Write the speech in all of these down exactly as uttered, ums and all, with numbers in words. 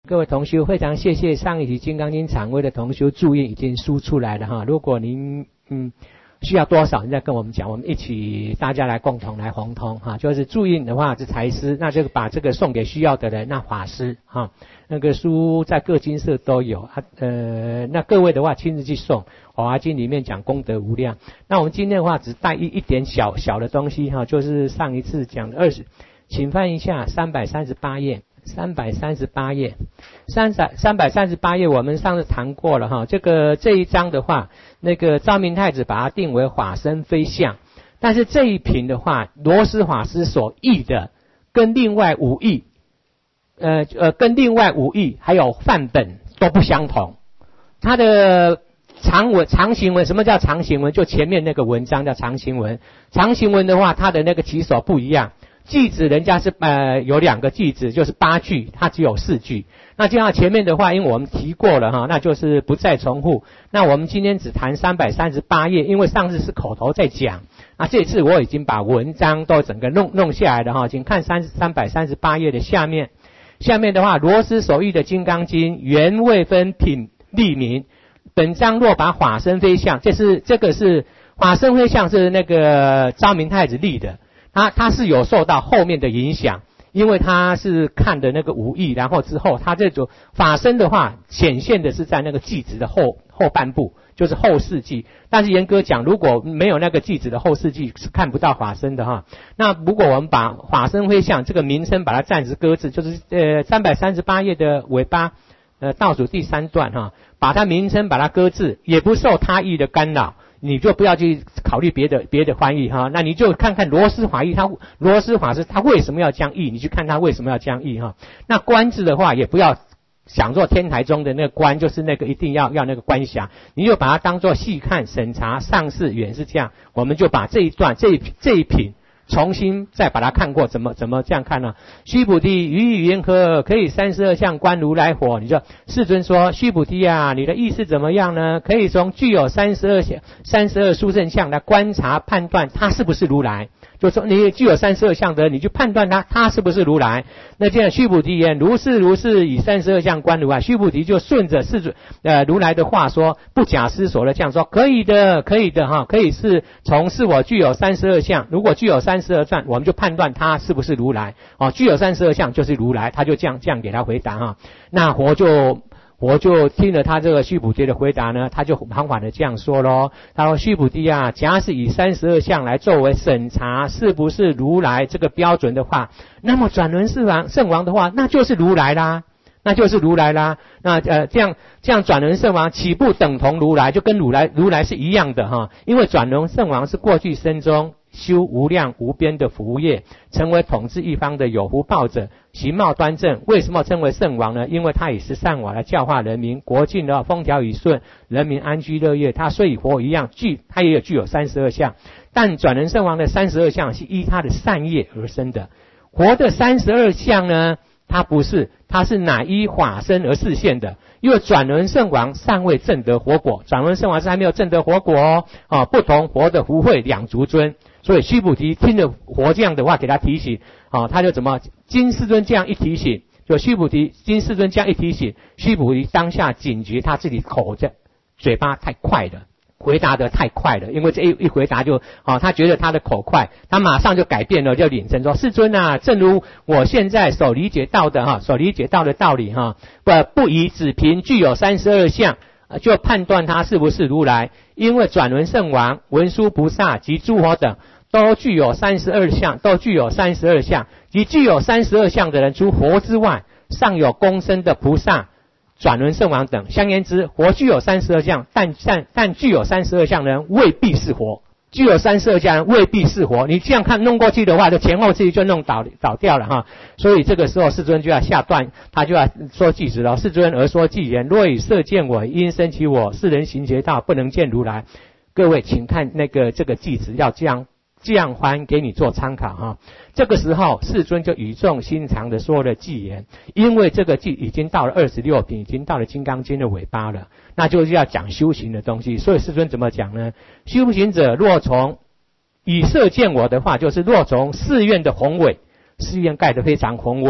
各位同修，非常谢谢上一集《金刚经》场位的同修注印已经输出来了哈。如果您嗯需要多少，你再跟我们讲，我们一起大家来共同来红通哈。就是注印的话是财师，那就把这个送给需要的人，那法师哈。那个书在各经社都有啊，呃，那各位的话亲自去送。《华华经》里面讲功德无量。那我们今天的话只带一一点小小的东西哈，就是上一次讲的二十，请翻一下三百三十八页。三百三十八页，三百三百三十八页，我们上次谈过了哈。这个这一章的话，那个昭明太子把它定为法身非相，但是这一品的话，罗什法师所译的跟另外五译，呃呃，跟另外五译还有范本都不相同。它的长文长行文，什么叫长行文？就前面那个文章叫长行文。长行文的话，它的那个起手不一样。句子人家是呃有两个句子，就是八句，它只有四句。那这样前面的话，因为我们提过了哈，那就是不再重复。那我们今天只谈三百三十八页，因为上次是口头在讲，那这次我已经把文章都整个弄弄下来了哈。请看三三百三十八页的下面，下面的话，罗什所译的《金刚经》原未分品立名，本章若把法身非相，这是这个是法身非相是那个昭明太子立的。他他是有受到后面的影响，因为他是看的那个无义，然后之后他这种法身的话显现的是在那个偈子的后后半部，就是后四句。但是严格讲，如果没有那个偈子的后四句是看不到法身的哈。那如果我们把法身非相这个名称把它暂时搁置，就是呃三百三十八页的尾巴呃倒数第三段哈，把它名称把它搁置，也不受他意的干扰。你就不要去考虑别的别的翻译哈，那你就看看罗什法译，他罗什法师他为什么要这样译，你去看他为什么要这样译哈。那观字的话也不要想做天台中的那个观，就是那个一定要要那个观想，你就把它当作细看审查上士远是这样，我们就把这一段这一这一品重新再把它看过，怎么怎么这样看呢？须菩提，于语言何？可以三十二相观如来火。你就世尊说，须菩提啊，你的意思怎么样呢？可以从具有三十二相、三十二殊胜相来观察判断，它是不是如来。就说你具有三十二相的人，你去判断他，他是不是如来。那这样须菩提言，如是如是，以三十二相观如来。须菩提就顺着世尊呃如来的话说，不假思索的这样说，可以的，可以的哈，可以是从是我具有三十二相，如果具有三十二相，我们就判断他是不是如来。哦，具有三十二相就是如来，他就这样这样给他回答哈。那佛就。我就听了他这个须菩提的回答呢，他就缓缓的这样说咯，他说须菩提啊，假使以三十二相来作为审查是不是如来这个标准的话，那么转轮圣王圣王的话，那就是如来啦，那就是如来啦。那呃这样这样转轮圣王岂不等同如来，就跟如来如来是一样的哈，因为转轮圣王是过去生中修无量无边的福业，成为统治一方的有福报者，形貌端正。为什么称为圣王呢？因为他以十善法来教化人民，国境的风调雨顺，人民安居乐业。他虽与佛一样具，他也有具有三十二相，但转轮圣王的三十二相是依他的善业而生的。佛的三十二相呢，他不是，他是乃依法身而示现的。因为转轮圣王尚未证得佛果，转轮圣王是还没有证得佛果哦，啊，不同佛的福慧两足尊。所以须菩提听了佛这样的话给他提醒，啊，他就怎么金世尊这样一提醒，就须菩提金世尊这样一提醒，须菩提当下警觉他自己口这嘴巴太快了，回答的太快了，因为这一一回答就啊，他觉得他的口快，他马上就改变了，就领证说，世尊啊，正如我现在所理解到的哈，所理解到的道理哈，不不以只凭具有三十二相就判断他是不是如来，因为转轮圣王、文殊菩萨及诸佛等都具有三十二相，都具有三十二相，及具有三十二相的人，除佛之外，尚有公身的菩萨、转轮圣王等。相言之，佛具有三十二相，但但但具有三十二相的人未必是佛。具有三十二相人未必是佛，你这样看弄过去的话，就前后次就弄倒倒掉了哈。所以这个时候世尊就要下段，他就要说句子了。世尊而说偈言：若以色见我，因生起我，世人行邪道，不能见如来。各位请看那个这个偈子，要这样这样翻给你做参考哈。这个时候世尊就语重心长的说了偈言，因为这个偈已经到了二十六品，已经到了金刚经的尾巴了，那就是要讲修行的东西。所以世尊怎么讲呢？修行者若从以色见我的话，就是若从寺院的宏伟，寺院盖得非常宏伟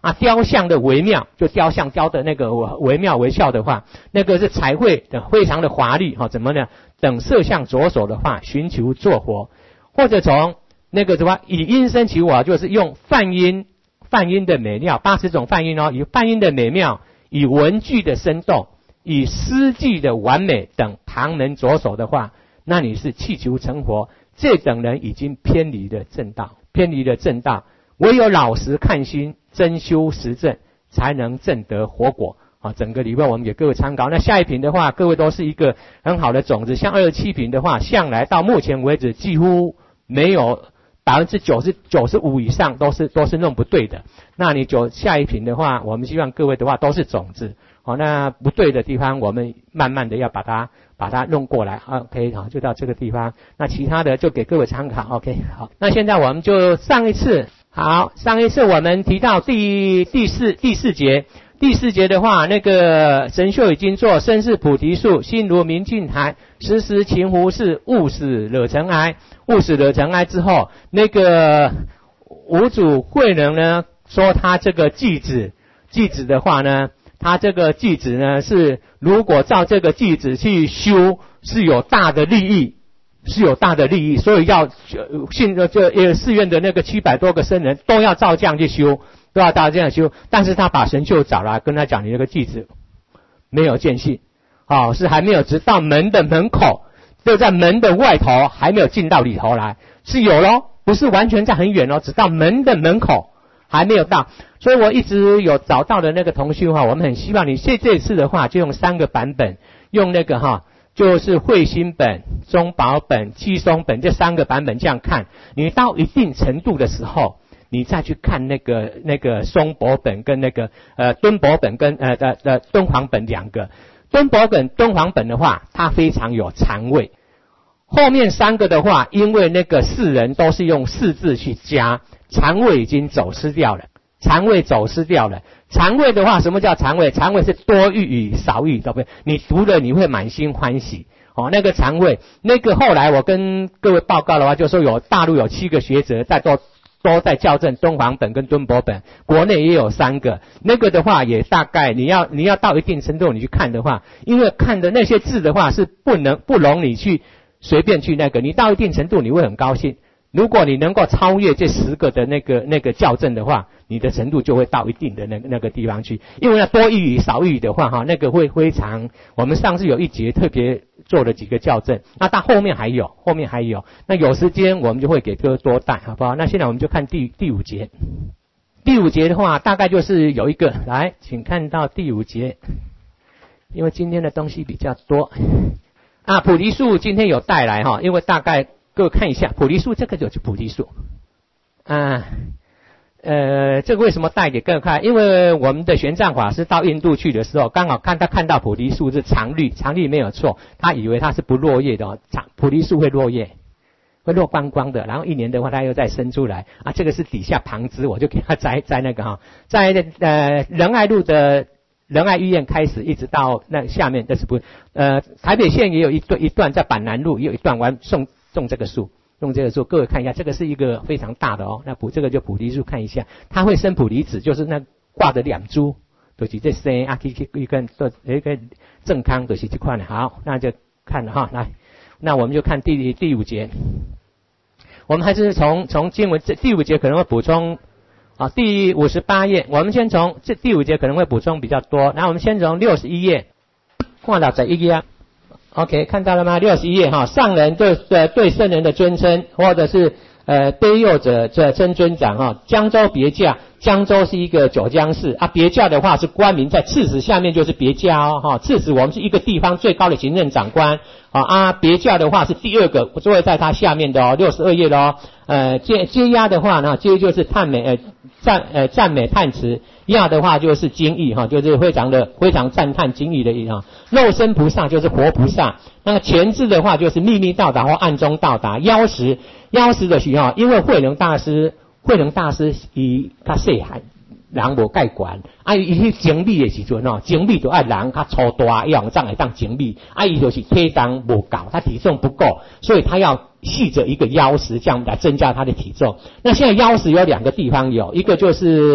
啊，雕像的微妙，就雕像雕的那个惟妙惟肖的话，那个是彩绘的非常的华丽哈，怎么呢？等色相着手的话，寻求做活，或者从那个什么以音声起舞，就是用泛音泛音的美妙，八十种泛音哦，以泛音的美妙，以文句的生动，以诗句的完美等旁门着手的话，那你是气求成佛，这等人已经偏离了正道，偏离了正道。唯有老实看心，真修实证，才能证得活果。啊，整个里面我们给各位参考。那下一品的话，各位都是一个很好的种子。像二十七品的话，向来到目前为止几乎没有百分之九十九十五以上都是都是弄不对的。那你九下一品的话，我们希望各位的话都是种子。好，那不对的地方，我们慢慢的要把它把它弄过来。OK， 好，就到这个地方。那其他的就给各位参考。OK， 好，那现在我们就上一次。好，上一次我们提到第第四第四节，第四节的话，那个神秀已经做身是菩提树，心如明镜台，时时勤拂拭，勿使惹尘埃。勿使惹尘埃之后，那个五祖慧能呢说他这个偈子，偈子的话呢，他这个偈子呢是如果照这个偈子去修，是有大的利益。是有大的利益，所以要信这呃寺院的那个七百多个僧人都要照这样去修，都要照这样修。但是他把神秀找来跟他讲，你那个偈子没有见性，哦，是还没有直到门的门口，就在门的外头，还没有进到里头来，是有咯，不是完全在很远咯，直到门的门口还没有到。所以我一直有找到的那个同修哈，我们很希望你这这次的话就用三个版本，用那个哈。就是慧心本、中宝本、气松本这三个版本这样看，你到一定程度的时候，你再去看那个那个松柏本跟那个呃敦柏本跟呃的呃敦煌本两个。敦柏本、敦煌本的话，它非常有禅味。后面三个的话，因为那个世人都是用四字去加，禅味已经走失掉了。禅味走失掉了。禅味的话，什么叫禅味？禅味是多欲与少欲，对不对？你读了你会满心欢喜。哦，那个禅味，那个后来我跟各位报告的话，就说有大陆有七个学者在都都在校正敦煌本跟敦柏本，国内也有三个。那个的话也大概你要你要到一定程度你去看的话，因为看的那些字的话是不能不容你去随便去那个，你到一定程度你会很高兴。如果你能够超越这十个的那个那个校正的话，你的程度就会到一定的那个那个地方去。因为要多欲与少欲的话哈，那个会非常，我们上次有一节特别做了几个校正，那到后面还有，后面还有，那有时间我们就会给各位多带，好不好？那现在我们就看第第五节。第五节的话，大概就是有一个，来，请看到第五节，因为今天的东西比较多啊，菩提树今天有带来哈，因为大概。各位看一下菩提树，这个就是菩提树啊，呃，这个为什么带给各位看？因为我们的玄奘法师到印度去的时候，刚好看他看到菩提树是常绿，常绿没有错，他以为它是不落叶的哦，菩提树会落叶，会落光光的，然后一年的话它又再生出来啊，这个是底下旁枝，我就给他摘摘那个哈，在呃仁爱路的。仁爱医院开始一直到那下面，但是不呃台北县也有一段一段在板南路也有一段完种种这个树，种这个树，各位看一下，这个是一个非常大的哦，那菩这个就菩提树看一下，它会生菩提子，就是那挂的两株，就是这生啊，去去一根做一个正康，就是这块的。好，那就看了哈，来，那我们就看第第五节，我们还是从从经文这第五节可能会补充。啊，第五十八页，我们先从这第五节可能会补充比较多，然后我们先从六十一页看到这一页 ，OK， 看到了吗？六十一页哈，上人对呃对圣人的尊称，或者是呃卑幼者这称尊长哈。江州别驾，江州是一个九江市啊，别驾的话是官名，在刺史下面就是别驾哦哈。刺史我们是一个地方最高的行政长官啊啊，别驾的话是第二个，就会在他下面的哦，六十二页的哦。呃，接接押的话呢，接就是叹美呃赞呃赞美叹词，押的话就是经义哈，就是非常的非常赞叹经义的意思哈。肉身菩萨就是活菩萨，那个前置的话就是秘密到达或暗中到达。妖时妖时的时候，因为慧能大师慧能大师以他细汉。人无介管，啊伊去整理的时阵哦，整理就爱人较粗大，要这样来当整理，啊伊就是体重无够，他体重不够，所以他要系着一个腰石，这样来增加他的体重。那现在腰石有两个地方有，一个就是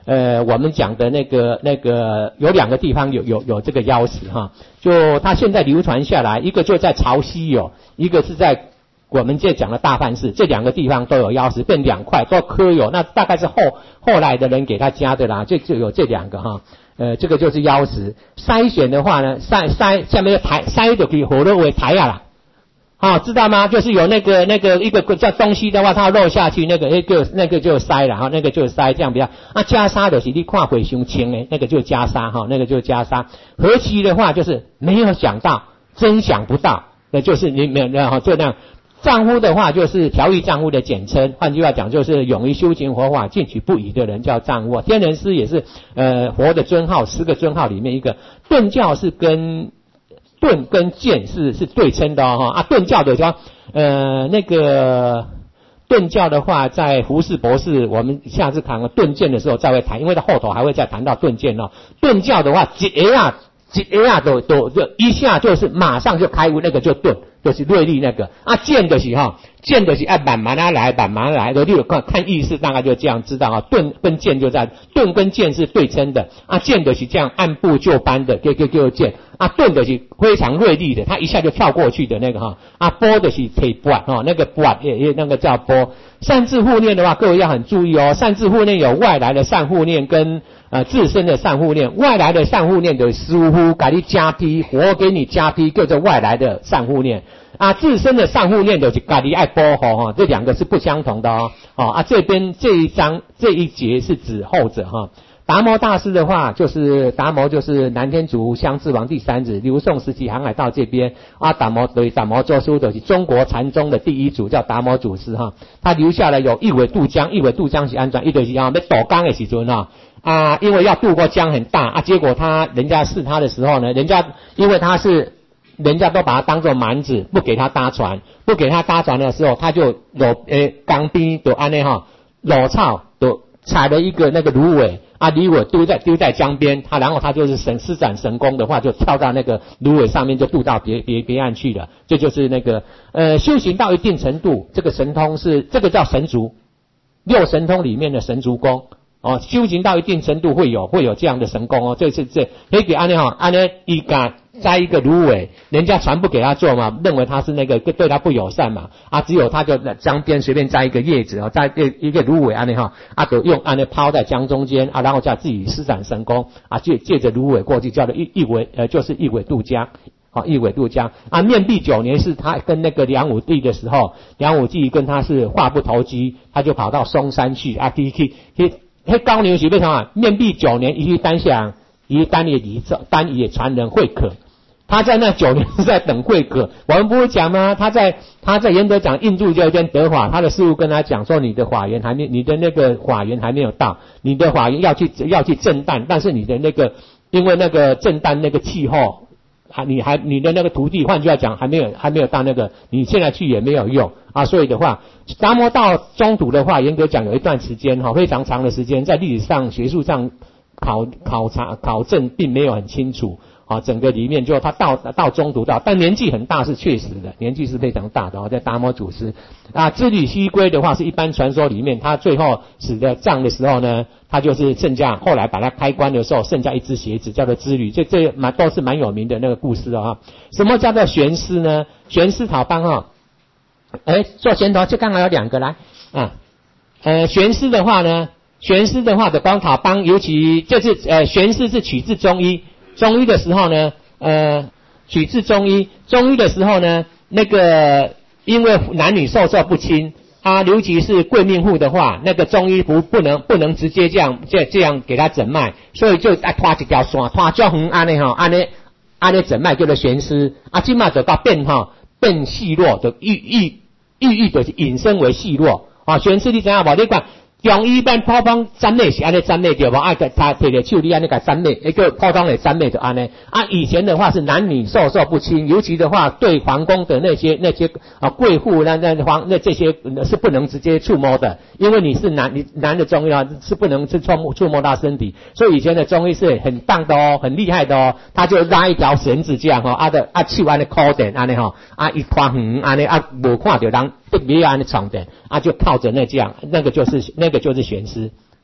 呃我们讲的那个那个有两个地方有有有这个妖石哈，就它现在流传下来，一个就在潮汐有，一个是在我们这讲的大梵寺，这两个地方都有妖石，变两块都刻有，那大概是后后来的人给他加的啦，这就有这两个哈。呃，这个就是妖石。筛选的话呢，筛筛下面的台筛就可以火热为台啊啦，好、哦，知道吗？就是有那个那个一个叫东西的话，它漏下去，那个那个那个就筛了哈，那个就筛，这样比较。啊，袈裟的是你看会胸轻诶，那个就袈裟哈，那个就袈裟。何其的话就是没有想到，真想不到，那就是你没有哈，就那样。丈夫的话就是调御丈夫的简称，换句话讲就是勇于修行佛法、进取不移的人叫丈夫。天人师也是呃佛的尊号，十个尊号里面一个。顿教是跟顿跟剑是是对称的哈、哦、啊，顿教的说呃那个顿教的话，在胡适博士我们下次谈顿剑的时候再会谈，因为他后头还会再谈到顿剑哦。顿教的话，一下一下都都就一下就是马上就开悟，那个就顿。就是锐利那个啊，剑的是哈，剑的是啊慢慢啊来，慢慢来的，你有看看意思大概就这样知道啊。顿跟剑就在顿跟剑是对称的啊，剑的是这样按部就班的，就就就剑啊，顿的是非常锐利的，他一下就跳过去的那个哈啊，波的是可以拨哈，那个拨也也那个叫拨。善自护念的话，各位要很注意哦，善自护念有外来的善护念跟呃自身的善护念，外来的善护念的师傅给你加批，佛给你加批，叫做外来的善护念。啊，自身的善护念就是家己爱保护哈，这两个是不相同的哦。哦啊，这边这一章这一节是指后者哈。达摩大师的话，就是达摩就是南天竺香智王第三子，刘宋时期航海到这边啊，达摩对达摩做书的是中国禅宗的第一祖，叫达摩祖师哈。他留下来有一苇渡江，一苇渡江是安怎？一就是要要渡江的时阵哈啊，因为要渡过江很大啊，结果他人家试他的时候呢，人家因为他是。人家都把他当作蛮子，不给他搭船，不给他搭船的时候，他就裸诶江边就安尼哈，裸草就踩了一个那个芦苇啊，芦苇丢在丢在江边，他然后他就是神施展神功的话，就跳到那个芦苇上面，就渡到别别别岸去了。这就是那个呃修行到一定程度，这个神通是这个叫神足，六神通里面的神足功。哦，修行到一定程度会有会有这样的神功哦，这是这可以给安尼哈，安尼一个摘一个芦苇，人家船不给他做嘛，认为他是那个对他不友善嘛，啊，只有他就在江边随便摘一个叶子哦，摘一个芦苇安尼哈，啊，就用安尼抛在江中间啊，然后叫自己施展神功啊，借借着芦苇过去，叫做一一苇呃就是一苇渡江。好，一苇渡江啊！面壁九年是他跟那个梁武帝的时候，梁武帝跟他是话不投机，他就跑到嵩山去啊，去去去。迄高牛是为什么？面壁九年，一去单想，一单也离单也传人会可。他在那九年是在等会可。我们不是讲吗？他在他在严德讲印度这边得法，他的师父跟他讲说，你的法缘还没，你的那个法缘还没有到，你的法缘要去要去震旦，但是你的那个因为那个震旦那个气候。还你还你的那个徒弟，换句话讲，还没有还没有到那个，你现在去也没有用啊。所以的话，达摩到中途的话，严格讲有一段时间哈，非常长的时间，在历史上、学术上考考察考证并没有很清楚啊。整个里面就他到到中途到，但年纪很大是确实的，年纪是非常大的哦，在达摩祖师啊。支履西归的话是一般传说里面，他最后死的葬的时候呢。他就是剩下，后来把他开棺的时候剩下一只鞋子，叫做织履，这这蛮都是蛮有名的那个故事哦。什么叫做悬丝呢？悬丝讨帮哦，哎，做前头就刚好有两个来啊。呃，悬丝的话呢，悬丝的话的光讨帮，尤其就是呃悬丝是取自中医，中医的时候呢，呃取自中医，中医的时候呢，那个因为男女授受不亲。啊，尤其是贵命妇的话，那个中医不不能不能直接这样这这样给他诊脉，所以就爱拖一条线，拖较远安尼吼，安尼安尼诊脉叫做悬丝。啊，今嘛就到变哈变细弱，就寓意寓意就是引申为细弱。啊，悬丝你知影无？你讲中医般普通诊脉是安尼诊脉对无？啊，他摕着手你安尼个诊脉，一个普通的诊脉就安尼。啊，以前的话是男女授受不亲，尤其的话对皇宫的那些那些啊贵妇那那皇那这些是不能直接触摸的，因为你是男你男的中医啊是不能去触摸触摸到身体，所以以前的中医是很棒的哦，很厉害的哦，他就拉一条绳子这样哈，啊的啊手安尼扣点安尼哈，啊一宽远安尼啊无看到人特别安尼床垫啊就靠着那这样，那个就是那个就是悬丝。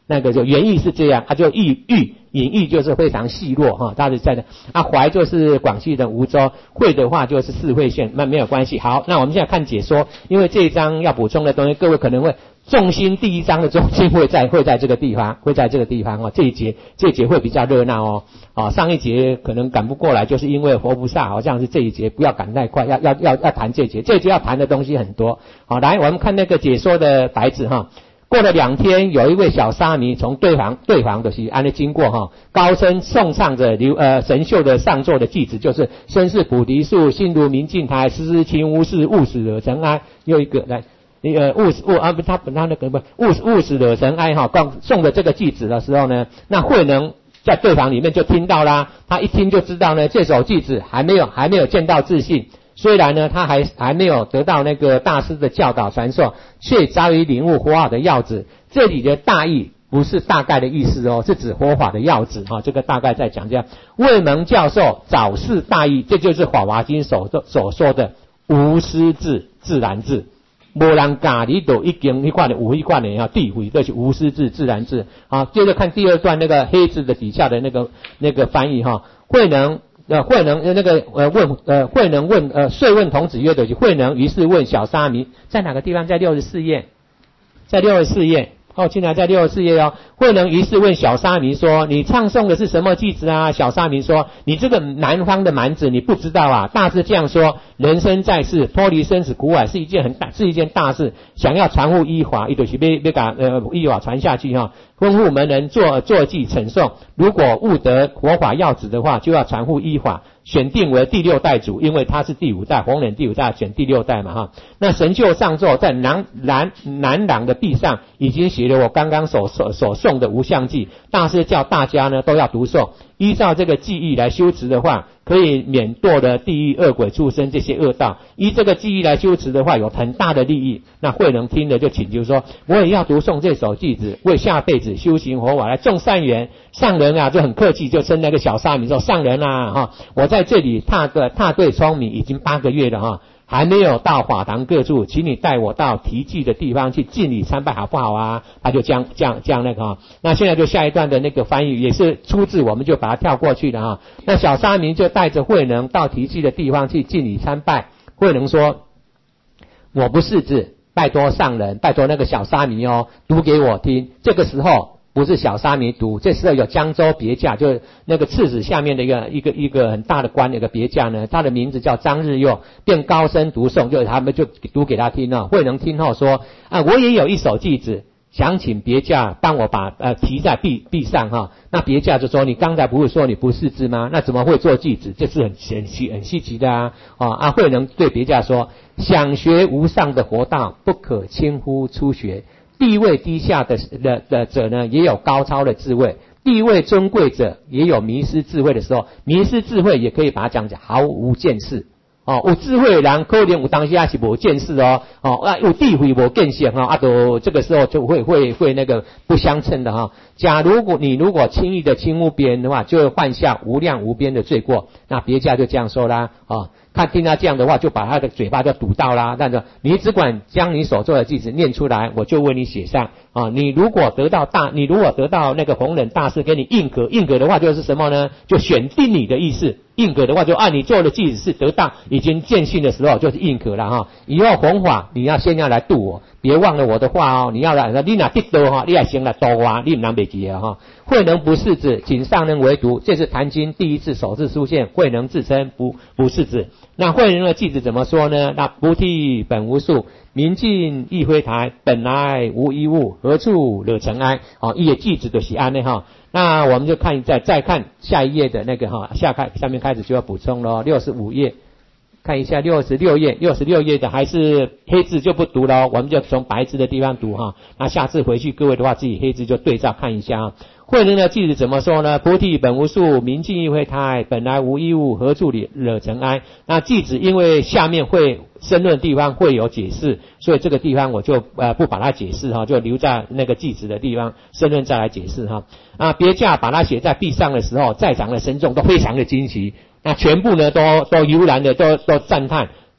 那个就原意是这样，它就喻喻隐喻就是非常细弱哈，它是在的。啊，淮就是广西的梧州，会的话就是四会县，那没有关系。好，那我们现在看解说，因为这一章要补充的东西，各位可能会重心第一章的重心会在会在这个地方，会在这个地方哦。这一节这一节会比较热闹哦。啊，上一节可能赶不过来，就是因为佛菩萨好像是这一节不要赶太快，要要要要谈这一节，这一节要谈的东西很多。好，来我们看那个解说的白纸哈。过了两天，有一位小沙弥从对房对房的是安的经过哈，高声颂唱着流呃神秀的上座的句子，就是身是菩提树，心如明镜台，时时勤无事，勿使惹尘埃。又一个来，那个勿使勿啊不他他那个不勿勿使惹尘埃哈，刚诵的这个句子的时候呢，那慧能在对房里面就听到啦，他一听就知道呢，这首句子还没有还没有见到自信。虽然呢，他还还没有得到那个大师的教导传授，却早已领悟佛法的要旨。这里的大意不是大概的意思哦，是指佛法的要旨哈、哦。这个大概在讲这样。慧能教授早示大意，这就是《法华经》所所说的无师自自然自。无人教你都已经一贯的无一贯的啊，地慧就是无师自自然自。好，接着看第二段那个黑字的底下的那个那个翻译哈、哦，慧能。呃，慧能呃那个呃问呃慧能问呃遂问童子曰的慧能于是问小沙弥在哪个地方，在六十四页，在六十四页哦，进来在六十四页哦。慧能于是问小沙弥说：“你唱诵的是什么句子啊？”小沙弥说：“你这个南方的蛮子，你不知道啊？大师这样说，人生在世，脱离生死苦海是一件很大，是一件大事。想要传护依法，一就是别别把呃依法传下去哈、哦。吩咐门人做做记称颂，如果悟得佛法要旨的话，就要传护依法。”选定为第六代主，因为他是第五代，弘忍第五代，选第六代嘛哈。那神秀上座在南南南廊的壁上已经写了我刚刚所所所诵的无相记，大师叫大家呢都要读诵，依照这个记忆来修持的话，可以免堕了地狱恶鬼畜生这些恶道。依这个记忆来修持的话，有很大的利益。那慧能听了就请求说，我也要读诵这首句子，为下辈子修行佛法来种善缘。上人啊就很客气，就称那个小沙弥说，上人啊哈，我在这里踏个踏对聪明已经八个月了哈，还没有到法堂各处，请你带我到题记的地方去敬礼参拜好不好啊？他就这样这样这样那个哈。那现在就下一段的那个翻译也是出自，我们就把它跳过去了哈。那小沙弥就带着慧能到题记的地方去敬礼参拜。慧能说：“我不识字，拜托上人，拜托那个小沙弥哦，读给我听。”这个时候不是小沙弥读，这时候有江州别驾，就是那个次子下面的一个一个一个很大的官，那个别驾呢，他的名字叫张日佑，便高声读诵，就他们就读给他听了。慧能听后说：“啊，我也有一首句子，想请别驾帮我把呃题在壁壁上哈。”那别驾就说：“你刚才不是说你不识字吗？那怎么会做句子？这是很很稀很稀奇的啊！”啊，啊慧能对别驾说：“想学无上的佛道，不可轻忽初学。地位低下的的的者呢，也有高超的智慧；地位尊贵者，也有迷失智慧的时候。迷失智慧也可以把它讲讲毫无见识。哦，有智慧的人可能有当下是无见识哦，哦，啊有智慧无见识哈，啊都这个时候就会会会那个不相称的哈。假如果你如果轻易的轻忽别人的话，就会犯下无量无边的罪过。那别驾就这样说啦，哦。看听他这样的话，就把他的嘴巴就堵到啦。但是你只管将你所做的句子念出来，我就为你写上啊。你如果得到大，你如果得到那个弘忍大师给你印格，印格的话就是什么呢？就选定你的意思。印格的话就按、啊、你做的句子是得到已经见性的时候就是印格了哈。以后弘法你要先要来度我，别忘了我的话哦。你要来，你哪得到哈，你要先来度我，你唔能袂记啊哈。慧能不识字，请上人为读。这是坛经第一次首次出现，慧能自称不不识字。那慧能的句子怎么说呢？那菩提本无树，明镜亦非台，本来无一物，何处惹尘埃？哦，一个句子就是安的哈。那我们就看再再看下一页的那个哈，下开下面开始就要补充了，六十五页。看一下六十六页，六十六页的还是黑字就不读了，我们就从白字的地方读哈。那下次回去各位的话，自己黑字就对照看一下啊。慧能的句子怎么说呢？菩提本无树，明镜亦非台，本来无一物，何处惹尘埃？那句子因为下面会申论的地方会有解释，所以这个地方我就呃不把它解释哈，就留在那个句子的地方申论再来解释哈。啊，别驾把它写在壁上的时候，在场的僧众都非常的惊奇。那全部呢都都悠然的都都赞叹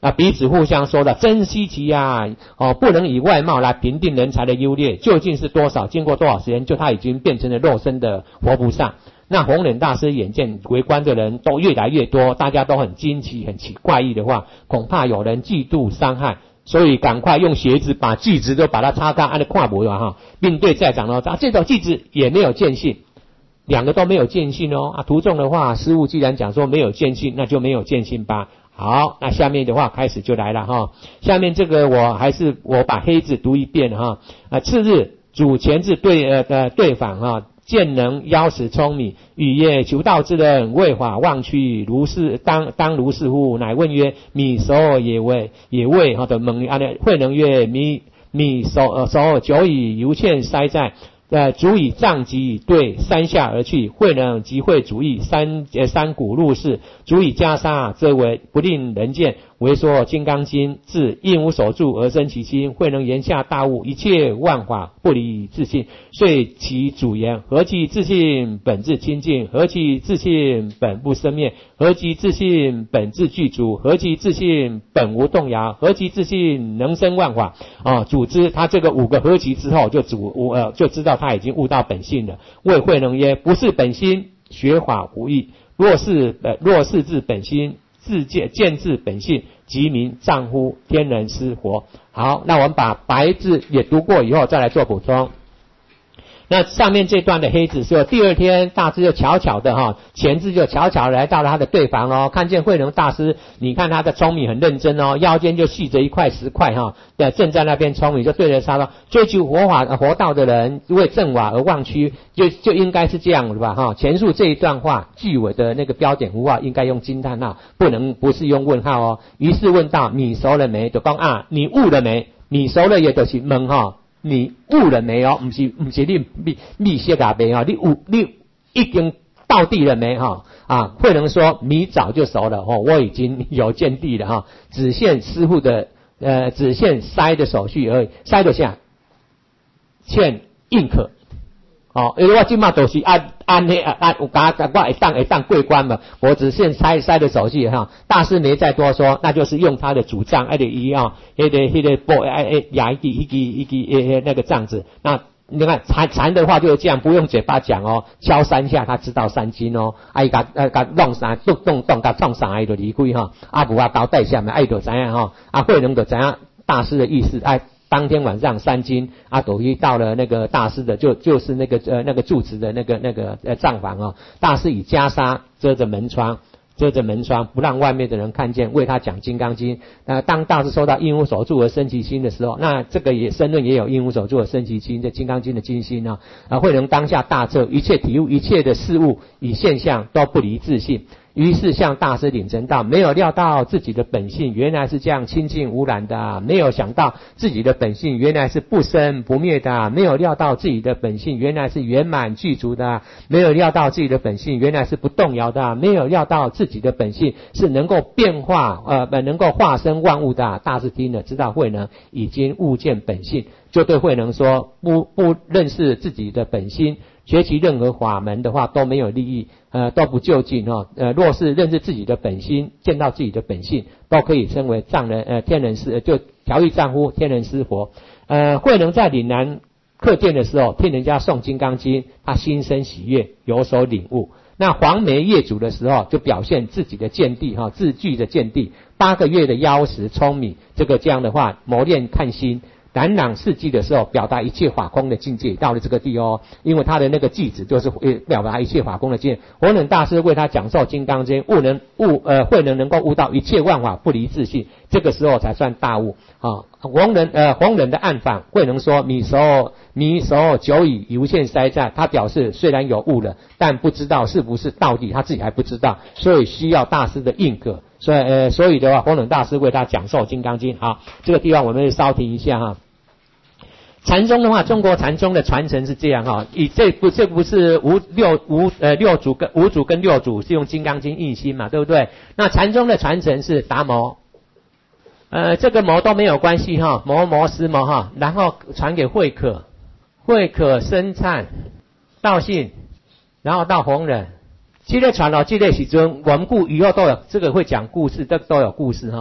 啊，彼此互相说的真稀奇啊！哦，不能以外貌来评定人才的优劣，究竟是多少？经过多少时间，就他已经变成了肉身的活菩萨。那弘忍大师眼见围观的人都越来越多，大家都很惊奇、很奇怪异的话，恐怕有人嫉妒伤害，所以赶快用鞋子把锯子都把它擦干，按照跨步了哈，并对在长老讲：这种锯子也没有见性。两个都没有见性哦啊！徒众的话，师父既然讲说没有见性，那就没有见性吧。好，那下面的话开始就来了哈。下面这个我还是我把黑字读一遍哈。啊，次日主前至对呃呃对访哈，见能邀使聪明，语曰：求道之人为法忘去，如是当当如是乎？乃问曰：米首也为也为哈的蒙啊的慧能曰：米米首呃首久以犹欠塞在。呃，足以杖击对山下而去，慧能即会主义三呃三股入世，足以袈裟，则为不令人见。为说金刚经，自应无所住而生其心，慧能言下大悟，一切万法不离自性，遂其主言：何其自性本自清净，何其自性本不生灭，何其自性本自具足，何其自性本无动摇，何其自性能生万法啊！组织他这个五个何其之后，就主呃就知道他已经悟到本性了。谓慧能曰：不是本心，学法无益。若是呃若是自本心，自见见自本性，即名丈夫天人师佛。好，那我们把白字也读过以后，再来做补充。那上面这段的黑字说，第二天大师就悄悄的哈，前字就悄悄来到了他的对房哦，看见慧能大师，你看他的聪明很认真哦，腰间就系着一块石块哈，对，正在那边聪明，就对着他说：追求佛法佛道的人为正法而忘躯，就就应该是这样的吧哈。前述这一段话句尾的那个标点符号应该用惊叹号，不能不是用问号哦。于是问道：你熟了没？就讲啊，你悟了没？你熟了也就是问哈。你悟了没有？不是不是你密密歇嘎没有？你悟你已经到地了没哈？啊，慧能说你早就熟了哦，我已经有见地了哈，只限师父的呃只限筛的手续而已，筛得下，欠印可。哦，因为我今嘛都是按按那按我刚刚我会当会当过关嘛，我只限筛筛的手续哈。大师没再多说，那就是用他的主杖，哎的一啊，那个那个拨哎哎压一个一个一个哎那个杖子。那你看禅禅的话就是这样，不用嘴巴讲哦，敲三下他知道三斤哦，哎甲呃甲弄啥动动动甲创啥哎就离开哈，啊不啊交代下面哎就怎样哈，啊慧能就怎样大师的意思哎。当天晚上三更，阿斗一到了那个大师的，就就是那个呃那个住持的那个那个呃帐房哦。大师以袈裟遮着门窗，遮着门窗，不让外面的人看见，为他讲《金刚经》。那、呃、当大师说到应无所住而生其心的时候，那这个也申论也有应无所住而生其心，这《金刚经》的经心啊，啊慧能当下大彻，一切体悟一切的事物与现象都不离自性。于是向大师领成道，没有料到自己的本性原来是这样清净无染的、啊，没有想到自己的本性原来是不生不灭的、啊，没有料到自己的本性原来是圆满具足的、啊，没有料到自己的本性原来是不动摇的、啊，没有料到自己的本性是能够变化呃能够化身万物的、啊。大师听了知道慧能已经悟见本性，就对慧能说：不不认识自己的本心，学习任何法门的话都没有利益，呃，都不究竟哦。呃，若是认识自己的本心，见到自己的本性，都可以称为藏人呃天人师，呃、就调御丈夫天人师佛。呃，慧能在岭南客店的时候，听人家诵《金刚经》，他心生喜悦，有所领悟。那黄梅业主的时候，就表现自己的见地哈，自具的见地。八个月的妖识聪明，这个这样的话磨练看心。南朗世纪的时候，表达一切法空的境界，到了这个地哦，因为他的那个句子就是表达一切法空的境界。弘忍大师为他讲授《金刚经》，悟能悟呃慧能能够悟到一切万法不离自性，这个时候才算大悟啊。弘忍呃弘忍的暗访，慧能说米首米首久以犹欠塞在，他表示虽然有悟了，但不知道是不是到底，他自己还不知道，所以需要大师的认可。所以呃所以的话，弘忍大师为他讲授《金刚经》。好，这个地方我们稍停一下哈。禅宗的话，中国禅宗的传承是这样哈，以这不这不是五六五呃六祖跟五祖跟六祖是用《金刚经》印心嘛，对不对？那禅宗的传承是达摩，呃这个摩都没有关系哈，摩摩师摩哈，然后传给慧可，慧可生忏道信，然后到弘忍。这类传到这类时阵，文故以后都有这个会讲故事，都都有故事哈。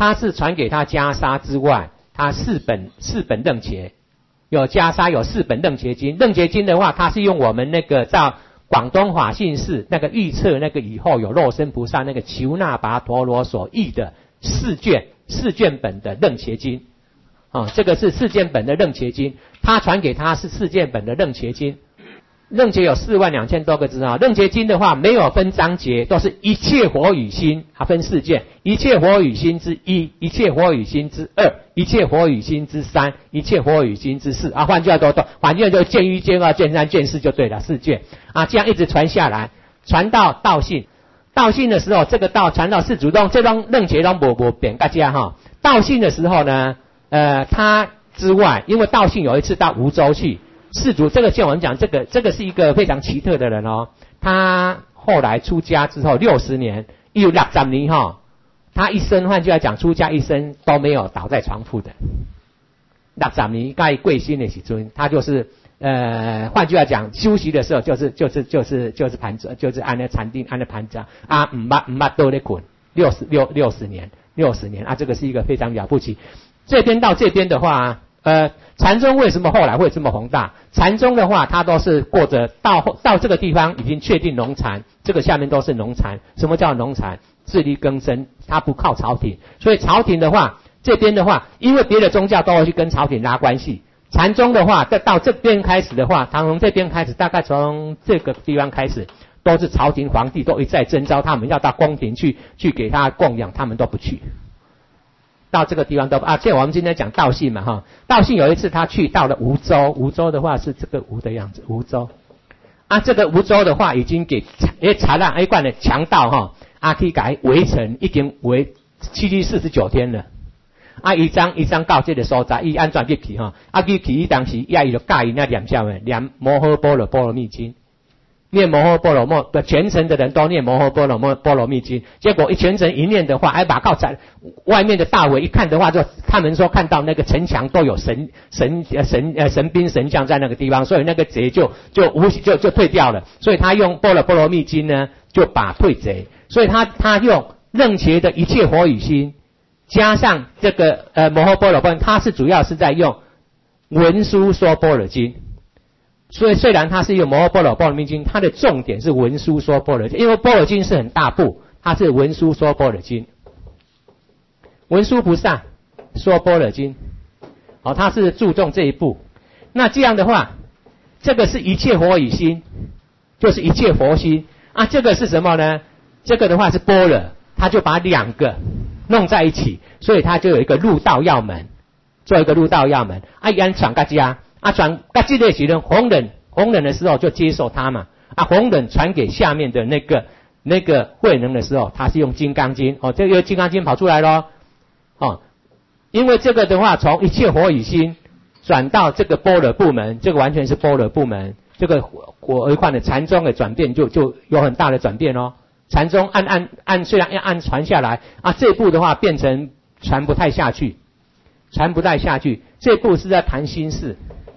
他是传给他袈裟之外，他四本四本楞伽，有袈裟有四本楞伽经。楞伽经的话，它是用我们那个到广东法性寺那个预测那个以后有肉身菩萨那个求那跋陀罗所译的四卷四卷本的楞伽经啊，这个是四卷本的楞伽经，他传给他是四卷本的楞伽经。楞伽有四万两千多个字啊，楞伽经的话没有分章节，都是一切佛语心，它分四卷，一切佛语心之一，一切佛语心之二，一切佛语心之三，一切佛语心之四啊，换句话说，换句话就卷一、卷二、卷三、卷四就对了，四卷啊，这样一直传下来，传到道信。道信的时候，这个道传到四祖宗，这种楞伽都无无变大家哈。道信的时候呢，呃，他之外，因为道信有一次到梧州去。世祖这个像我们讲，这个这个是一个非常奇特的人哦。他后来出家之后六十年，又六十年哈，他一生换句话讲，出家一生都没有倒在床铺的。六十年该贵心的时尊，他就是呃，换句话讲，休息的时候就是就是就是就是盘着，就是按那禅定按那盘着啊，唔捌唔捌都在滚，六十六六十年六十年啊，这个是一个非常了不起。这边到这边的话。呃，禅宗为什么后来会这么宏大？禅宗的话，它都是过着到到这个地方已经确定农禅，这个下面都是农禅。什么叫农禅？自力更生，它不靠朝廷。所以朝廷的话，这边的话，因为别的宗教都会去跟朝廷拉关系。禅宗的话，到到这边开始的话，从这边开始，大概从这个地方开始，都是朝廷皇帝都一再征召他们要到宫廷去去给他供养，他们都不去。到这个地方都啊，现在我们今天讲道信嘛哈，道信有一次他去到了梧州，梧州的话是这个吴的样子，梧州啊，这个梧州的话已经给诶查让一贯的强盗哈，啊可以改围城，已经围七七四十九天了，啊一张一张告这个所在，伊安怎去去哈，啊去去当时也伊就教伊那念叫的念摩诃般若波罗蜜经。念摩诃般若蜜的全程的人都念摩诃般若波罗蜜经，结果一全程一念的话，哎把告在外面的大伟一看的话，就他们说看到那个城墙都有神神呃神呃神兵神将在那个地方，所以那个贼就就无就就退掉了，所以他用般若波罗蜜经呢就把退贼，所以他他用楞伽的一切佛语心加上这个呃摩诃般若波罗，他是主要是在用文殊说般若经。所以虽然它是用摩诃般若波罗蜜经，它的重点是文殊说般若经，因为般若经是很大部，它是文殊说般若经，文殊菩萨说般若经，好、哦，它是注重这一步。那这样的话，这个是一切佛语心，就是一切佛心啊。这个是什么呢？这个的话是般若，它就把两个弄在一起，所以它就有一个入道要门，做一个入道要门。啊，一安传大家。啊，传噶这类时人弘忍弘忍的时候就接受他嘛，啊弘忍传给下面的那个那个慧能的时候，他是用金刚经哦，这个金刚经跑出来咯哦，因为这个的话从一切佛语心转到这个般若部门，这个完全是般若部门，这个我而看的禅宗的转变就就有很大的转变哦。禅宗按按按虽然要按传下来啊，这部的话变成传不太下去，传不太下去，这部是在谈心事。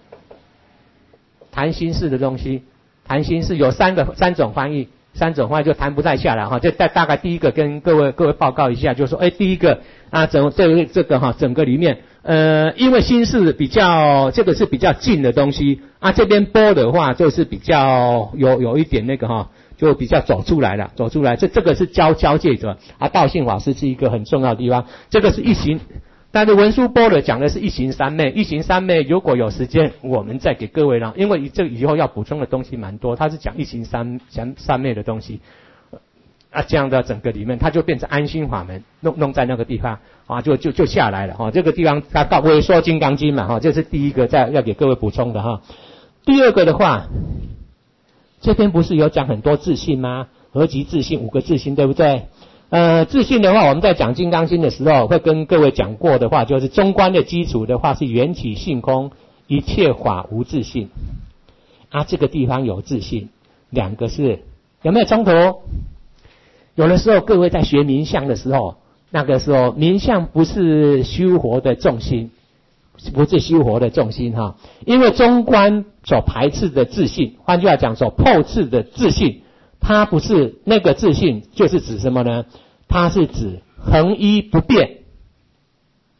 谈心事的东西，谈心事有三个三种翻译，三种翻译就谈不太下来哈。这大大概第一个跟各位各位报告一下，就是说，哎，第一个啊，整这个这个哈，整个里面，呃，因为心事比较这个是比较近的东西啊，这边波的话就是比较有有一点那个哈，就比较走出来了，走出来。这这个是交交界者啊，道信法师是一个很重要的地方，这个是一行。但是文殊般若讲的是一行三昧，一行三昧如果有时间我们再给各位了，因为这以后要补充的东西蛮多，它是讲一行三三三昧的东西啊，这样的整个里面它就变成安心法门，弄弄在那个地方啊，就就就下来了哈、哦。这个地方它到微说金刚经嘛哈、哦，这是第一个在要给各位补充的哈、哦。第二个的话，这边不是有讲很多自信吗？何其自信，五个自信对不对？呃，自信的话，我们在讲金刚经的时候，会跟各位讲过的话，就是中观的基础的话是缘起性空，一切法无自性。啊，这个地方有自信，两个是有没有冲突？有的时候各位在学冥想的时候，那个时候冥想不是修活的重心，不是修活的重心哈，因为中观所排斥的自信，换句话讲，所破斥的自信。它不是那个自信，就是指什么呢？它是指恒一不变，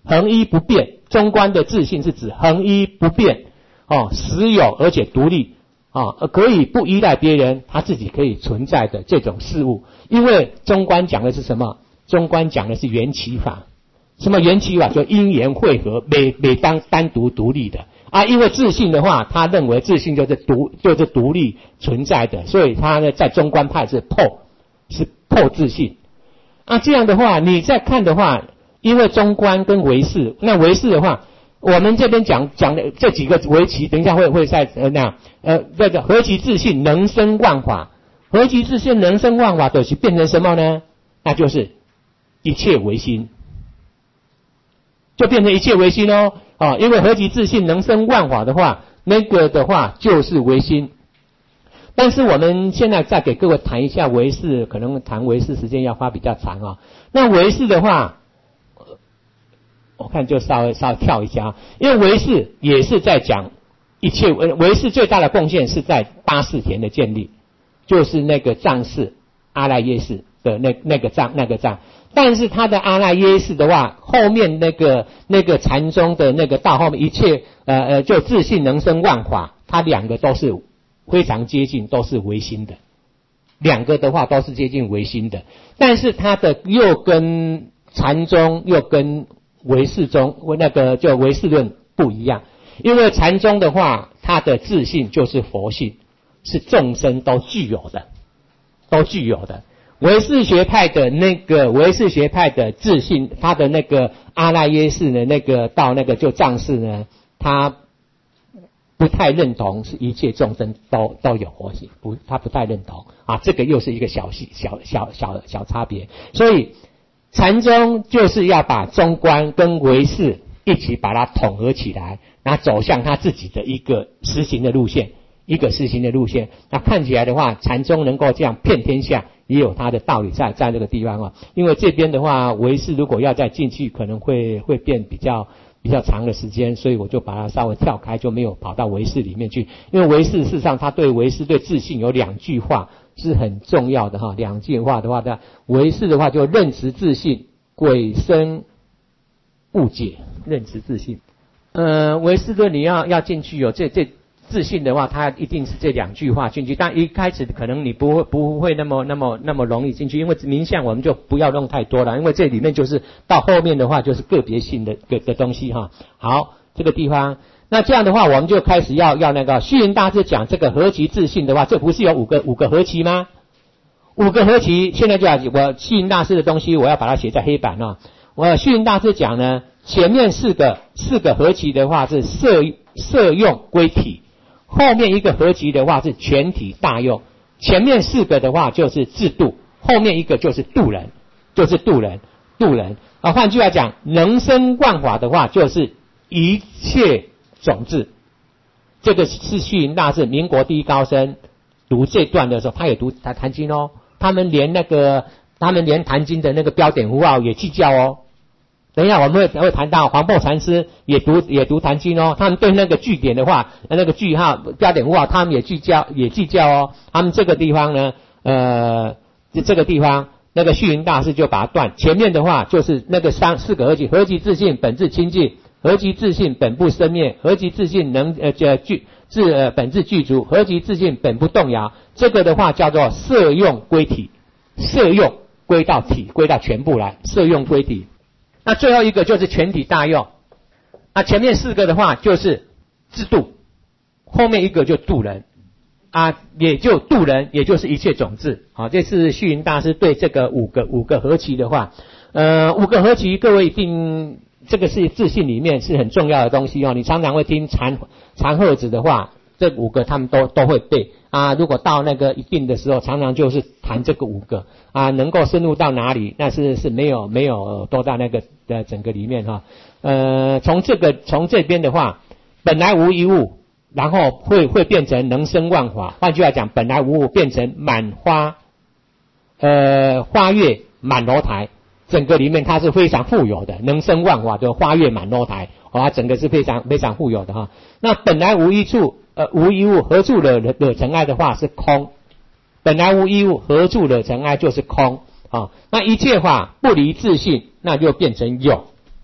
恒一不变。中观的自性是指恒一不变，哦，实有而且独立，哦，可以不依赖别人，他自己可以存在的这种事物。因为中观讲的是什么？中观讲的是缘起法。什么缘起法？就因缘汇合，每每当单独独立的啊。因为自性的话，他认为自性就是独就是独立存在的，所以他呢在中观派是破是破自性。啊，这样的话，你再看的话。因为中观跟唯识，那唯识的话，我们这边讲讲的这几个为其，等一下会会在呃那样呃这个何其自性能生万法，何其自性能生万法，就是变成什么呢？那就是一切唯心，就变成一切唯心哦啊，因为何其自性能生万法的话，那个的话就是唯心。但是我们现在再给各位谈一下唯识，可能谈唯识时间要花比较长啊。那唯识的话。我看就稍微稍微跳一下，因为唯识也是在讲一切，唯识最大的贡献是在八识田的建立，就是那个藏识阿赖耶识的那那个藏那个藏，但是他的阿赖耶识的话，后面那个那个禅宗的那个到后面一切呃呃就自性能生万法，它两个都是非常接近，都是唯心的，两个的话都是接近唯心的，但是它的又跟禅宗又跟唯识宗那个就唯识论不一样，因为禅宗的话，它的自性就是佛性，是众生都具有的，都具有的。唯识学派的那个唯识学派的自性，它的那个阿赖耶识呢，那个到那个就藏识呢，它不太认同是一切众生都都有佛性，不，他不太认同啊，这个又是一个小细小小小小差别，所以。禅宗就是要把中观跟唯识一起把它统合起来，然后走向他自己的一个实行的路线，一个实行的路线。那看起来的话，禅宗能够这样骗天下，也有它的道理在在这个地方啊。因为这边的话，唯识如果要再进去，可能会会变比较比较长的时间，所以我就把它稍微跳开，就没有跑到唯识里面去。因为唯识事实上，他对唯识对自性有两句话。是很重要的哈，两句话的话，的唯识的话就认识自性，鬼生误解，认识自性。呃，唯识论你要要进去有、哦、这这自信的话，它一定是这两句话进去。但一开始可能你不会不会那么那么那么容易进去，因为名相我们就不要弄太多了，因为这里面就是到后面的话就是个别性的的的东西哈。好，这个地方。那这样的话，我们就开始要要那个虚云大师讲这个何其自性的话，这不是有五个五个何其吗？五个何其，现在就要我虚云大师的东西，我要把它写在黑板啊。我虚云大师讲呢，前面四个四个何其的话是色色用归体，后面一个何其的话是全体大用，前面四个的话就是自度，后面一个就是度人，就是度人度人啊。换句话讲，能生万法的话就是一切。种子，这个是虚云大师民国第一高僧读这段的时候，他也读《坛经》哦。他们连那个，他们连《坛经》的那个标点符号也计较哦。等一下我们会会谈到黄檗禅师也读也读《坛经》哦。他们对那个句点的话，那个句号、标点符号，他们也计较也计较哦。他们这个地方呢，呃，这个地方那个虚云大师就把它断。前面的话就是那个三四个何其，何其自性，本自清净。何其自性本不生灭，何其自性能呃具自呃本自具足，何其自性本不动摇。这个的话叫做摄用归体，摄用归到体，归到全部来，摄用归体。那最后一个就是全体大用。那前面四个的话就是自度，后面一个就度人啊，也就度人，也就是一切种子。好，这是虚云大师对这个五个五个何其的话，呃，五个何其，各位一定。这个是自信里面是很重要的东西哦，你常常会听禅禅鹤子的话，这五个他们都都会背啊。如果到那个一定的时候，常常就是谈这个五个啊，能够深入到哪里，那是是没有没有多到那个的整个里面哈。呃，从这个从这边的话，本来无一物，然后会会变成能生万法。换句话讲，本来无物变成满花，呃花月满楼台。整个里面它是非常富有的，能生万法的花月满楼台，哦，它整个是非常非常富有的哈。那本来无一处，呃，无一物，何处惹惹尘埃的话是空。本来无一物，何处惹尘埃就是空啊。那一切法不离自性，那就变成有。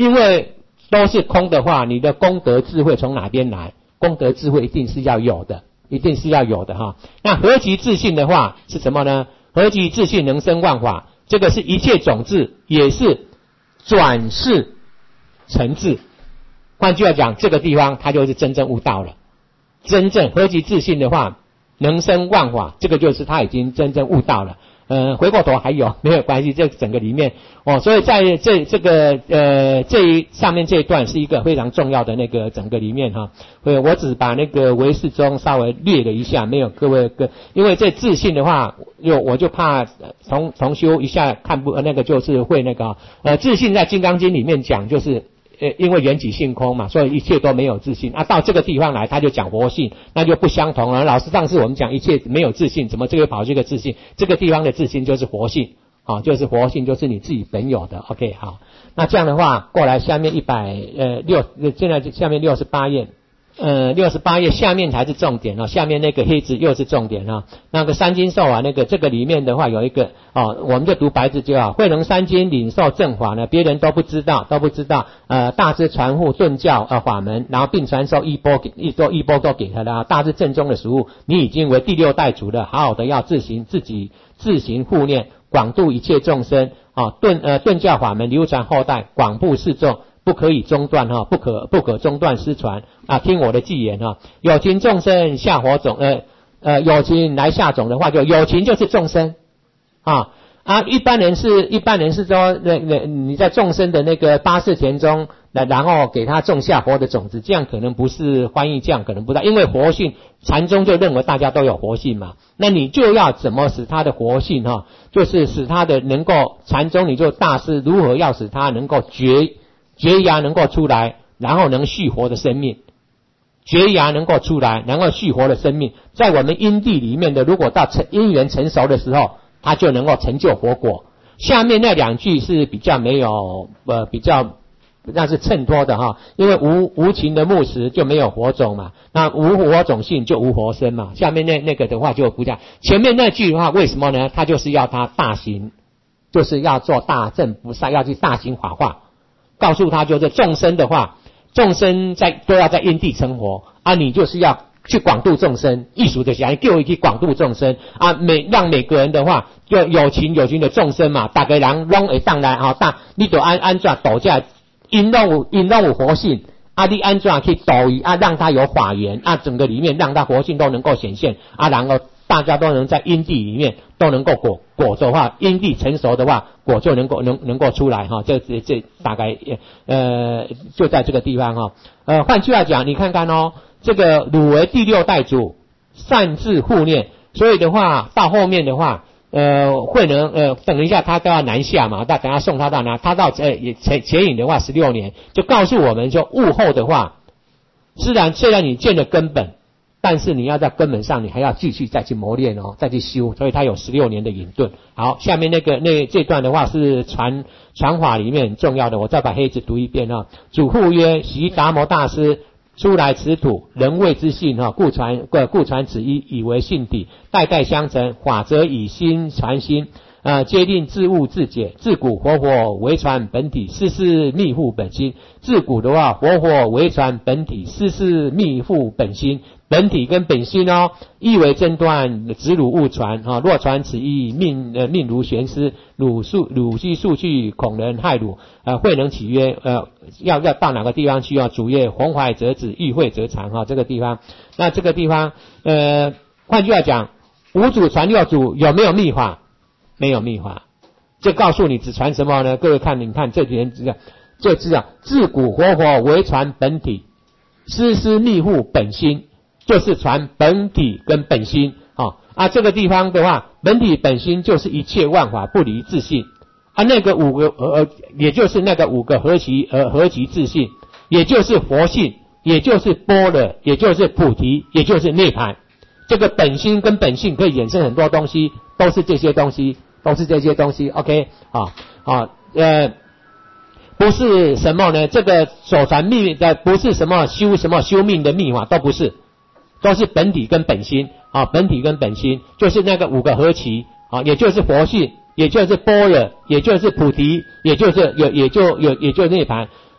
因为都是空的话，你的功德智慧从哪边来？功德智慧一定是要有的，一定是要有的哈。那何其自信的话是什么呢？何其自信能生万法，这个是一切种子，也是转世成智。换句话讲，这个地方它就是真正悟道了。真正何其自信的话，能生万法，这个就是他已经真正悟道了。呃，回过头还有没有关系？这整个里面哦，所以在这这个呃这一上面这一段是一个非常重要的那个整个里面哈。所以我只把那个唯识中稍微略了一下，没有各位各，因为这自信的话，有我就怕重重修一下看不呃那个就是会那个呃自信在《金刚经》里面讲就是。呃，因为缘起性空嘛，所以一切都没有自信啊。到这个地方来，他就讲活性，那就不相同了。老师上次我们讲一切没有自信，怎么这个跑这个自信？这个地方的自信就是活性，啊，就是活性，就是你自己本有的。OK， 好，那这样的话，过来下面一百呃六，现在下面六十八页。呃，六十八页下面才是重点哦，下面那个黑字又是重点哦。那个三经受啊，那个这个里面的话有一个哦，我们就读白字就好。慧能三经领受正法呢，别人都不知道，都不知道。呃，大智传护顿教呃法门，然后并传授一波一波一波都给他了。大智正宗的食物，你已经为第六代主了，好好的要自行自己自行护念，广度一切众生啊、哦，顿呃顿教法门流传后代，广布示众。不可以中断哈，不可不可中断失传啊！听我的偈言哈，有情众生下火种，呃呃，有情来下种的话，就有情就是众生啊啊！一般人是一般人是说，那那你在众生的那个八识田中来，然后给他种下活的种子，这样可能不是翻译，这样可能不大，因为活性禅宗就认为大家都有活性嘛，那你就要怎么使他的活性哈，就是使他的能够禅宗你就大师如何要使他能够觉。绝芽能够出来，然后能续活的生命，绝芽能够出来，能够续活的生命，在我们因地里面的，如果到成因缘成熟的时候，它就能够成就活果。下面那两句是比较没有呃比较那是衬托的哈，因为无无情的木石就没有火种嘛，那无火种性就无活生嘛。下面那那个的话就不讲，前面那句的话为什么呢？它就是要他大行，就是要做大正菩萨，要去大行法化。告诉他就是众生的话，众生在都要在因地成活啊，你就是要去广度众生，艺术的想就去广度众生啊，每让每个人的话，就有情有情的众生嘛，大家人拢会上来啊，大你就安安怎度这因拢有因拢有活性啊，你安怎去度伊啊，让他有法缘啊，整个里面让他活性都能够显现啊，然后大家都能在因地里面都能够果果的话，因地成熟的话，果就能够能能够出来哈。这这这大概呃就在这个地方哈。呃，换句话讲，你看看哦，这个汝为第六代主，善自护念，所以的话到后面的话，呃，慧能呃等一下他都要南下嘛，大等下送他到哪？他到呃也前前引的话十六年，就告诉我们说悟后的话，虽然虽然你见了根本。但是你要在根本上，你还要继续再去磨练哦，再去修，所以它有十六年的隐遁。好，下面那个那这段的话是传传法里面很重要的，我再把黑字读一遍啊。主护曰：习达摩大师出来此土，人谓之信哈，故传故传此一，以为信体，代代相承，法则以心传心。呃，皆令自悟自解，自古活佛为传本体，世世密护本心。自古的话，活佛为传本体，世世密护本心。本体跟本心哦，意为争端，子汝勿传啊！若传此意，命呃命如悬丝，汝速汝须速去，恐人害汝。呃，慧能起曰：呃，要要到哪个地方去啊？主曰：弘怀则止，欲慧则长哈。这个地方，那这个地方，呃，换句话讲，五祖传六祖有没有密法？没有密法，就告诉你只传什么呢？各位看，你看这边这个，就知道自古活佛为传本体，师师密护本心，就是传本体跟本心啊啊！这个地方的话，本体本心就是一切万法不离自性啊。那个五个呃，也就是那个五个合其呃合其自性，也就是佛性，也就是般若，也就是菩提，也就是涅槃。这个本心跟本性可以衍生很多东西，都是这些东西，都是这些东西。OK， 啊啊呃，不是什么呢？这个所传秘的不是什么修什么修命的秘法，都不是，都是本体跟本心啊，本体跟本心就是那个五个合齐啊，也就是佛性，也就是般若，也就是菩提，也就是有也就有也就涅槃。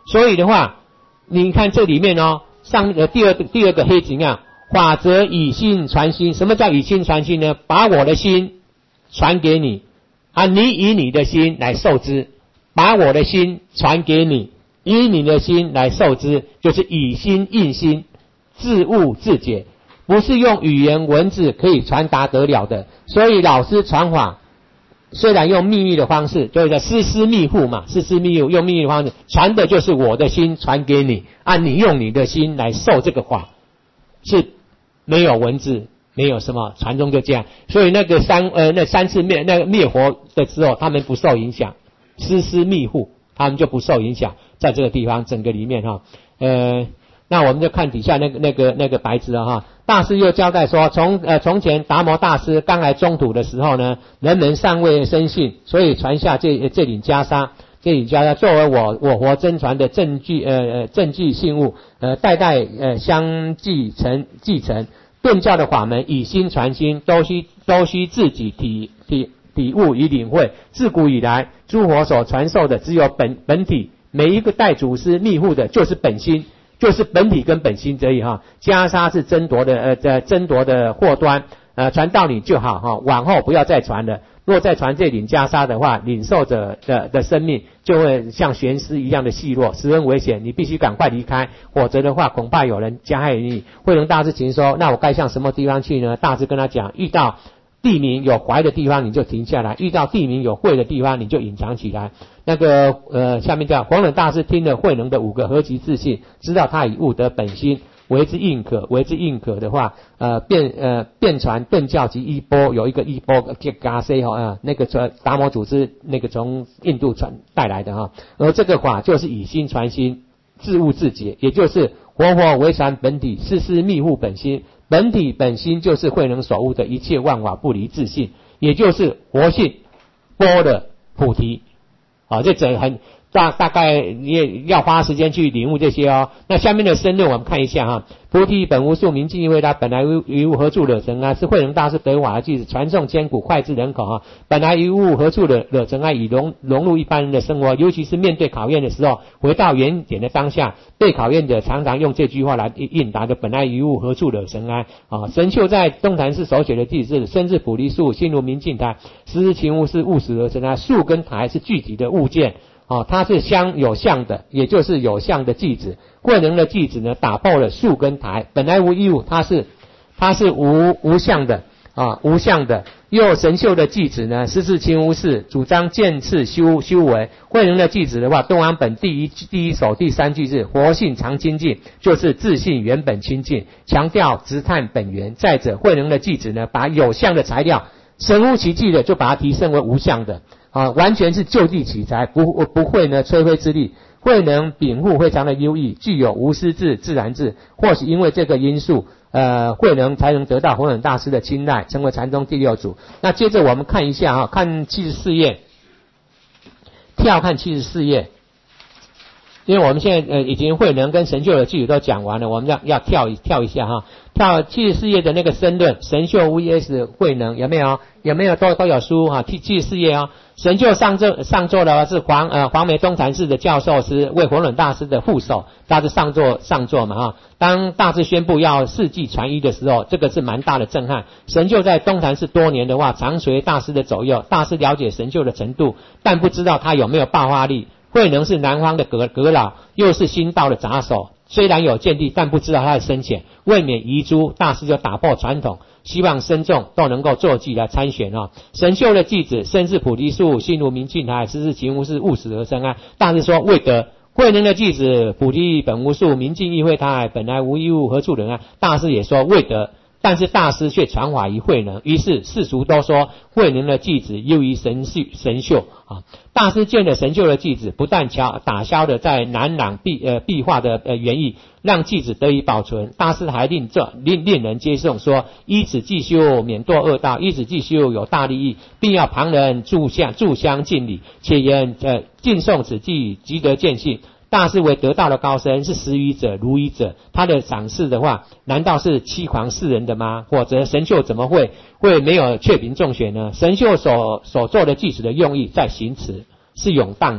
所以的话，你看这里面哦，上呃第二第二个黑字啊，法则以心传心。什么叫以心传心呢？把我的心传给你啊，你以你的心来受之，把我的心传给你，以你的心来受之，就是以心印心，自悟自解，不是用语言文字可以传达得了的。所以老师传法虽然用秘密的方式，就是私私密户嘛，私私密户用秘密的方式传的就是我的心传给你，啊，你用你的心来受这个法，是没有文字，没有什么传宗就这样。所以那个三呃那三次灭那个灭活的时候，他们不受影响，私私密户他们就不受影响，在这个地方整个里面哈，呃，那我们就看底下那个那个那个白纸了哈。大师又交代说，从呃从前达摩大师刚来中土的时候呢，人们尚未深信，所以传下这这顶袈裟，这顶袈裟作为我我国真传的证据呃呃证据信物，呃代代呃相继承继承。顿教的法门以心传心，都需都需自己体体体悟与领会。自古以来，诸佛所传授的只有本本体，每一个代祖师密护的就是本心。就是本体跟本心而已哈，袈裟是争夺的呃的争夺的祸端，呃传到你就好哈，往后不要再传了。若再传这顶袈裟的话，领受者的的生命就会像悬丝一样的细弱，十分危险，你必须赶快离开，否则的话恐怕有人加害于你。慧能大师请说，那我该向什么地方去呢？大师跟他讲，遇到地名有怀的地方你就停下来，遇到地名有慧的地方你就隐藏起来。那个呃，下面叫弘忍大师听了慧能的五个合集自信，知道他已悟得本心，为之应可，为之应可的话，呃，便呃便传顿教及衣钵，有一个衣钵叫嘎塞哈啊，那个传达摩祖师那个从印度传带来的哈，而这个法就是以心传心，自悟自解，也就是活活为传本体，事事密护本心，本体本心就是慧能所悟的一切万法不离自性，也就是活性波的菩提。啊，这整很大大概你也要花时间去领悟这些哦。那下面的深论我们看一下哈，菩提本无树，明镜亦非他，本来于物何处惹尘埃？是慧能大师得法的句子，传颂千古，脍炙人口哈。本来于物何处惹惹尘埃？以融融入一般人的生活，尤其是面对考验的时候，回到原点的当下，被考验者常常用这句话来应答的：本来于物何处惹尘埃？啊，神秀在东坛寺手写的句子，身至菩提树，心如明镜台，时时勤务是务实而成啊。树跟台是具体的物件。哦，它是相有相的，也就是有相的句子。慧能的句子呢，打破了树跟台，本来无一物，它是它是无无相的啊，无相的。又神秀的句子呢，时时勤务事，主张渐次修修为。慧能的句子的话，东王本第一第一首第三句是活性常清净，就是自信原本清净，强调直探本源。再者，慧能的句子呢，把有相的材料神乎其技的就把它提升为无相的。啊，完全是就地取材，不不会呢吹灰之力。慧能禀赋非常的优异，具有无师自自然智。或许因为这个因素，呃，慧能才能得到弘忍大师的青睐，成为禅宗第六祖。那接着我们看一下哈，看七十四页，跳看七十四页，因为我们现在呃已经慧能跟神秀的句子都讲完了，我们要要跳一跳一下哈，跳七十四页的那个申论，神秀 V S 慧能有没有？有没有都都有书哈？七七十四页哦。神秀上座上座的是黄呃黄梅东禅寺的教授，是为弘忍大师的副手，大师上座上座嘛哈。当大师宣布要世纪传一的时候，这个是蛮大的震撼。神秀在东禅寺多年的话，常随大师的左右，大师了解神秀的程度，但不知道他有没有爆发力。慧能是南方的阁阁老，又是新道的杂手，虽然有见地，但不知道他的深浅，未免遗珠。大师就打破传统，希望僧众都能够坐骑来参选哦。神秀的句子，身是菩提树，心如明镜台，时时勤务是务实而生啊。大师说未得。慧能的句子，菩提本无树，明镜亦非台，本来无一物，何处惹啊？大师也说未得。但是大师却传法于慧能，于是世俗都说慧能的句子优于神秀神秀啊。大师见了神秀的句子，不但敲打消了在南朗壁呃壁画的呃原意，让句子得以保存。大师还令这令令人接受说，依此既修免堕恶道，依此既修有大利益，并要旁人助相助相敬礼，且言呃敬诵此句即得见性。大师为得道的高僧，是识愚者如愚者，他的赏识的话，难道是欺狂世人的吗？或者神秀怎么会会没有确评中选呢？神秀所所做的句子的用意在行持，是永荡的，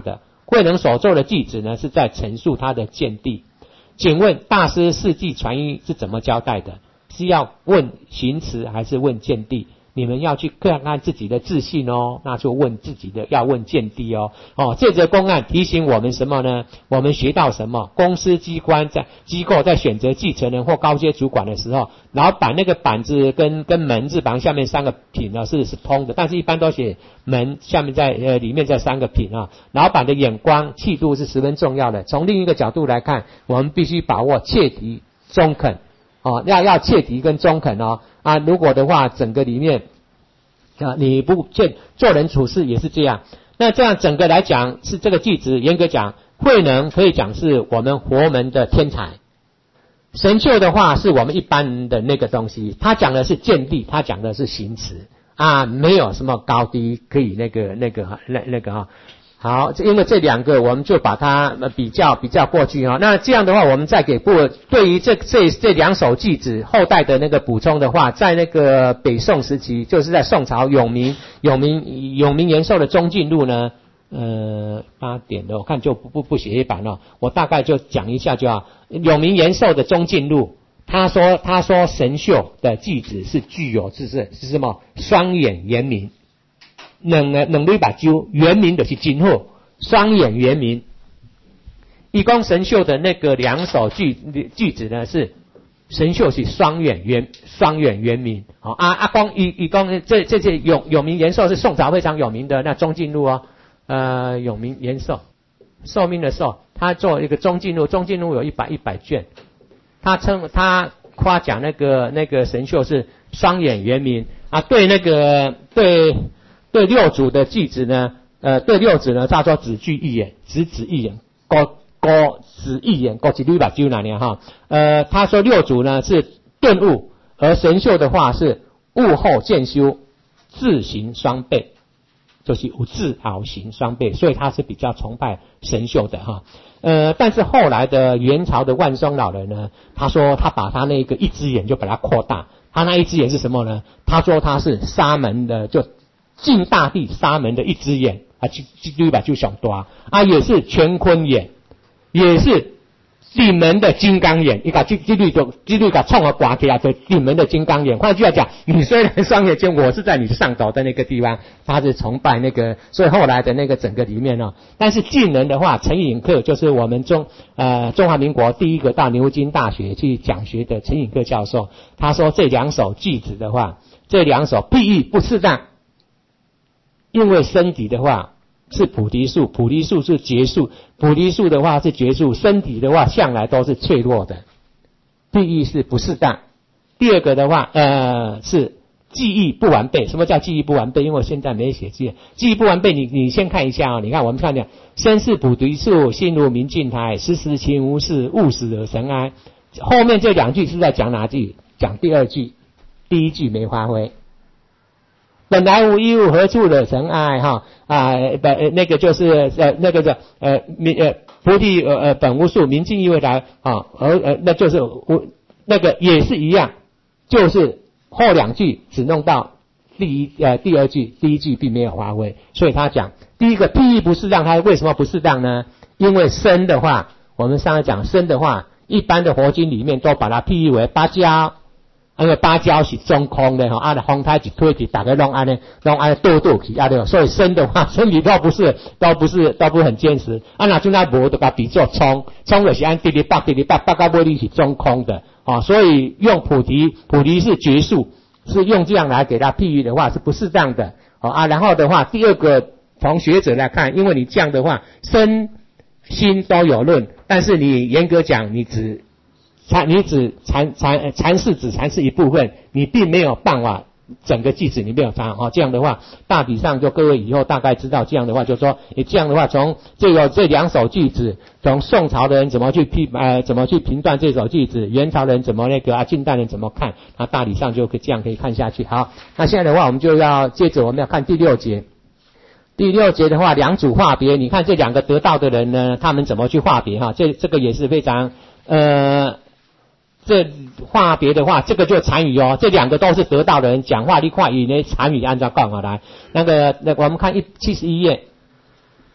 慧能所做的句子呢，是在陈述他的见地。请问大师四句传译是怎么交代的？是要问行持还是问见地？你们要去看看自己的自信哦，那就问自己的，要问见地哦。哦，这则公案提醒我们什么呢？我们学到什么？公司机关在机构在选择继承人或高阶主管的时候，老板那个板字跟跟门字旁下面三个品呢是是通的，但是一般都写门下面在呃里面在三个品啊。老板的眼光气度是十分重要的。从另一个角度来看，我们必须把握切题中肯。哦，要要切题跟中肯哦啊！如果的话，整个里面啊，你不见做人处事也是这样。那这样整个来讲，是这个句子严格讲，慧能可以讲是我们佛门的天才，神秀的话是我们一般的那个东西。他讲的是见地，他讲的是行持啊，没有什么高低可以那个那个那那个哈。好，因为这两个我们就把它比较比较过去哈。那这样的话，我们再给部对于这这这两首句子后代的那个补充的话，在那个北宋时期，就是在宋朝永明永明永明延寿的中进录呢，呃八点的我看就不不不写一版了，我大概就讲一下就好。永明延寿的中进录，他说他说神秀的句子是具有是是是什么双眼圆明。两个两对目睭，圆明就是真好，双眼圆明。一公神秀的那个两首句句子呢是神秀是双眼圆双眼圆明。好、哦、啊啊公一一公这这些永永明延寿是宋朝非常有名的那中进录哦，呃永明延寿寿命的寿，他做一个中进录，中进录有一百一百卷，他称他夸奖那个那个神秀是双眼圆明啊，对那个对。对六祖的句子呢，呃，对六祖呢，叫做只具一眼，只指一眼，高高指一眼，高指六把揪哪年哈？呃，他说六祖呢是顿悟，而神秀的话是悟后渐修，自行双倍，就是无自好行双倍，所以他是比较崇拜神秀的哈。呃，但是后来的元朝的万松老人呢，他说他把他那个一只眼就把它扩大，他那一只眼是什么呢？他说他是沙门的就。尽大地沙门的一只眼啊，就就把就想多啊，也是乾坤眼，也是顶门的金刚眼，一个这这律就这律个冲了刮起来的顶门的金刚眼。换句话讲，你虽然双眼睛，我是在你上头的那个地方，他是崇拜那个，所以后来的那个整个里面呢、哦，但是晋人的话，陈寅恪就是我们中呃中华民国第一个到牛津大学去讲学的陈寅恪教授，他说这两首句子的话，这两首譬喻不适当。因为身体的话是菩提树，菩提树是结树，菩提树的话是结树，身体的话向来都是脆弱的，譬喻是不适当。第二个的话，呃，是记忆不完备。什么叫记忆不完备？因为我现在没写字，记忆不完备，你你先看一下哦。你看我们看讲，身是菩提树，心如明镜台，时时勤无事，勿使惹尘埃。后面这两句是在讲哪句？讲第二句，第一句没发挥。本来无一物，何处惹尘埃？哈啊，本那个就是呃那个叫呃明呃菩提呃呃本无树，明镜亦未来啊，而呃那就是我那个也是一样，就是后两句只弄到第一呃第二句，第一句并没有发挥，所以他讲第一个譬喻不适当，他为什么不适当呢？因为身的话，我们上次讲身的话，一般的佛经里面都把它譬喻为芭蕉。因为芭蕉是中空的哈，啊，风台一推起，大家弄安呢，弄安倒倒去啊，对，所以身的话，身体都不是，都不是，都不是很坚实。啊，那就那无就把比作冲，冲就是按滴滴叭滴滴叭，叭到尾里是中空的啊，所以用菩提，菩提是觉数，是用这样来给它譬喻的话是不适当的啊。然后的话，第二个从学者来看，因为你这样的话，身心都有论，但是你严格讲，你只。禅你只禅禅禅是只禅是一部分，你并没有办法整个句子你没有禅哦。这样的话，大体上就各位以后大概知道，这样的话就说，你这样的话，从这个这两首句子，从宋朝的人怎么去批呃怎么去评断这首句子，元朝人怎么那个啊，近代人怎么看，那大体上就可以这样可以看下去。好，那现在的话，我们就要接着我们要看第六节。第六节的话，两组化别，你看这两个得道的人呢，他们怎么去化别哈？这这个也是非常呃。这话别的话，这个就禅语哦，这两个都是得道的人讲话，你看以呢禅语按照讲好来，那个那我们看一七十一页，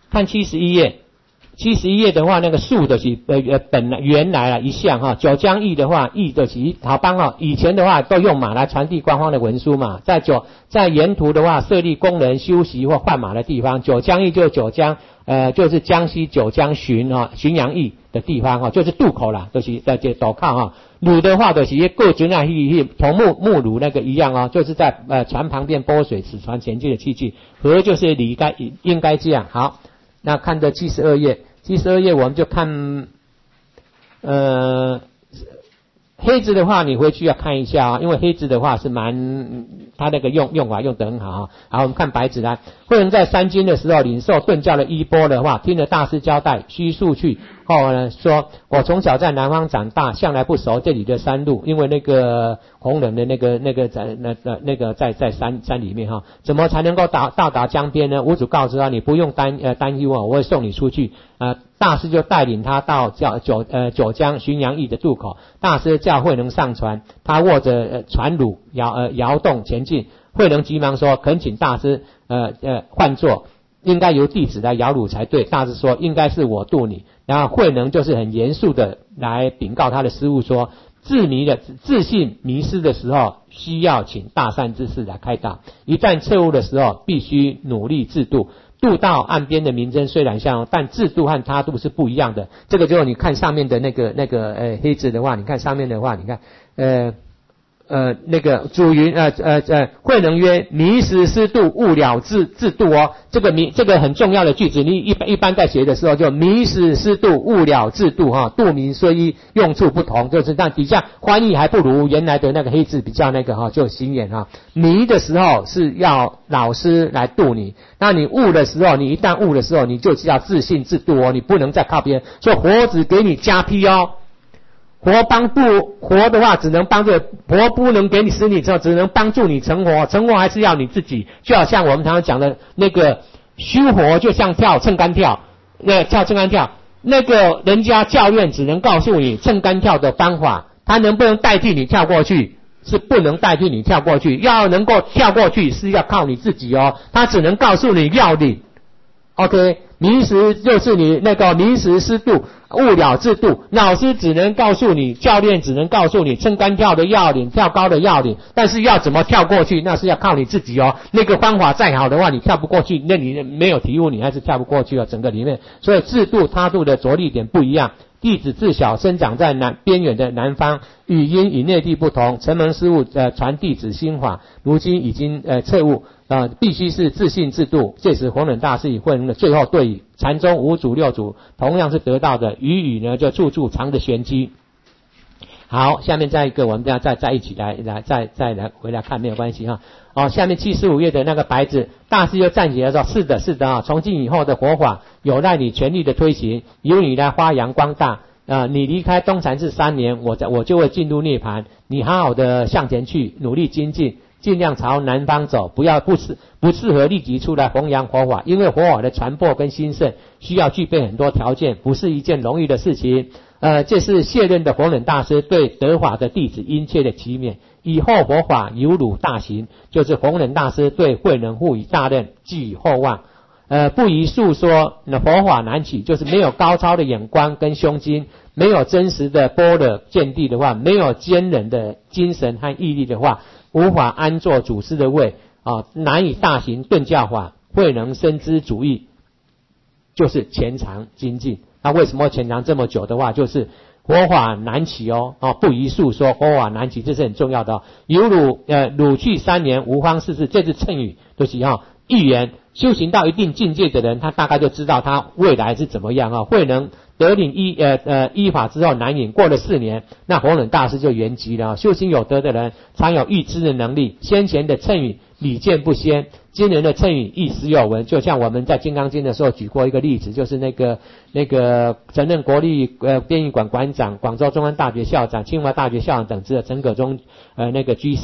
看七十一页。七十一页的话，那个数的是呃呃本来原来啊一项哈，九江驿的话，驿的是好帮哦。以前的话都用马来传递官方的文书嘛，在九在沿途的话设立工人休息或换马的地方。九江驿就是九江呃就是江西九江浔啊浔阳驿的地方哈，就是渡口啦，就是在这渡口哈。橹的话就是各军啊去去同木木橹那个一样哦，就是在呃船旁边拨水使船前进的器具。河就是理该应该这样。好，那看的七十二页。七十二页我们就看，呃，黑字的话你回去要看一下啊，因为黑字的话是蛮，它那个用用法用得很好啊。好，我们看白纸来，慧能在三军的时候领受顿教的衣钵的话，听了大师交代，须速去。后呢说，我从小在南方长大，向来不熟这里的山路，因为那个弘忍的那个那个在那那那个在在山山里面哈，怎么才能够到到达江边呢？五祖告知他，你不用担呃担忧啊，我会送你出去啊。大师就带领他到叫九呃九江浔阳驿的渡口，大师叫慧能上船，他握着呃船橹摇呃摇动前进。慧能急忙说，恳请大师呃呃换座，应该由弟子来摇橹才对。大师说，应该是我渡你。然后慧能就是很严肃的来禀告他的师父说，自迷的自信迷失的时候，需要请大善之士来开导；一旦彻悟的时候，必须努力自度。渡到岸边的名称虽然像，但自度和他度是不一样的。这个就你看上面的那个那个呃黑字的话，你看上面的话，你看呃。呃，那个祖云呃呃呃，慧能曰：迷时失度，勿了自自度哦。这个迷这个很重要的句子，你一般一般在写的时候就迷时失度，勿了自度哈。度名虽异，用处不同，就是但底下翻译还不如原来的那个黑字比较那个哈，就显眼哈。迷的时候是要老师来度你，那你悟的时候，你一旦悟的时候，你就要自信自度哦，你不能再靠别人。所以佛只给你加批哦。佛帮助佛的话，只能帮助佛，不能给你使你之后，只能帮助你成佛。成佛还是要你自己。就好像我们常常讲的那个修佛，就像跳秤杆跳，那跳秤杆跳，那个人家教院只能告诉你秤杆跳的方法，他能不能代替你跳过去？是不能代替你跳过去。要能够跳过去，是要靠你自己哦。他只能告诉你要领。OK。迷时就是你那个迷时失度，误了自度。老师只能告诉你，教练只能告诉你撑杆跳的要领，跳高的要领，但是要怎么跳过去，那是要靠你自己哦。那个方法再好的话，你跳不过去，那你没有体悟，你还是跳不过去哦。整个里面，所以自度他度的着力点不一样。弟子自小生长在南边远的南方，语音与内地不同。承蒙师父呃传弟子心法，如今已经呃彻悟。呃，必须是自信自度。这时弘忍大师与慧能的最后对语，禅宗五祖六祖同样是得到的，语语呢就处处藏着玄机。好，下面再一个，我们等下再再一起来来再再来回来看，没有关系哈。哦，下面七十五页的那个白纸，大师又站起来说：是的，是的啊，从今以后的佛法有赖你全力的推行，由你来发扬光大。呃，你离开东禅寺三年，我在我就会进入涅槃。你好好的向前去，努力精进。尽量朝南方走，不要不适不适合立即出来弘扬佛法，因为佛法的传播跟兴盛需要具备很多条件，不是一件容易的事情。呃，这是现任的弘忍大师对得法的弟子殷切的祈勉。以后佛法犹如大行，就是弘忍大师对慧能赋予大任，寄予厚望。呃，不宜述说那佛法难起，就是没有高超的眼光跟胸襟，没有真实的般若见地的话，没有坚忍的精神和毅力的话，无法安坐祖师的位啊，难以大行顿教法。慧能深知主义，就是潜藏精进。那为什么潜藏这么久的话，就是佛法难起哦，啊，不宜述说佛法难起，这是很重要的哦。犹如呃，鲁去三年，无方世事，这是谶语，就是哈、哦、预言。修行到一定境界的人，他大概就知道他未来是怎么样啊。慧能得领依呃呃依法之后南隐，过了四年，那弘忍大师就圆寂了。修行有德的人，常有预知的能力。先前的谶语理见不鲜，今人的谶语亦时有闻。就像我们在《金刚经》的时候举过一个例子，就是那个那个曾任国立呃编译馆馆长、广州中央大学校长、清华大学校长等之的陈可中呃那个居士，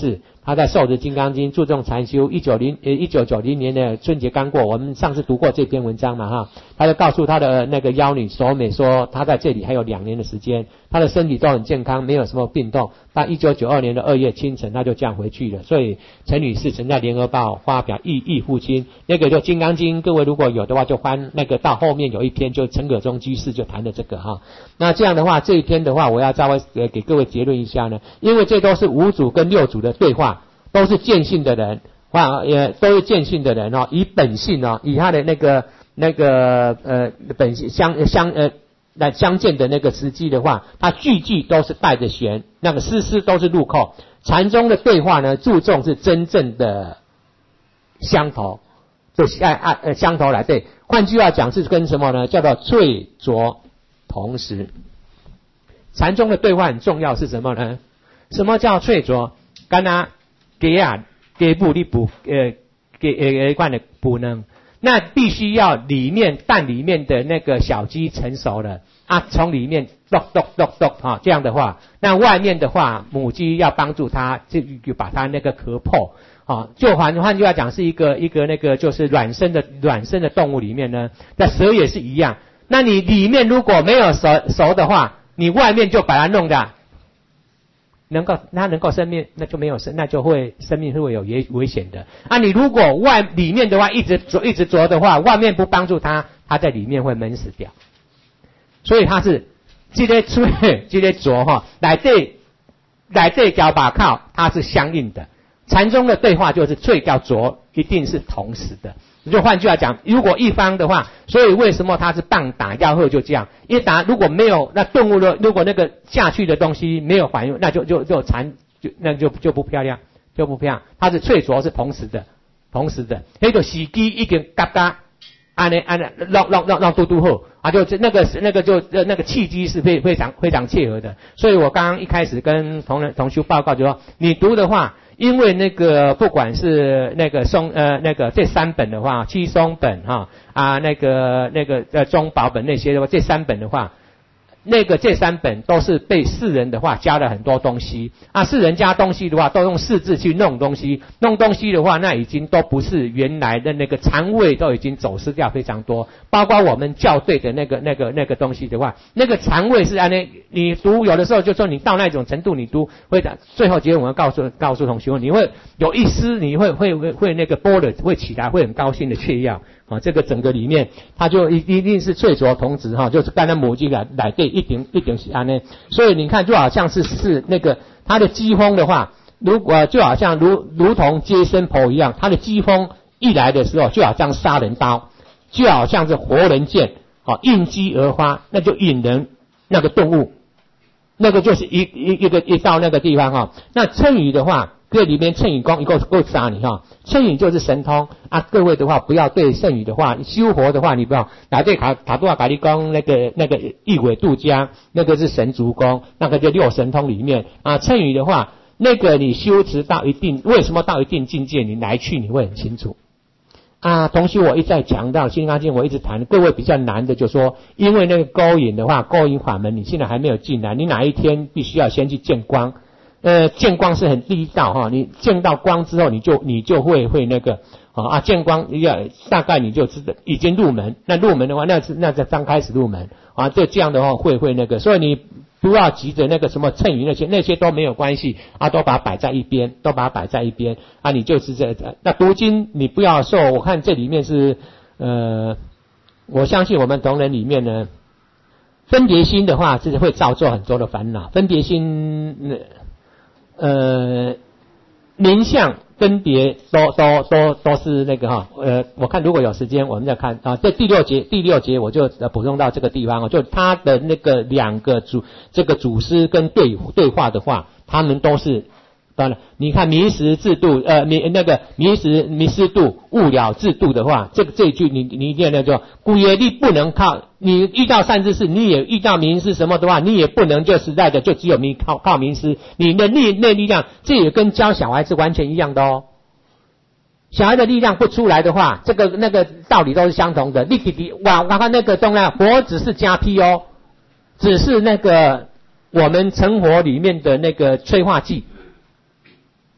他在《瘦子金刚经》注重禅修，一九零呃一九九零年的春节刚过，我们上次读过这篇文章嘛哈，他就告诉他的那个妖女守美说，他在这里还有两年的时间，他的身体都很健康，没有什么病痛。但一九九二年的二月清晨，他就这样回去了。所以陈女士曾在《联合报》发表忆忆父亲，那个就《金刚经》，各位如果有的话就翻那个到后面有一篇，就陈可中居士就谈的这个哈。那这样的话，这一篇的话，我要再为呃给各位结论一下呢，因为这都是五祖跟六祖的对话。都是见性的人，啊，也都是见性的人哦，以本性哦，以他的那个那个呃本性相相呃来相见的那个时机的话，他句句都是带着弦，那个丝丝都是入扣。禅宗的对话呢，注重是真正的相投，就按按呃相投来对。换句话讲是跟什么呢？叫做翠浊同时。禅宗的对话很重要是什么呢？什么叫翠浊？刚刚给啊，给补你补呃给呃一罐的补呢，那必须要里面蛋里面的那个小鸡成熟了啊，从里面咚咚咚咚哈，这样的话，那外面的话母鸡要帮助它，就就把它那个壳破啊，就换换句话讲是一个一个那个就是卵生的卵生的动物里面呢，那蛇也是一样，那你里面如果没有熟熟的话，你外面就把它弄的。能够它能够生命，那就没有生，那就会生命是会有危危险的啊！你如果外里面的话一直啄一直啄的话，外面不帮助它，它在里面会闷死掉。所以它是这个吹这个啄哈，来对来对脚把靠，它是相应的。禅宗的对话就是吹叫啄，一定是同时的。就换句话讲，如果一方的话，所以为什么他是棒打要后就这样？一打如果没有那动物的，如果那个下去的东西没有反应，那就就就残就那就就不漂亮，就不漂亮。它是脆啄是同时的，同时的。那个洗机一点嘎嘎，按呢按呢让让让让嘟嘟后啊，就那个那个就那个契机是非非常非常切合的。所以我刚刚一开始跟同仁同修报告就说，你读的话。因为那个不管是那个松呃那个这三本的话，七松本哈啊那个那个呃中宝本那些的话，这三本的话，那个这三本都是被世人的话加了很多东西啊，世人加东西的话都用世字去弄东西，弄东西的话那已经都不是原来的那个禅味，都已经走失掉非常多，包括我们校对的那个那个那个东西的话，那个禅味是按那你读有的时候就说你到那种程度你读会的，最后结果我要告诉告诉同学你会有一丝你会会会会那个波的会起来会很高兴的雀跃啊，这个整个里面它就一一定是翠浊同质哈，就是刚才母鸡来来对一定一定是安呢，所以你看就好像是是那个它的机锋的话，如果就好像如如同接生婆一样，它的机锋一来的时候就好像杀人刀，就好像是活人剑，啊应机而发，那就引人那个动物，那个就是一一一个一到那个地方哈，那谶语的话。这里面谶语功一个够杀你哈，谶语就是神通啊！各位的话不要对谶语的话修佛的话，你不要来对卡卡多瓦卡利功那个那个一尾渡江，那个是神足功，那个就六神通里面啊。谶语的话，那个你修持到一定，为什么到一定境界，你来去你会很清楚啊。同时我一再强调，《金刚经》我一直谈，各位比较难的就说，因为那个勾引的话，勾引法门你现在还没有进来，你哪一天必须要先去见光。呃，见光是很第一道哈，你见到光之后，你就你就会会那个啊，见光要大概你就知道已经入门。那入门的话，那是那才刚开始入门啊，这这样的话会会那个，所以你不要急着那个什么谶语那些那些都没有关系啊，都把它摆在一边，都把它摆在一边啊，你就是这那读经你不要受，我看这里面是呃，我相信我们同仁里面呢，分别心的话是会造作很多的烦恼，分别心。呃呃，名相分别都都都都是那个哈，呃，我看如果有时间我们再看啊，这第六节第六节我就呃补充到这个地方哦，就他的那个两个主这个祖师跟对对话的话，他们都是。当然，你看迷失制度，呃，迷那个迷失迷失度误了制度的话，这个这一句你你一定要叫，故业力不能靠你遇到善知识，你也遇到名师什么的话，你也不能就实在的就只有名靠靠名师，你的力内力量，这也跟教小孩是完全一样的哦。小孩的力量不出来的话，这个那个道理都是相同的。你弟弟哇，我看那个东啊，佛只是加 P 哦，只是那个我们成活里面的那个催化剂。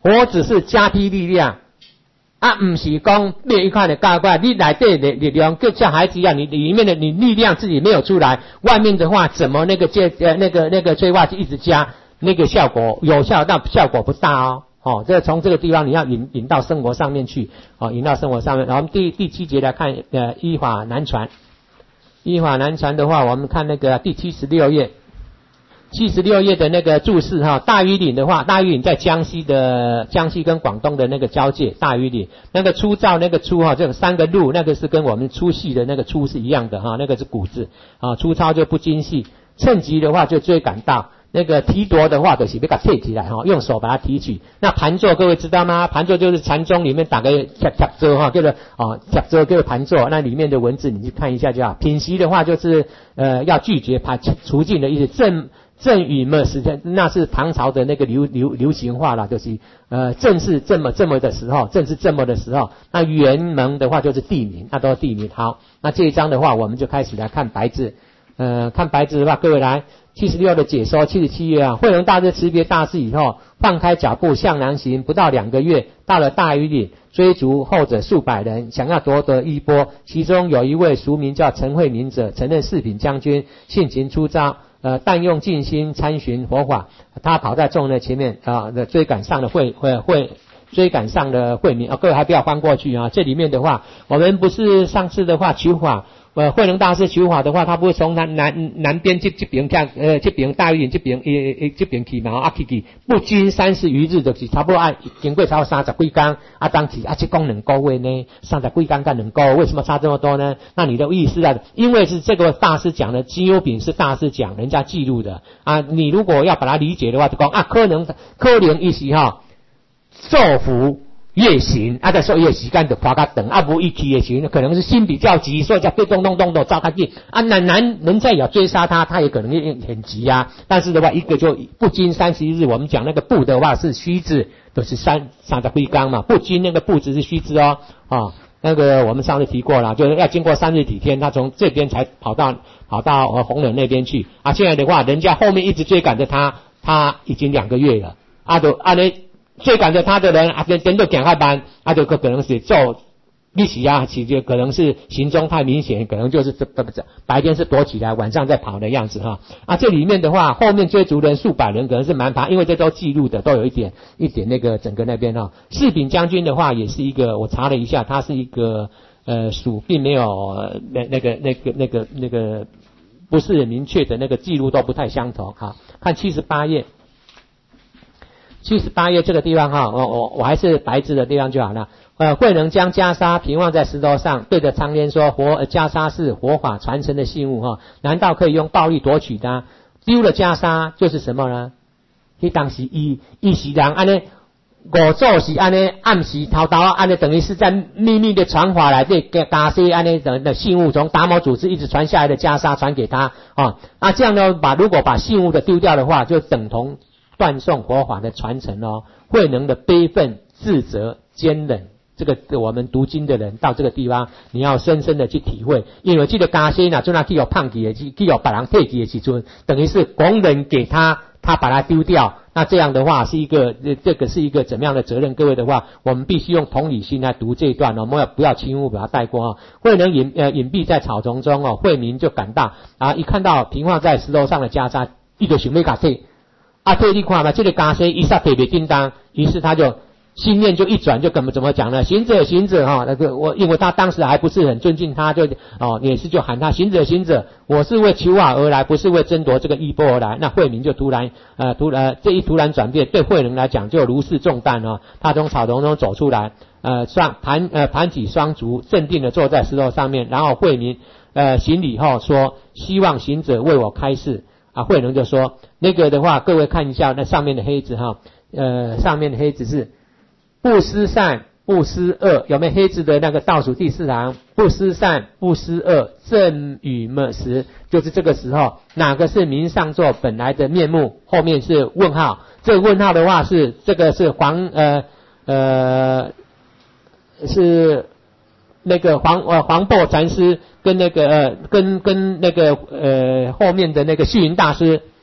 佛只是加提力量，啊，不是讲另一块的教怪，你内底的力量就像孩子一样，你里面的你力量自己没有出来，外面的话怎么那个接呃那个那个催化剂一直加，那个效果有效，但效果不大哦。哦，这从这个地方你要引引到生活上面去，哦，引到生活上面。然后第第七节来看，呃，依法难传。依法难传的话，我们看那个第七十六页，七十六页的那个注释哈，大禹岭的话，大禹岭在江西的江西跟广东的那个交界，大禹岭那个粗糙那个粗哈，这个三个路那个是跟我们粗细的那个粗是一样的哈，那个是古字啊，粗糙就不精细，趁机的话就追赶到。那个提夺的话就是要把它提起来哈，用手把它提取。那盘坐各位知道吗？盘坐就是禅宗里面打个夹夹桌哈，叫做哦夹桌叫做盘坐。那里面的文字你去看一下就好。品习的话就是呃要拒绝排除尽的意思。正正语嘛是那是唐朝的那个流流流行话啦，就是呃正是这么这么的时候，正是这么的时候。那元蒙的话就是地名，那都是地名。好，那这一章的话我们就开始来看白字。呃，看白字的话，各位来。七十六的解说，七十七页啊，慧能大师辞别大师以后，放开脚步向南行，不到两个月，到了大禹岭，追逐后者数百人，想要夺得衣钵。其中有一位俗名叫陈惠民者，曾任四品将军，性情粗糙，呃，但用尽心参寻佛法。他跑在众人前面啊，呃，追赶上了慧慧慧。追赶上了慧民啊，各位还不要翻过去啊。这里面的话，我们不是上次的话求法。呃，慧能大师求法的话，他不会从南南南边这这边看，呃，这边大禹岭这边，呃呃这边去嘛，啊去去，不均三十余日就是差不多啊，经过超过三十几天，啊当时啊这讲两个月呢，三十几天跟两个月，为什么差这么多呢？那你的意思啊，因为是这个大师讲的，金优品是大师讲，人家记录的啊，你如果要把它理解的话，就讲啊，可能可能一时哈，受福。夜行，啊，在说夜时间就花较长，啊，无一去的时候，可能是心比较急，所以才被咚咚咚的抓他进。啊，男男人再要追杀他，他也可能也很急啊。但是的话，一个就不经三十一日，我们讲那个步的话是虚字，就是三三十几天嘛，不经那个步字是虚字哦，啊，那个我们上次提过了，就是要经过三日几天，他从这边才跑到跑到呃红人那边去。啊，现在的话，人家后面一直追赶着他，他已经两个月了，啊，都啊呢。追赶着他的人啊，跟跟着赶快班，啊，就可能是做利息啊，其实可能是行踪太明显，可能就是这这这白天是躲起来，晚上在跑的样子哈。啊，这里面的话，后面追逐人数百人，可能是蛮爬，因为这都记录的，都有一点一点那个整个那边哈。四品将军的话，也是一个，我查了一下，他是一个呃属，并没有那那个那个那个那个不是很明确的那个记录都不太相同哈。看七十八页。七十八页这个地方哈，我我我还是白字的地方就好了。呃，慧能将袈裟平放在石头上，对着苍天说：“佛呃袈裟是佛法传承的信物哈，难道可以用暴力夺取它？丢了袈裟就是什么呢？迄当时伊伊是人安尼，五祖是安尼暗时偷偷安尼，等于是在秘密的传法来对袈裟安尼的的信物，从达摩祖师一直传下来的袈裟传给他啊。那这样呢，把如果把信物的丢掉的话，就等同。”断送佛法的传承哦，慧能的悲愤、自责、坚忍，这个我们读经的人到这个地方，你要深深的去体会，因为这个袈裟呢，就那去有胖起的，去有把人配起的时阵，等于是工人给他，他把它丢掉，那这样的话是一个，这个是一个怎么样的责任？各位的话，我们必须用同理心来读这一段哦，我们要不要轻忽把它带过哦？慧能隐呃隐蔽在草丛中哦，慧明就赶到啊，一看到平放在石头上的袈裟，一就想要给退。啊，对，你看嘛，这个袈裟一下特别叮当，于是他就心念就一转，就怎么怎么讲呢？行者，行者哈，那个我因为他当时还不是很尊敬他，就哦也是就喊他行者，行者，我是为求法而来，不是为争夺这个衣钵而来。那慧明就突然呃突呃这一突然转变，对慧能来讲就如释重担哦。他从草丛中走出来，呃双盘呃盘起双足，镇定的坐在石头上面，然后慧明呃行礼后说，希望行者为我开示。啊，慧能就说那个的话，各位看一下那上面的黑字哈，呃，上面的黑字是不思善，不思恶，有没有黑字的那个倒数第四行？不思善，不思恶，正与么时？就是这个时候，哪个是明上座本来的面目？后面是问号，这个问号的话是这个是黄呃呃是那个黄呃黄檗禅师。跟那个呃，跟跟那个呃后面的那个虚云大师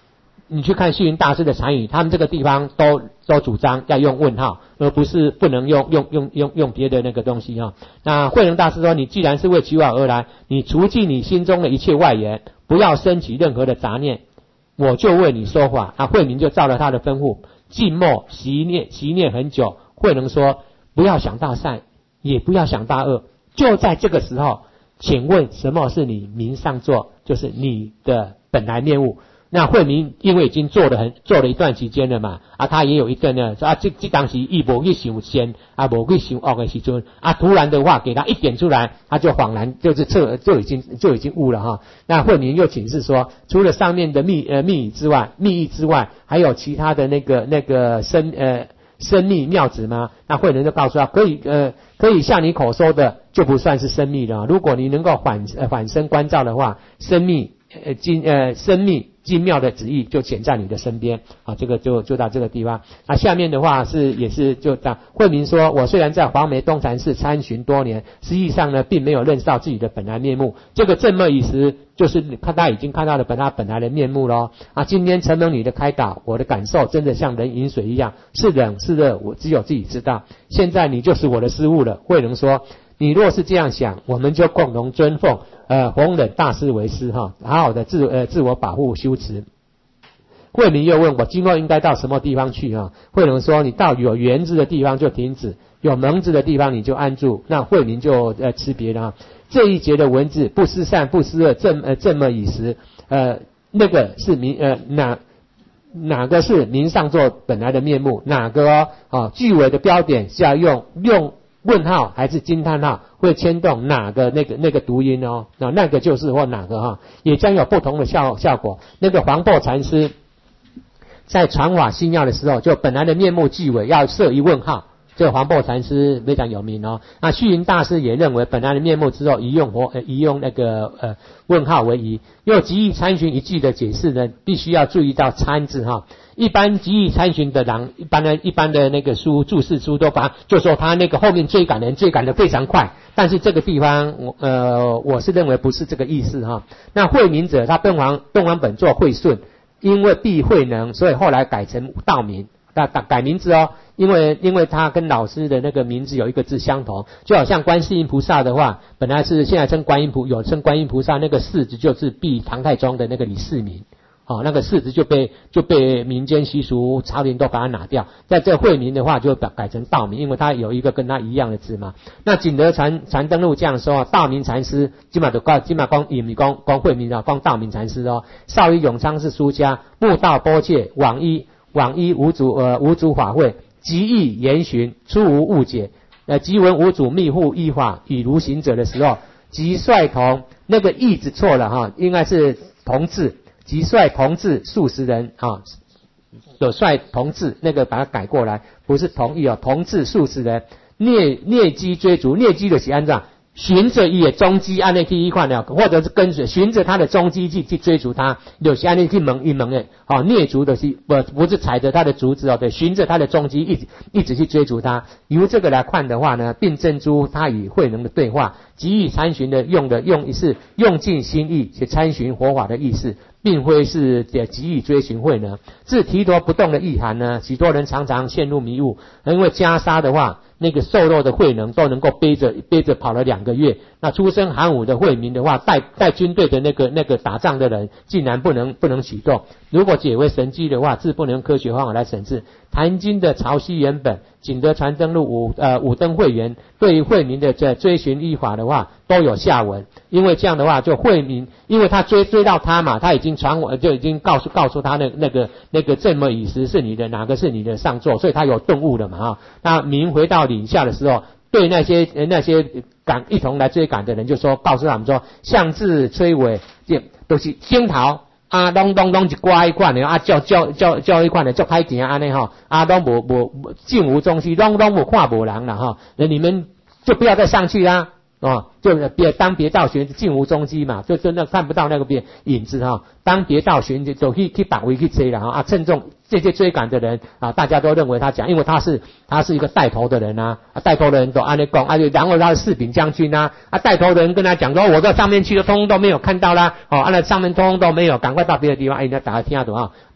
你去看虚云大师的禅语，他们这个地方都都主张要用问号，而不是不能用用用用用别的那个东西哈。那慧能大师说，你既然是为求法而来，你除尽你心中的一切外缘，不要升起任何的杂念，我就为你说法。啊，慧明就照了他的吩咐，静默习念习念很久。慧能说，不要想大善，也不要想大恶，就在这个时候，请问什么是你明上座？就是你的本来面目。那慧明因为已经做了很做了一段时间了嘛，啊，他也有一个呢，说啊，这这当时一无去想仙，啊，无去想恶的时阵，啊，突然的话给他一点出来，他就恍然就是彻就已经就已经悟了哈。那慧明又请示说，除了上面的密呃密语之外，密意之外，还有其他的那个那个深呃深密妙旨吗？那慧能就告诉他，可以呃可以像你口说的，就不算是深密了。如果你能够反呃反身关照的话，深密呃精呃深密。精妙的旨意就显在你的身边啊，这个就就到这个地方。那下面的话是也是就讲慧明说，我虽然在黄梅东禅寺参寻多年，实际上呢并没有认识到自己的本来面目。这个正默已时，就是看他已经看到了本他本来的面目咯。啊，今天承蒙你的开导，我的感受真的像人饮水一样，是冷是热，我只有自己知道。现在你就是我的师父了。慧能说，你若是这样想，我们就共同尊奉呃弘忍大师为师哈，好好的自呃自我保护修持。慧明又问我今后应该到什么地方去哈？慧能说，你到有园子的地方就停止，有门子的地方你就安住。那慧明就呃辞别了哈。这一节的文字，不思善不思恶，正呃正默已时，呃那个是明呃哪哪个是明上座本来的面目？哪个哦啊句尾的标点是要用用问号还是惊叹号，会牵动哪个那个那个读音哦？那那个就是或哪个哈，也将有不同的效效果。那个黄檗禅师在传法心要的时候，就本来的面目句尾要设一问号。这个黄檗禅师非常有名哦。那虚云大师也认为本来的面目之后，宜用活呃宜用那个呃问号为宜。又集义参寻一句的解释呢，必须要注意到参字哈。一般集义参寻的人，一般的一般的那个书注释书都把就说他那个后面追赶人追赶的非常快，但是这个地方我呃我是认为不是这个意思哈。那慧明者他敦煌敦煌本作慧顺，因为避慧能，所以后来改成道明。那改改名字哦，因为因为他跟老师的那个名字有一个字相同，就好像观世音菩萨的话，本来是现在称观音菩有称观音菩萨，那个世字就是避唐太宗的那个李世民。哦，那个世字就被就被民间习俗朝廷都把它拿掉，在这慧明的话就改成道明，因为他有一个跟他一样的字嘛。那景德禅禅登录这样说，道明禅师基本都光基本光也没光光慧明啊，光道明禅师哦。少于永昌是书家，悟道波切，往依往依无主呃无主法会，极易言循，出无误解。呃，即闻无主密护依法与如行者的时候，即率同那个义字错了哈，应该是同字。即率同治数十人啊，有率同治那个把它改过来，不是同意哦，同治数十人，疟疟疾追逐，疟疾的是按照循着伊的踪迹按那去一块了，或者是跟随循着他的踪迹去去追逐他，有些按那去蒙一蒙的，哦，疟逐的是不不是踩着他的竹子哦，对，循着他的踪迹一直一直去追逐他。由这个来看的话呢，并证出他与慧能的对话，极易参寻的用的用是用尽心意去参寻佛法的意思。并非是极易追寻慧能，自提陀不动的意涵呢，许多人常常陷入迷雾。因为袈裟的话，那个瘦弱的慧能都能够背着背着跑了两个月，那出身寒武的慧明的话，带带军队的那个那个打仗的人，竟然不能不能启动。如果解为神机的话，自不能科学方法来审视。坛经的潮汐原本、景德传灯录五呃五灯会员，对于慧明的这追寻依法的话，都有下文。因为这样的话，就慧明，因为他追追到他嘛，他已经传我就已经告诉告诉他那那个那个正默已时是你的，哪个是你的上座，所以他有顿悟了嘛哈。那明回到岭下的时候，对那些那些赶一同来追赶的人，就说告诉他们说，向至摧毁，这都是惊逃。啊，拢拢拢一挂一款的啊，叫叫叫叫一款的，足歹行安尼吼，啊，拢无无静无中西，拢拢无看无人了哈，那你们就不要再上去啦，哦，就别当别道寻，静无踪迹嘛，就真的看不到那个别影子哈，当别道寻就就去去打围去追了哈，啊，趁重这些追赶的人啊，大家都认为他讲，因为他是他是一个带头的人啊，啊带头的人都安尼讲，啊，然后他的士兵将军啊，啊带头的人跟他讲说，我到上面去的通通都没有看到啦，哦，啊那上面通通都没有，赶快到别的地方，哎，那大家听得懂啊，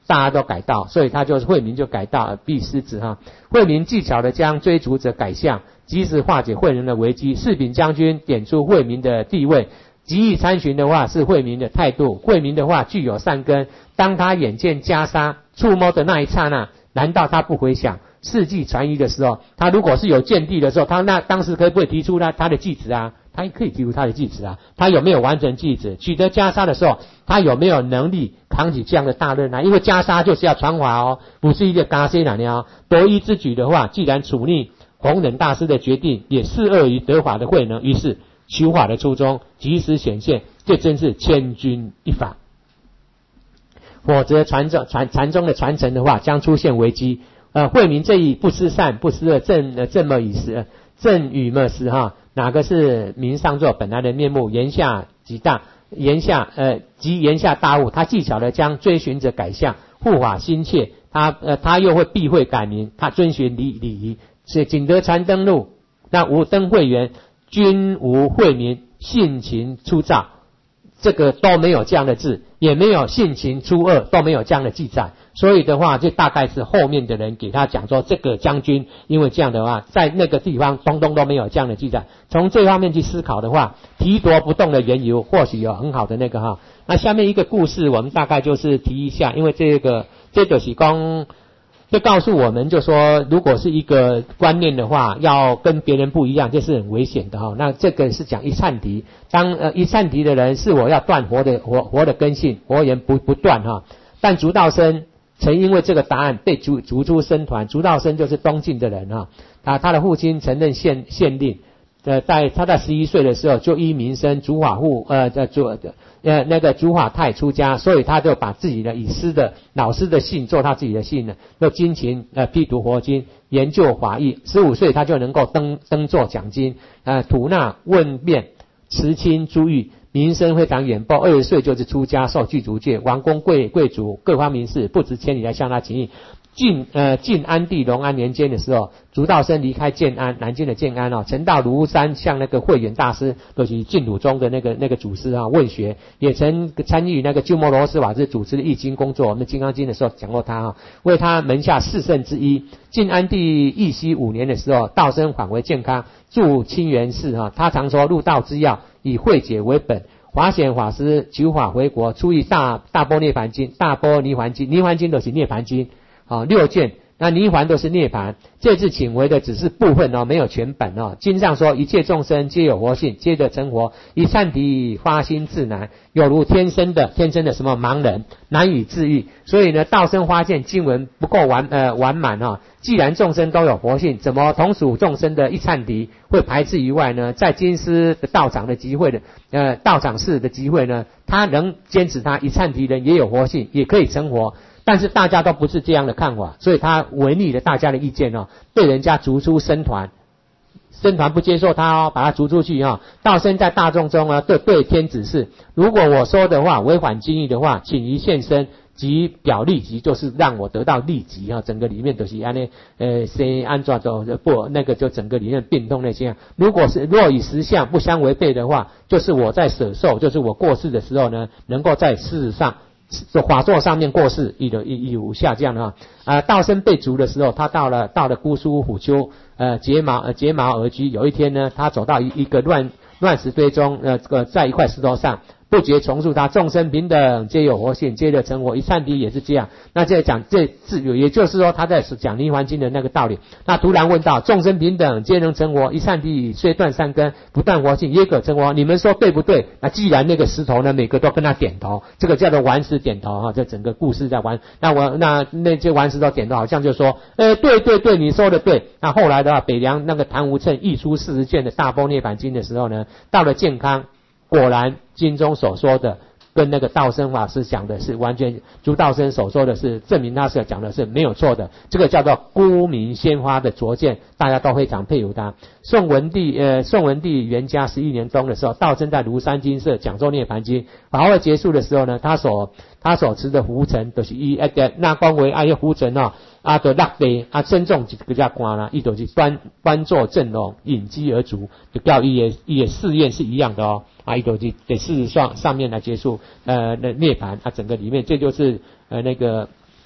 大家都改道，所以他就是惠民就改道而避失之哈。惠民技巧的将追逐者改向，及时化解惠人的危机。士秉将军点出惠民的地位，极易参寻的话是惠民的态度。惠民的话具有善根，当他眼见袈裟触摸的那一刹那，难道他不回想世纪传疑的时候，他如果是有见地的时候，他那当时可不可以提出他他的祭旨啊？他可以提出他的祭旨啊，他有没有完成祭旨？取得袈裟的时候，他有没有能力扛起这样的大任啊？因为袈裟就是要传法哦，不是一个嘎些哪样夺一之举的话，既然处逆弘忍大师的决定，也是恶于得法的慧能，于是修法的初衷及时显现，这真是千钧一发。否则传宗传禅宗的传承的话，将出现危机。呃，惠民这一不思善不思恶，正呃正么以时，正与么时哈？哪个是明上座本来的面目？言下极大，言下呃即言下大悟。他技巧的将追寻者改向，护法心切。他呃他又会避讳改名，他遵循礼礼仪。是景德传灯录，那无灯会员，均无惠民，性情粗糙，这个都没有这样的字，也没有性情粗恶，都没有这样的记载。所以的话，就大概是后面的人给他讲说，这个将军因为这样的话，在那个地方通通都没有这样的记载。从这方面去思考的话，提夺不动的缘由，或许有很好的那个哈。那下面一个故事，我们大概就是提一下，因为这个这就是讲，就告诉我们，就说如果是一个观念的话，要跟别人不一样，这是很危险的哈。那这个是讲一忏提，当呃一忏提的人是我要断活的活活的根性，活言不不断哈。但竺道生曾因为这个答案被逐逐出僧团。竺道生就是东晋的人啊，他他的父亲曾任县县令，呃，在他在十一岁的时候就依民生竺法护呃在做呃那个竺法泰出家，所以他就把自己的以师的老师的信做他自己的信呢，用精勤呃批读佛经，研究法义。十五岁他就能够登登座讲经，呃吐纳问辩，持亲诸狱。名声非常远播。二十岁就是出家，受具足戒，王公贵贵族各方名士不辞千里来向他请益。晋呃晋安帝隆安年间的时候，竺道生离开建安，南京的建安哦，曾到庐山向那个慧远大师，就是净土宗的那个那个祖师啊问学，也曾参与那个鸠摩罗什法师主持的易经工作。我们金刚经的时候讲过他啊，为他门下四圣之一。晋安帝义熙五年的时候，道生返回建康，住清源寺啊，他常说入道之要，以慧解为本。华显法师求法回国，出于大大般涅盘经、大般涅盘经、涅盘经都是涅盘经啊，六卷，那涅盘都是涅盘。这次请回的只是部分哦，没有全本哦。经上说一切众生皆有活性，皆得成活，以善体发心自难，有如天生的天生的什么盲人，难以治愈。所以呢，道生发现经文不够完呃完满哦。既然众生都有活性，怎么同属众生的一忏提会排斥于外呢？在金师的道场的集会的呃道场室的集会呢，他能坚持他一忏提人也有活性，也可以成活。但是大家都不是这样的看法，所以他违逆了大家的意见哦，被人家逐出僧团，僧团不接受他哦，把他逐出去哦。道生在大众中啊，对对天指示，如果我说的话违反经义的话，请于现身。即表利己，就是让我得到利己啊！整个里面都是安呢，呃，谁安怎都不那个就整个里面变动那些。如果是若与实相不相违背的话，就是我在舍寿，就是我过世的时候呢，能够在事实上法座上面过世，一的一一无下这样的啊。啊，道生被逐的时候，他到了到了姑苏虎丘，呃，结毛呃结毛而居。有一天呢，他走到一一个乱乱石堆中，呃，这个在一块石头上。不觉重述他众生平等，皆有活性，皆得成活。一忏提也是这样。那这讲这字，也就是说他在讲涅槃经的那个道理。那突然问到众生平等，皆能成活。一忏提虽断善根，不断活性，也可成活。你们说对不对？那既然那个石头呢，每个都跟他点头，这个叫做顽石点头哈。这整个故事在玩。那我那那些顽石都点头，好像就说，呃，对对对，你说的对。那后来的话，北凉那个谭无称译出四十卷的大般涅槃经的时候呢，到了健康。果然经中所说的跟那个道生法师讲的是完全，竺道生所说的是证明他是讲的是没有错的，这个叫做孤明鲜花的拙见，大家都非常佩服他。宋文帝呃宋文帝元嘉十一年冬的时候，道生在庐山精舍讲授涅槃经，法会结束的时候呢，他所他所持的拂尘都是以呃那光为啊，拂尘哦啊的落地啊尊重几个家官啦，伊都是端端坐正容，引机而足，就叫伊也伊也试验是一样的哦。啊，一斗就在事实上上面来结束呃那涅槃，啊整个里面这就是呃那个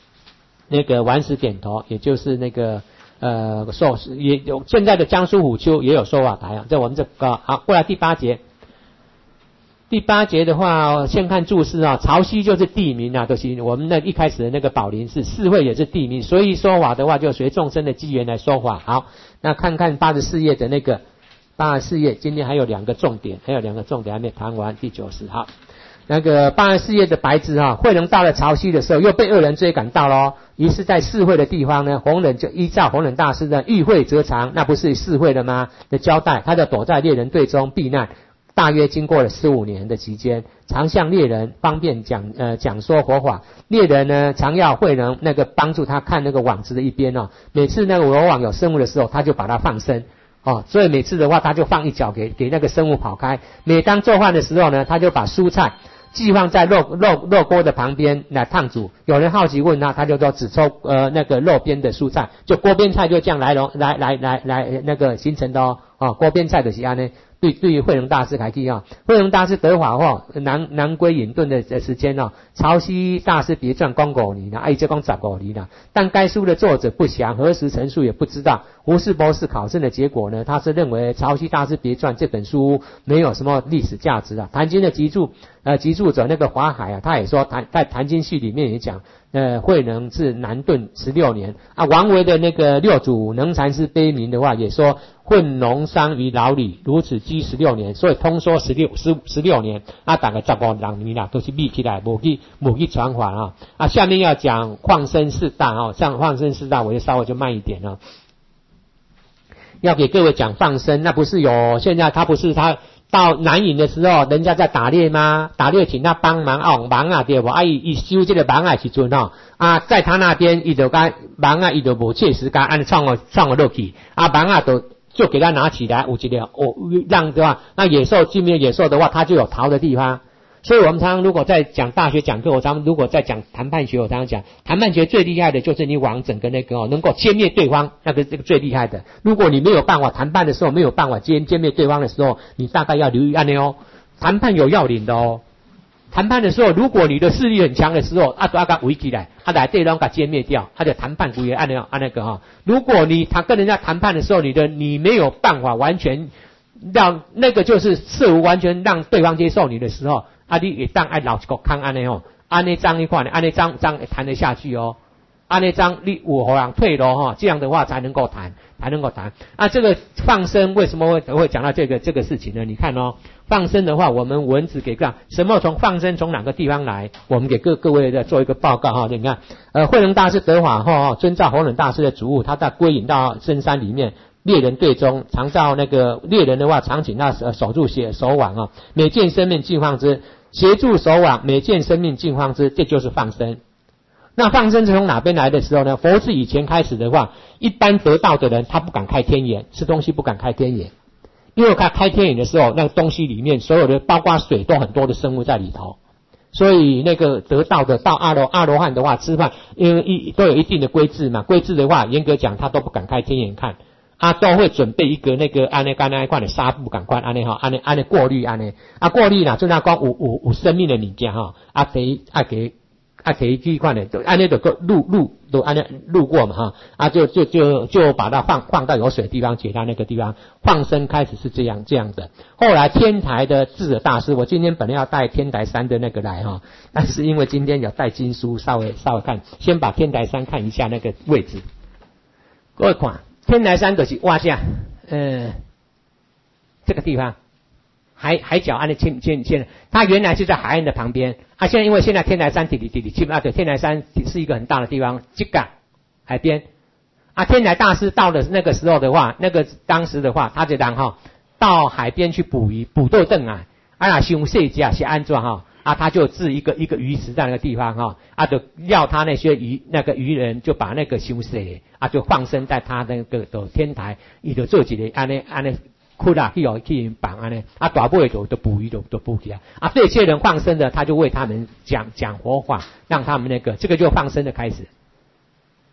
那个顽石点头，也就是那个呃寿也有现在的江苏虎丘也有寿瓦台啊，在我们这个好过来第八节。第八节的话，先看注释啊，潮汐就是地名啊，都是我们那一开始的那个宝林寺，四会也是地名，所以说法的话就随众生的机缘来说法。好，那看看八十四页的那个八十四页，今天还有两个重点，还有两个重点还没谈完，第九十号。那个八十四页的白纸啊，慧能到了潮汐的时候，又被恶人追赶到咯，于是在四会的地方呢，弘忍就依照弘忍大师的遇会则藏，那不是四会了吗的交代，他就躲在猎人队中避难。大约经过了十五年的期间，常向猎人方便讲呃讲说佛法。猎人呢常要慧能那个帮助他看那个网子的一边哦，每次那个罗网有生物的时候，他就把它放生哦，所以每次的话他就放一脚给给那个生物跑开。每当做饭的时候呢，他就把蔬菜寄放在肉肉肉锅的旁边来烫煮。有人好奇问他，他就说只抽呃那个肉边的蔬菜，就锅边菜就这样来龙来来来来那个形成的哦。哦，锅边菜就是安呢。对，对于慧能大师来讲啊，慧能大师得法后，南南归隐遁的时间哦，潮汐大师别传讲五年了，哎，这讲十五年了。但该书的作者不详，何时成书也不知道。胡适博士考证的结果呢，他是认为潮汐大师别传这本书没有什么历史价值啊。坛经的集注呃集注者那个华海啊，他也说坛在坛经序里面也讲。呃，慧能是南遁十六年啊。王维的那个六祖能禅师碑铭的话，也说混农商于老里，如此居十六年，所以通说十六十十六年啊，大概十五两年啦，都是密起来，无去无去传法啊。啊，下面要讲放生四大啊，像放生四大，我就稍微就慢一点啊。要给各位讲放生，那不是有现在他不是他。到南营的时候，人家在打猎吗？打猎请他帮忙哦，忙啊对不？啊，伊伊修这个忙啊时阵哦，啊，在他那边伊就该忙啊，伊就无切实该按创个创个落去，啊，忙啊都就给他拿起来，有一个哦，让对吧？那野兽进面野兽的话，他就有逃的地方。所以我们常常如果在讲大学讲课，我常常如果在讲谈判学，我常常讲谈判学最厉害的就是你往整个那个哦，能够歼灭对方，那个这个最厉害的。如果你没有办法谈判的时候，没有办法歼歼灭对方的时候，你大概要留意案例哦。谈判有要领的哦。谈判的时候，如果你的势力很强的时候，啊，都要给围起来，啊，来对方给歼灭掉，他的谈判不也按那按那个哈、哦。如果你他跟人家谈判的时候，你的你没有办法完全让那个就是事无完全让对方接受你的时候。啊，你也当爱老一个康安尼哦，安尼张一块呢，安尼张张谈得下去哦，安尼张你我好像退了哈，这样的话才能够谈，才能够谈。啊，这个放生为什么会会讲到这个这个事情呢？你看哦，放生的话，我们文字给个什么从放生从哪个地方来？我们给各各位的做一个报告哈。你看，呃，慧能大师得法后，遵照弘忍大师的嘱咐，他在归隐到深山里面。猎人队中，常照那个猎人的话，常请他守住些守网啊，每见生命尽放之，协助守网，每见生命尽放之，这就是放生。那放生是从哪边来的时候呢？佛是以前开始的话，一般得道的人他不敢开天眼，吃东西不敢开天眼，因为他开天眼的时候，那个东西里面所有的包括水都很多的生物在里头。所以那个得道的到阿罗阿罗汉的话，吃饭因为一都有一定的规制嘛，规制的话严格讲他都不敢开天眼看。啊，都会准备一个那个安尼干那一块的纱布，赶快安尼哈，安尼安尼过滤安尼，啊过滤啦，就那讲有有有生命的物件哈，啊给啊给啊给这一块的，就安尼就个路路都安尼路过嘛哈，啊就就就就把它放放到有水的地方，解它那个地方放生开始是这样这样的。后来天台的智者大师，我今天本来要带天台山的那个来哈，但是因为今天有带经书，稍微稍微看，先把天台山看一下那个位置，各位看。天台山就是挖下，呃，这个地方海海角岸的千千千，它原来就在海岸的旁边。啊，现在因为现在天台山地理地理基本上对天台山是一个很大的地方，这个海边。啊，天台大师到了那个时候的话，那个当时的话，他就然后到海边去捕鱼，捕豆邓啊，啊那凶蟹家是安装哈。啊，他就置一个一个鱼池在那个地方哈，啊，就要他那些鱼那个鱼人就把那个凶蛇啊，就放生在他那个的天台，伊就做一个安尼安尼窟啦去哦去绑安尼，啊，大部分就就捕鱼就就捕起来，啊，这些人放生的，他就为他们讲讲佛法，让他们那个这个就放生的开始。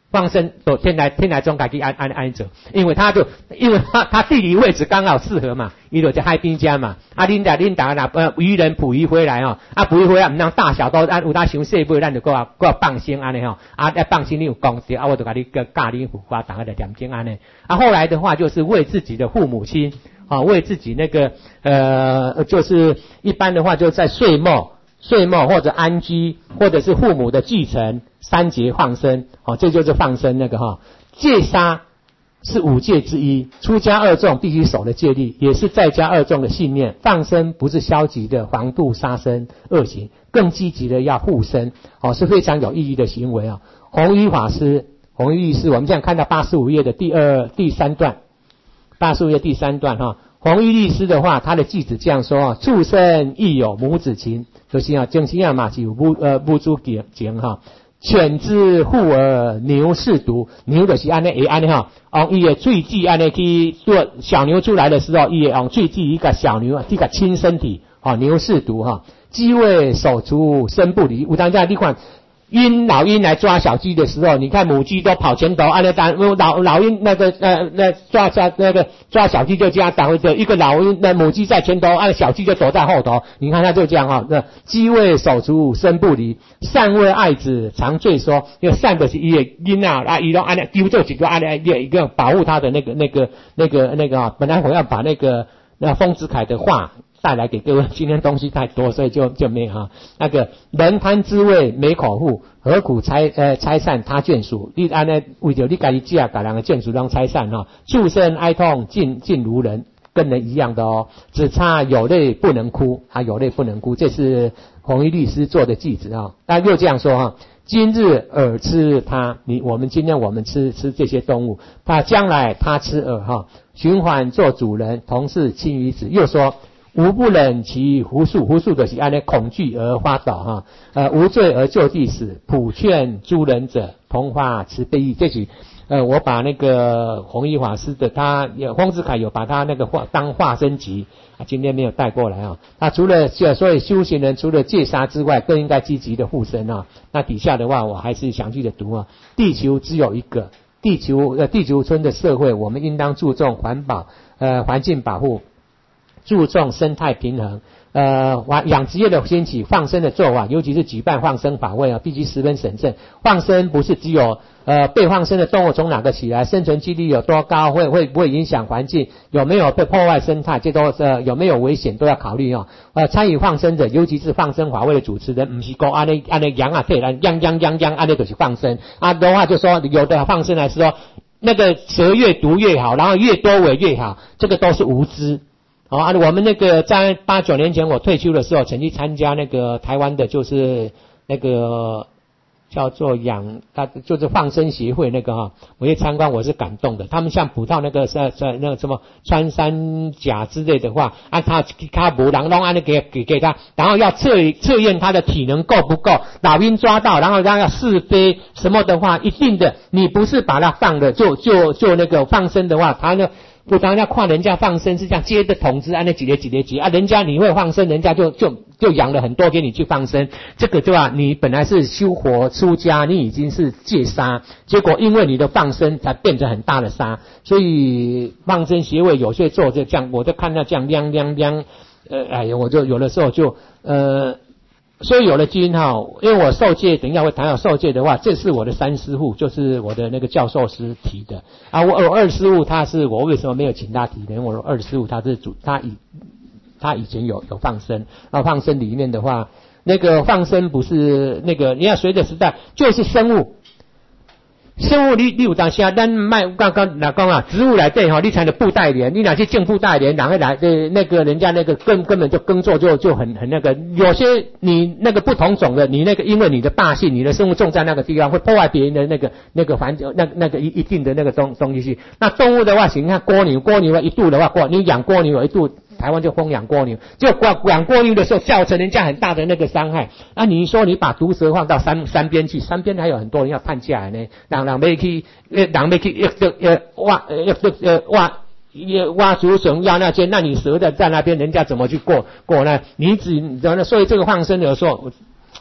放生都天来天来中家己安安安走，因为他就因为他他地理位置刚好适合嘛，伊就在海边家嘛，啊恁大恁大那呃渔人捕鱼回来哦，啊捕鱼回来唔让大小都按有他伤细尾，咱就搁搁放生安尼吼，啊要放生你有功德，啊我就甲你个教你护法，大家的念经安尼，啊后来的话就是为自己的父母亲啊，为自己那个呃就是一般的话就在岁末。岁末或者安居，或者是父母的继承，三节放生，哦，这就是放生那个哈。戒杀是五戒之一，出家二众必须守的戒律，也是在家二众的信念。放生不是消极的防度杀生恶行，更积极的要护生，哦，是非常有意义的行为啊。弘一法师，弘一律师，我们现在看到八十五页的第二第三段，八十五页第三段哈。弘一律师的话，他的句子这样说啊：畜生亦有母子情，就是啊，正心啊嘛是有母呃母子情哈。犬之护而牛是独，牛就是安尼会安尼哈，用伊的喙齿安尼去做小牛出来的时候，伊会用喙齿一个小牛这个亲身体，哦，牛是独哈。鸡为手足生不离，有当下你看。鹰老鹰来抓小鸡的时候，你看母鸡都跑前头，按那当老老鹰那个呃那抓抓那个抓小鸡就这样挡着，一个老鹰那母鸡在前头，按小鸡就躲在后头。你看它就这样哈、哦，那鸡为手足生不离，善为爱子常罪说，因为善的是伊的鹰啊啊，伊都按那丢这几个按那一个保护它的那个那个那个那个啊，本来我要把那个那丰子恺的话。带来给各位，今天东西太多，所以就就没有哈。那个人贪滋味没口腹，何苦拆呃拆散他眷属？你安呢为着你家己家把人的眷属让拆散哈，畜生哀痛尽尽如人，跟人一样的哦，只差有泪不能哭，啊有泪不能哭，这是弘一律师做的句子啊。那又这样说哈。今日饵吃它，你我们今天我们吃吃这些动物，他将来他吃饵哈，循环做主人，同是亲于子。又说。无不忍其胡数，胡数的是按呢恐惧而发抖哈，呃无罪而就地死，普劝诸人者，同化慈悲意。这是呃我把那个弘一法师的他丰子恺有把他那个化当化身集啊，今天没有带过来啊。他除了所以修行人除了戒杀之外，更应该积极的护身啊。那底下的话我还是详细的读啊。地球只有一个，地球呃地球村的社会，我们应当注重环保呃环境保护。注重生态平衡，呃，养殖业的兴起，放生的做法，尤其是举办放生法会啊，必须十分审慎。放生不是只有呃被放生的动物从哪个起来，生存几率有多高，会会不会影响环境，有没有被破坏生态，这都呃有没有危险都要考虑哦。呃，参与放生者，尤其是放生法会的主持人，不是讲按那按那羊啊对，让央央央央按那就是放生啊的话，就说有的放生来说，那个蛇越毒越好，然后越多尾越好，这个都是无知。好、哦、啊，我们那个在八九年前我退休的时候，曾经参加那个台湾的，就是那个叫做养，他就是放生协会那个哈、哦，我去参观，我是感动的。他们像捕到那个在在那个什么穿山甲之类的话，按他他捕狼弄按那给给给他，然后要测测验他的体能够不够，老鹰抓到，然后让要试飞什么的话，一定的，你不是把它放了就就就那个放生的话，他呢。不当要看人家放生是这样接的筒子按那几列几列几啊，人家你会放生，人家就就就养了很多给你去放生，这个对吧？你本来是修活出家，你已经是戒杀，结果因为你的放生才变成很大的杀，所以放生协会有些做就这样，我就看到这样亮亮亮，呃，哎呀，我就有的时候就呃。所以有了经哈，因为我受戒，等一下会谈到受戒的话，这是我的三师父，就是我的那个教授师提的啊。我我二师父他是我为什么没有请他提的？因为我二师父他是主，他以他以前有有放生，然后放生里面的话，那个放生不是那个，你要随着时代，就是生物。生物你你有当下，咱卖刚刚哪讲啊？植物来对哈，你才能布袋莲，你哪去种布袋莲，哪会来的那个人家那个根根本就耕作就就很很那个，有些你那个不同种的，你那个因为你的霸性，你的生物种在那个地方会破坏别人的那个那个环境，那那个一一定的那个东东西去。那动物的话，你看蜗牛，蜗牛一度的话，蜗你养蜗牛有一度。台湾就疯养蜗牛，就养蜗牛的时候造成人家很大的那个伤害。那、啊、你说你把毒蛇放到山山边去，山边还有很多人要探下来呢，人人要去，人要去呃挖呃呃挖挖竹笋要那些，那你蛇的在那边，人家怎么去过过呢？你只所以这个放生的时候。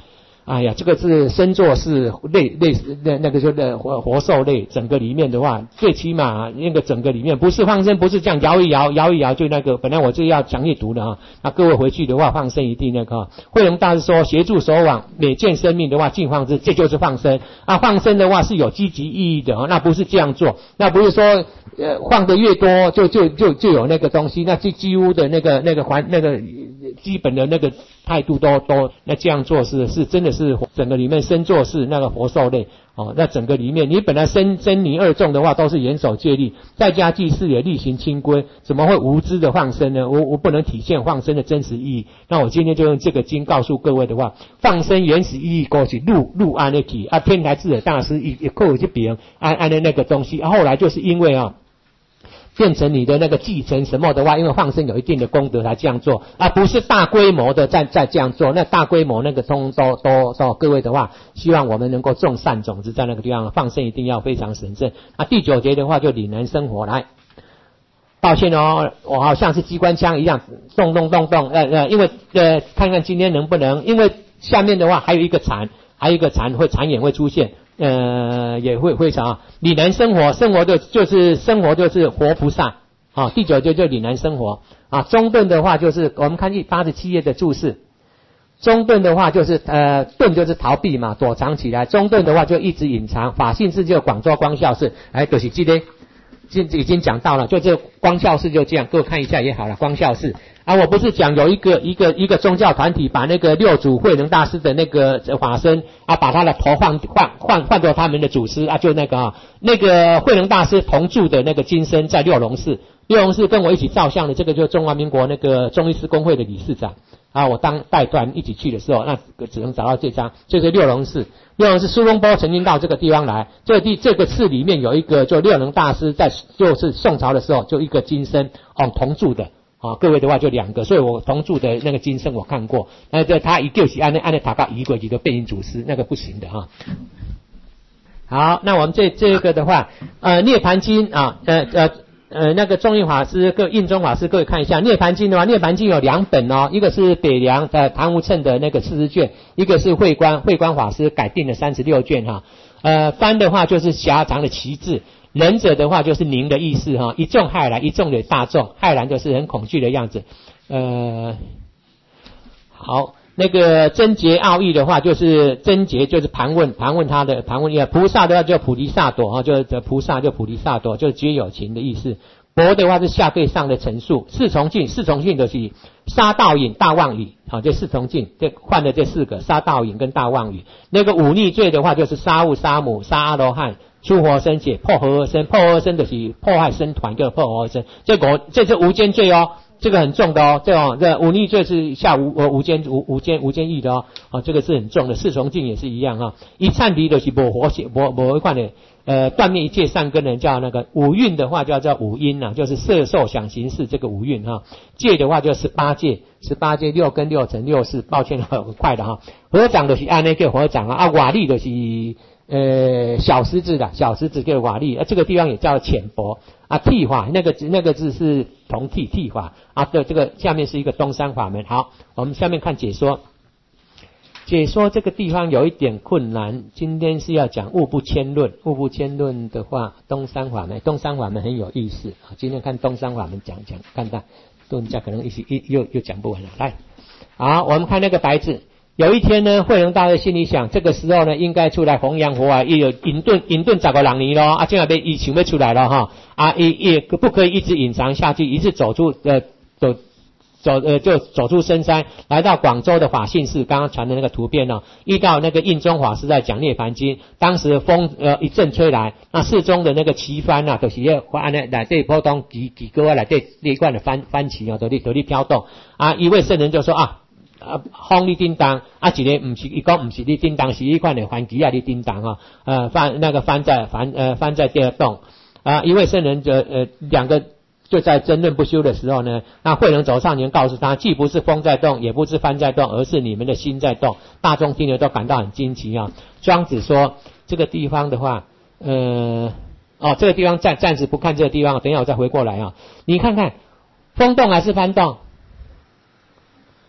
哎呀，这个是身作是类类似那那个就那活活兽类，整个里面的话，最起码那个整个里面不是放生，不是这样摇一摇摇一摇就那个。本来我就要讲阅读的啊，那各位回去的话放生一定那个。慧能大师说，协助守往，每见生命的话尽放之，这就是放生啊。放生的话是有积极意义的啊，那不是这样做，那不是说呃放的越多就就就就有那个东西，那几几乎的那个那个环那个基本的那个态度都都那这样做是是真的是整个里面身作是那个活兽类哦，那整个里面你本来身身泥二众的话都是严守戒律，在家祭祀也例行清规，怎么会无知的放生呢？我我不能体现放生的真实意义。那我今天就用这个经告诉各位的话，放生原始意义过去入入安的体啊，天台智者大师也也扣有去别安安的那个东西，啊、后来就是因为啊。变成你的那个继承什么的话，因为放生有一定的功德才这样做，而不是大规模的在在这样做。那大规模那个通都都都各位的话，希望我们能够种善种子在那个地方放生，一定要非常神圣。那第九节的话就岭南生活来。抱歉哦，我好像是机关枪一样动动动动，呃呃，因为呃看看今天能不能，因为下面的话还有一个禅，还有一个禅会禅眼会出现。呃，也会会啥？岭南生活，生活的就是生活就是活菩萨啊。第九节就岭南生活啊。中顿的话就是我们看第八十七页的注释，中顿的话就是呃顿就是逃避嘛，躲藏起来。中顿的话就一直隐藏。法性寺就广州光孝寺，哎，就是记得已经讲到了，就这光孝寺就这样，各位看一下也好了。光孝寺啊，我不是讲有一个一个一个宗教团体把那个六祖慧能大师的那个法身啊，把他的头换换换换作他们的祖师啊，就那个啊，那个慧能大师同住的那个金身在六龙寺，六龙寺跟我一起照相的这个就是中华民国那个中医师公会的理事长啊，我当带团一起去的时候，那只能找到这张，就是六龙寺。六龙寺苏东坡曾经到这个地方来，这个地这个寺里面有一个就六能大师在就是宋朝的时候就一个金身哦同住的。啊，各位的话就两个，所以我同住的那个金身我看过，那这他一就是按那按那塔高移过几个变形祖师，那个不行的哈。好，那我们这这个的话，呃，涅盘经啊，呃呃呃，那个中印法师各印宗法师各位看一下，涅盘经的话，涅盘经有两本哦，一个是北凉的唐无称的那个四十卷，一个是慧观慧观法师改订的三十六卷哈。呃，翻的话就是狭长的旗帜。仁者的话就是宁的意思哈，一众骇然，一众的大众，骇然就是很恐惧的样子。呃，好，那个真结奥义的话就是真结就是盘问盘问他的盘问也菩萨的话就菩提萨埵啊，就是菩萨就菩提萨埵就是皆有情的意思。博的话是下对上的陈述。四重境四重境就是杀盗淫大妄语啊，这四重境这换了这四个杀盗淫跟大妄语。那个忤逆罪的话就是杀物杀母杀阿罗汉。出活生解破和合生，破和合生的是破坏生团，叫破和合生。这个这是无间罪哦，这个很重的哦。这种这忤逆罪是下无呃无间无无间无间义的哦，啊这个是很重的。四重境也是一样哈、哦。一忏离的是无活血无无一块的呃断灭一切善根的叫那个五蕴的话叫叫五阴呐、啊，就是色受想行识这个五蕴哈。戒的话就十八戒，十八戒六根六尘六识，抱歉很快的哈。合掌的是按那个合掌啊，啊瓦砾的是。呃，小狮子的小狮子叫瓦砾，啊，这个地方也叫浅薄啊。剃法那个那个字是同剃剃法啊。对，这个下面是一个东山法门。好，我们下面看解说。解说这个地方有一点困难，今天是要讲物不迁论。物不迁论的话，东山法门，东山法门很有意思啊。今天看东山法门讲讲，看到顿家可能一起一又又讲不完了。来，好，我们看那个白字。有一天呢，慧能大师心里想，这个时候呢，应该出来弘扬佛法，也有隐遁隐遁十个人年咯，啊，现在被疫情被出来了哈，啊，也也不可以一直隐藏下去，一次走出呃走走呃就走出深山，来到广州的法性寺，刚刚传的那个图片呢、哦，遇到那个印宗法师在讲涅盘经，当时风呃一阵吹来，那寺中的那个旗幡啊，都是要按呢来对波动几几个来对列贯的幡幡旗啊，都在都在飘动啊，一位圣人就说啊。啊，风你叮当，啊，一个不是，伊讲不是你叮当，是一款的番旗啊，你叮当啊，呃，翻那个翻在翻呃翻在第二洞啊，一位圣人就呃两个就在争论不休的时候呢，那慧能走上前告诉他，既不是风在动，也不是帆在动，而是你们的心在动。大众听了都感到很惊奇啊。庄子说这个地方的话，呃，哦，这个地方暂暂时不看这个地方，等一下我再回过来啊。你看看，风动还是帆动？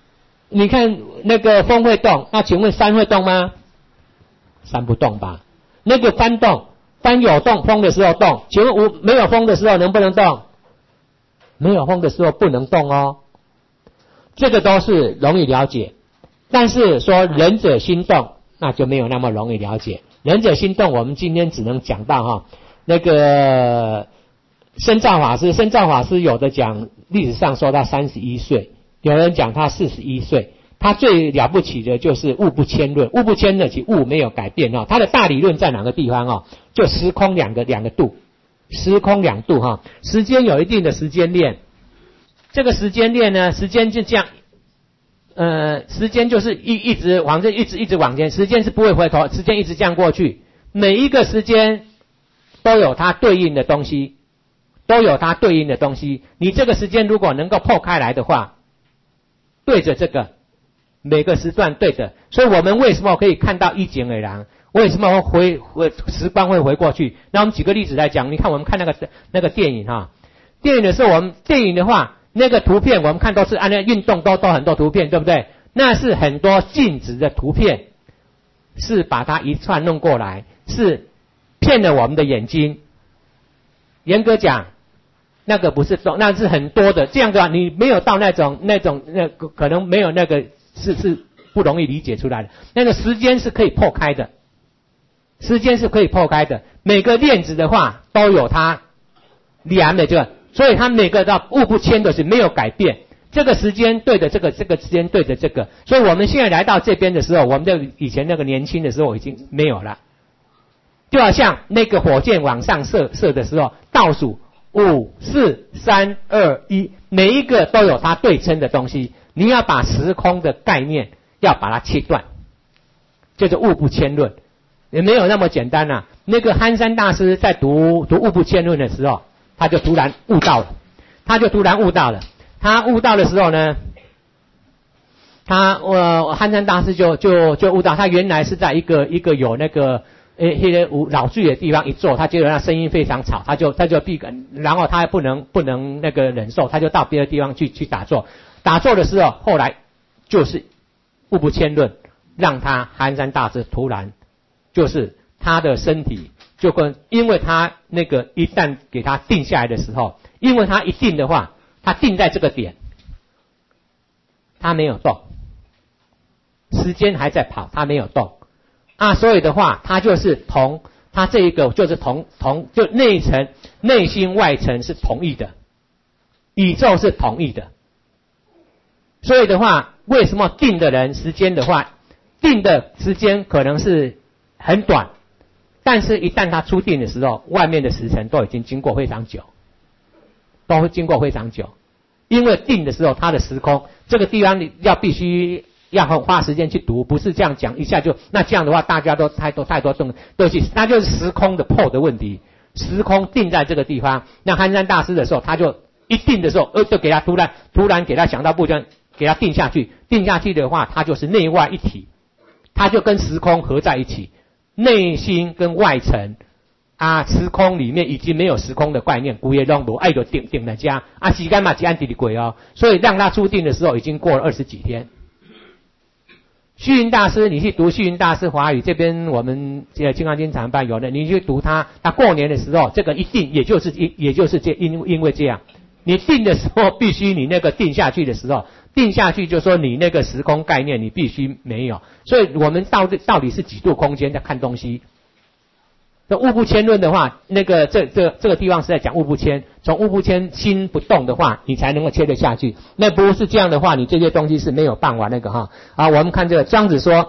你看那个风会动，那请问山会动吗？山不动吧？那个帆动，帆有动，风的时候动，请问无没有风的时候能不能动？没有风的时候不能动哦。这个都是容易了解，但是说仁者心动，那就没有那么容易了解。仁者心动，我们今天只能讲到哈，那个深造法师，深造法师有的讲历史上说他三十一岁，有人讲他四十一岁。他最了不起的就是物不迁论，物不迁的其物没有改变哦。他的大理论在哪个地方哦？就时空两个两个度，时空两度哈，时间有一定的时间链。这个时间链呢，时间就这样，呃，时间就是一一直往这一直一直往前，时间是不会回头，时间一直这样过去，每一个时间都有它对应的东西，都有它对应的东西。你这个时间如果能够破开来的话，对着这个。每个时段对的，所以我们为什么可以看到一景而然？为什么会回回时光会回过去？那我们举个例子来讲，你看我们看那个那个电影哈，电影的时候我们电影的话，那个图片我们看都是按那运动都都很多图片，对不对？那是很多静止的图片，是把它一串弄过来，是骗了我们的眼睛。严格讲，那个不是动，那是很多的。这样的话，你没有到那种那种那个可能没有那个。是是不容易理解出来的，那个时间是可以破开的，时间是可以破开的。每个链子的话都有它连的这个，所以它每个到物不迁的是没有改变。这个时间对的这个，这个时间对的这个，所以我们现在来到这边的时候，我们的以前那个年轻的时候已经没有了。就好像那个火箭往上射射的时候，倒数五四三二一，每一个都有它对称的东西。你要把时空的概念要把它切断，就是物不迁论，也没有那么简单啊。那个憨山大师在读读物不迁论的时候，他就突然悟到了，他就突然悟到了。他悟到的时候呢，他呃憨山大师就就就悟到，他原来是在一个一个有那个诶一些老醉的地方一坐，他觉得那声音非常吵，他就他就闭根，然后他不能不能那个忍受，他就到别的地方去去打坐。打坐的时候，后来就是物不迁论，让他憨山大师突然就是他的身体就跟，因为他那个一旦给他定下来的时候，因为他一定的话，他定在这个点，他没有动，时间还在跑，他没有动啊，所以的话，他就是同他这一个就是同同就内层内心外层是同一的，宇宙是同一的。所以的话，为什么定的人时间的话，定的时间可能是很短，但是一旦他出定的时候，外面的时辰都已经经过非常久，都会经过非常久。因为定的时候，它的时空这个地方你要必须要花时间去读，不是这样讲一下就，那这样的话大家都太多太多东东西，那就是时空的破的问题。时空定在这个地方，那憨山大师的时候，他就一定的时候，呃，就给他突然突然给他想到不将。给它定下去，定下去的话，它就是内外一体，它就跟时空合在一起，内心跟外层啊，时空里面已经没有时空的概念，古也弄不爱就定定在家啊，时间嘛是按地的鬼哦，所以让他出定的时候已经过了二十几天。虚云大师，你去读虚云大师华语这边，我们这金刚经常办有的，你去读他，他过年的时候，这个一定也就是也也就是这因因为这样，你定的时候必须你那个定下去的时候。定下去就说你那个时空概念你必须没有，所以我们到底到底是几度空间在看东西。那物不迁论的话，那个这这这个地方是在讲物不迁，从物不迁心不动的话，你才能够切得下去。那不是这样的话，你这些东西是没有办法那个哈啊。我们看这个庄子说，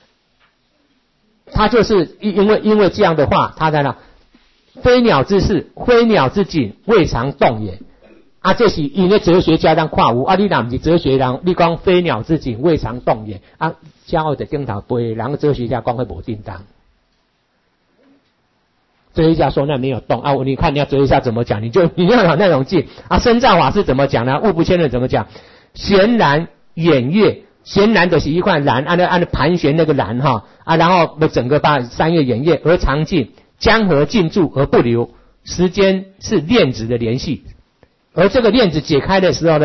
他就是因为因为这样的话，他在那飞鸟之事，飞鸟之景，未尝动也。啊，这是因为哲学家当看有，啊，你若不是哲学人，你讲飞鸟之景未尝动也，啊，骄傲的顶头飞，然后哲学家讲会无叮当。哲学家说那没有动啊，你看你要哲学家怎么讲，你就你要有那种劲啊。深造法是怎么讲呢？物不迁论怎么讲？闲然掩月，闲然的是一块蓝，按照按照盘旋那个蓝哈啊，然后整个把三月掩月而常静，江河静住而不流，时间是链子的联系。而这个链子解开的时候呢，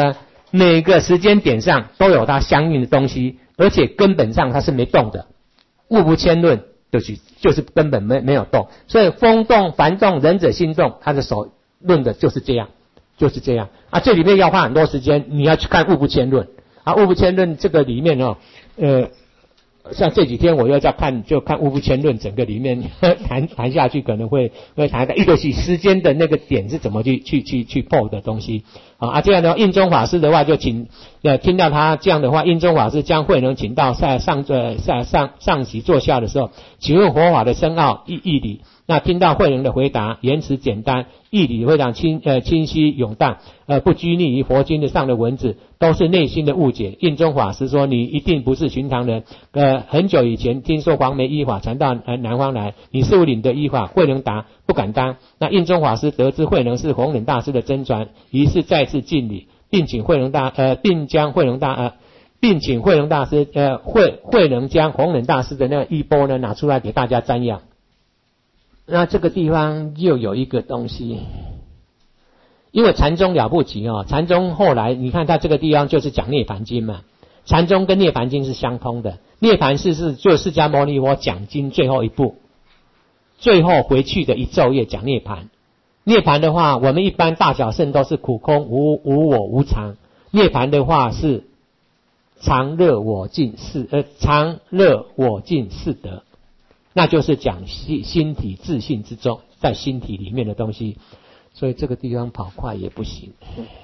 每个时间点上都有它相应的东西，而且根本上它是没动的。物不迁论就是就是根本没没有动，所以风动凡动人者心动，他的手论的就是这样，就是这样啊。这里面要花很多时间，你要去看物不迁论啊。物不迁论这个里面哦，呃，像这几天我又在看，就看物不迁论整个里面谈谈下去，可能会会谈到一个是时间的那个点是怎么去去去去破的东西啊。这样的话，印宗法师的话就请呃听到他这样的话，印宗法师将慧能请到上上呃上上上席坐下的时候，请问佛法的深奥义义理。那听到慧能的回答，言辞简单，义理非常清呃清晰永荡，呃不拘泥于佛经的上的文字，都是内心的误解。印宗法师说，你一定不是寻常人，呃很久以前听说黄梅依法传到呃南方来，你是否领得依法？慧能答不敢当。那印宗法师得知慧能是弘忍大师的真传，于是再次敬礼，并请慧能大呃并将慧能大呃并请慧能大师呃慧慧能将弘忍大师的那个衣钵呢拿出来给大家瞻仰。那这个地方又有一个东西，因为禅宗了不起哦，禅宗后来你看他这个地方就是讲涅槃经嘛，禅宗跟涅槃经是相通的。涅槃是是就释迦牟尼佛讲经最后一部，最后回去的一昼夜讲涅槃。涅槃的话，我们一般大小圣都是苦空无无我无常，涅槃的话是常乐我净是呃常乐我净是德。那就是讲心心体自信之中，在心体里面的东西，所以这个地方跑快也不行。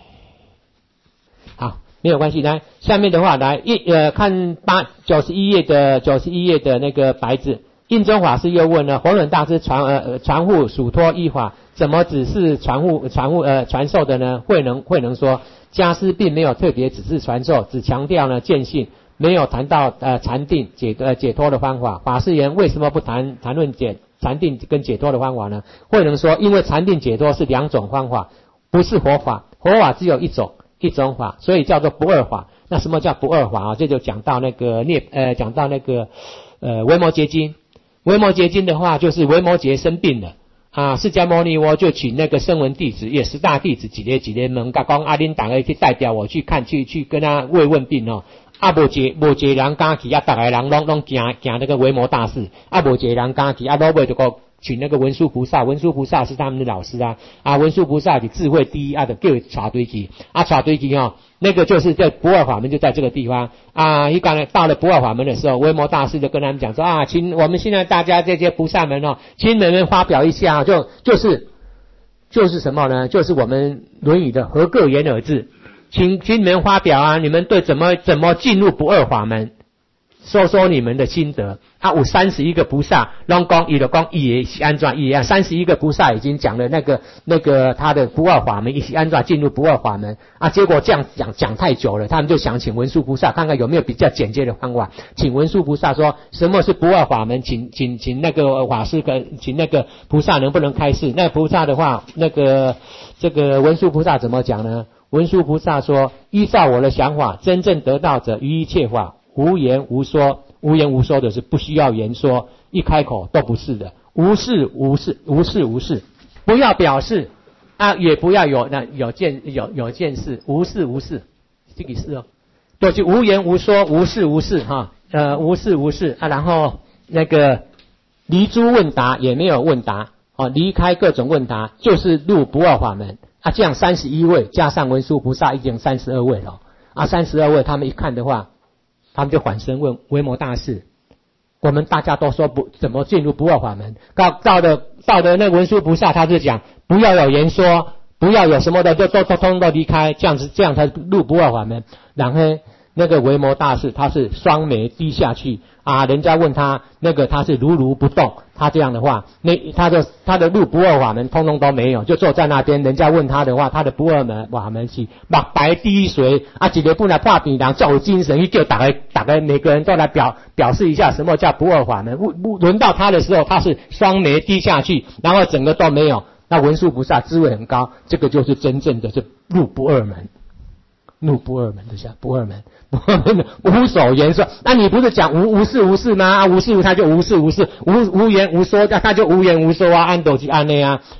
好，没有关系。来，下面的话来一呃看八九十一页的九十一页的那个白纸，印宗法师又问了：弘忍大师传呃传护属托依法，怎么只是传护传护呃传授的呢？慧能慧能说，家师并没有特别只是传授，只强调呢见性。没有谈到呃禅定解呃解脱的方法。法师言为什么不谈谈论解禅定跟解脱的方法呢？慧能说，因为禅定解脱是两种方法，不是佛法，佛法只有一种一种法，所以叫做不二法。那什么叫不二法啊？这就讲到那个涅呃讲到那个呃维摩诘经。维摩诘经的话，就是维摩诘生病了啊，释迦牟尼佛就请那个声闻弟子，也十大弟子几个几个门，甲讲阿恁大家去代表我去看去去跟他慰问病哦。啊，无一无一个人敢去，啊，大家人拢拢惊惊那个维摩大士，啊，无一个人敢去，啊，老尾就个请那个文殊菩萨，文殊菩萨是他们的老师啊，啊，文殊菩萨的智慧第一，啊，就叫他带对去，啊，带对去哦，那个就是在不二法门就在这个地方啊，一刚才到了不二法门的时候，维摩大士就跟他们讲说啊，请我们现在大家这些菩萨们哦，请你们发表一下，就就是就是什么呢？就是我们论语的合各言而至。请请你们发表啊！你们对怎么怎么进入不二法门，说说你们的心得啊！有三十一个菩萨，拢讲伊就讲伊也是安怎伊啊，三十一个菩萨已经讲了那个那个他的不二法门，一起安怎进入不二法门啊！结果这样讲讲太久了，他们就想请文殊菩萨看看有没有比较简洁的方法，请文殊菩萨说什么是不二法门，请请请那个法师跟请那个菩萨能不能开示？那菩萨的话，那个这个文殊菩萨怎么讲呢？文殊菩萨说，依照我的想法，真正得道者于一切法无言无说。无言无说的是不需要言说，一开口都不是的，无事无事无事无事，不要表示啊，也不要有那有见有有见识，无事无事，这个是哦，就是无言无说，无事无事哈，呃无事无事啊，然后那个离诸问答也没有问答哦，离开各种问答，就是入不二法门。啊，这样三十一位加上文殊菩萨，已经三十二位了。啊，三十二位他们一看的话，他们就反身问维摩大士：我们大家都说不怎么进入不二法门，到到的到的那文殊菩萨他就讲，不要有言说，不要有什么的，就都都通都离开，这样子这样才入不二法门。然后那个维摩大士他是双眉低下去啊，人家问他那个他是如如不动，他这样的话，那他就他的入不二法门通通都没有，就坐在那边。人家问他的话，他的不二门法门是目白滴水啊，一个本来破病人较有精神，一叫大家大家每个人都来表表示一下什么叫不二法门。轮到他的时候，他是双眉低下去，然后整个都没有。那文殊菩萨智慧很高，这个就是真正的是入不二门。入不二门的下不二门，不二门的无所言说。那你不是讲无无事无事吗？啊，无事无他就无事无事，无无言无说，他就无言无说啊，安斗即安内啊。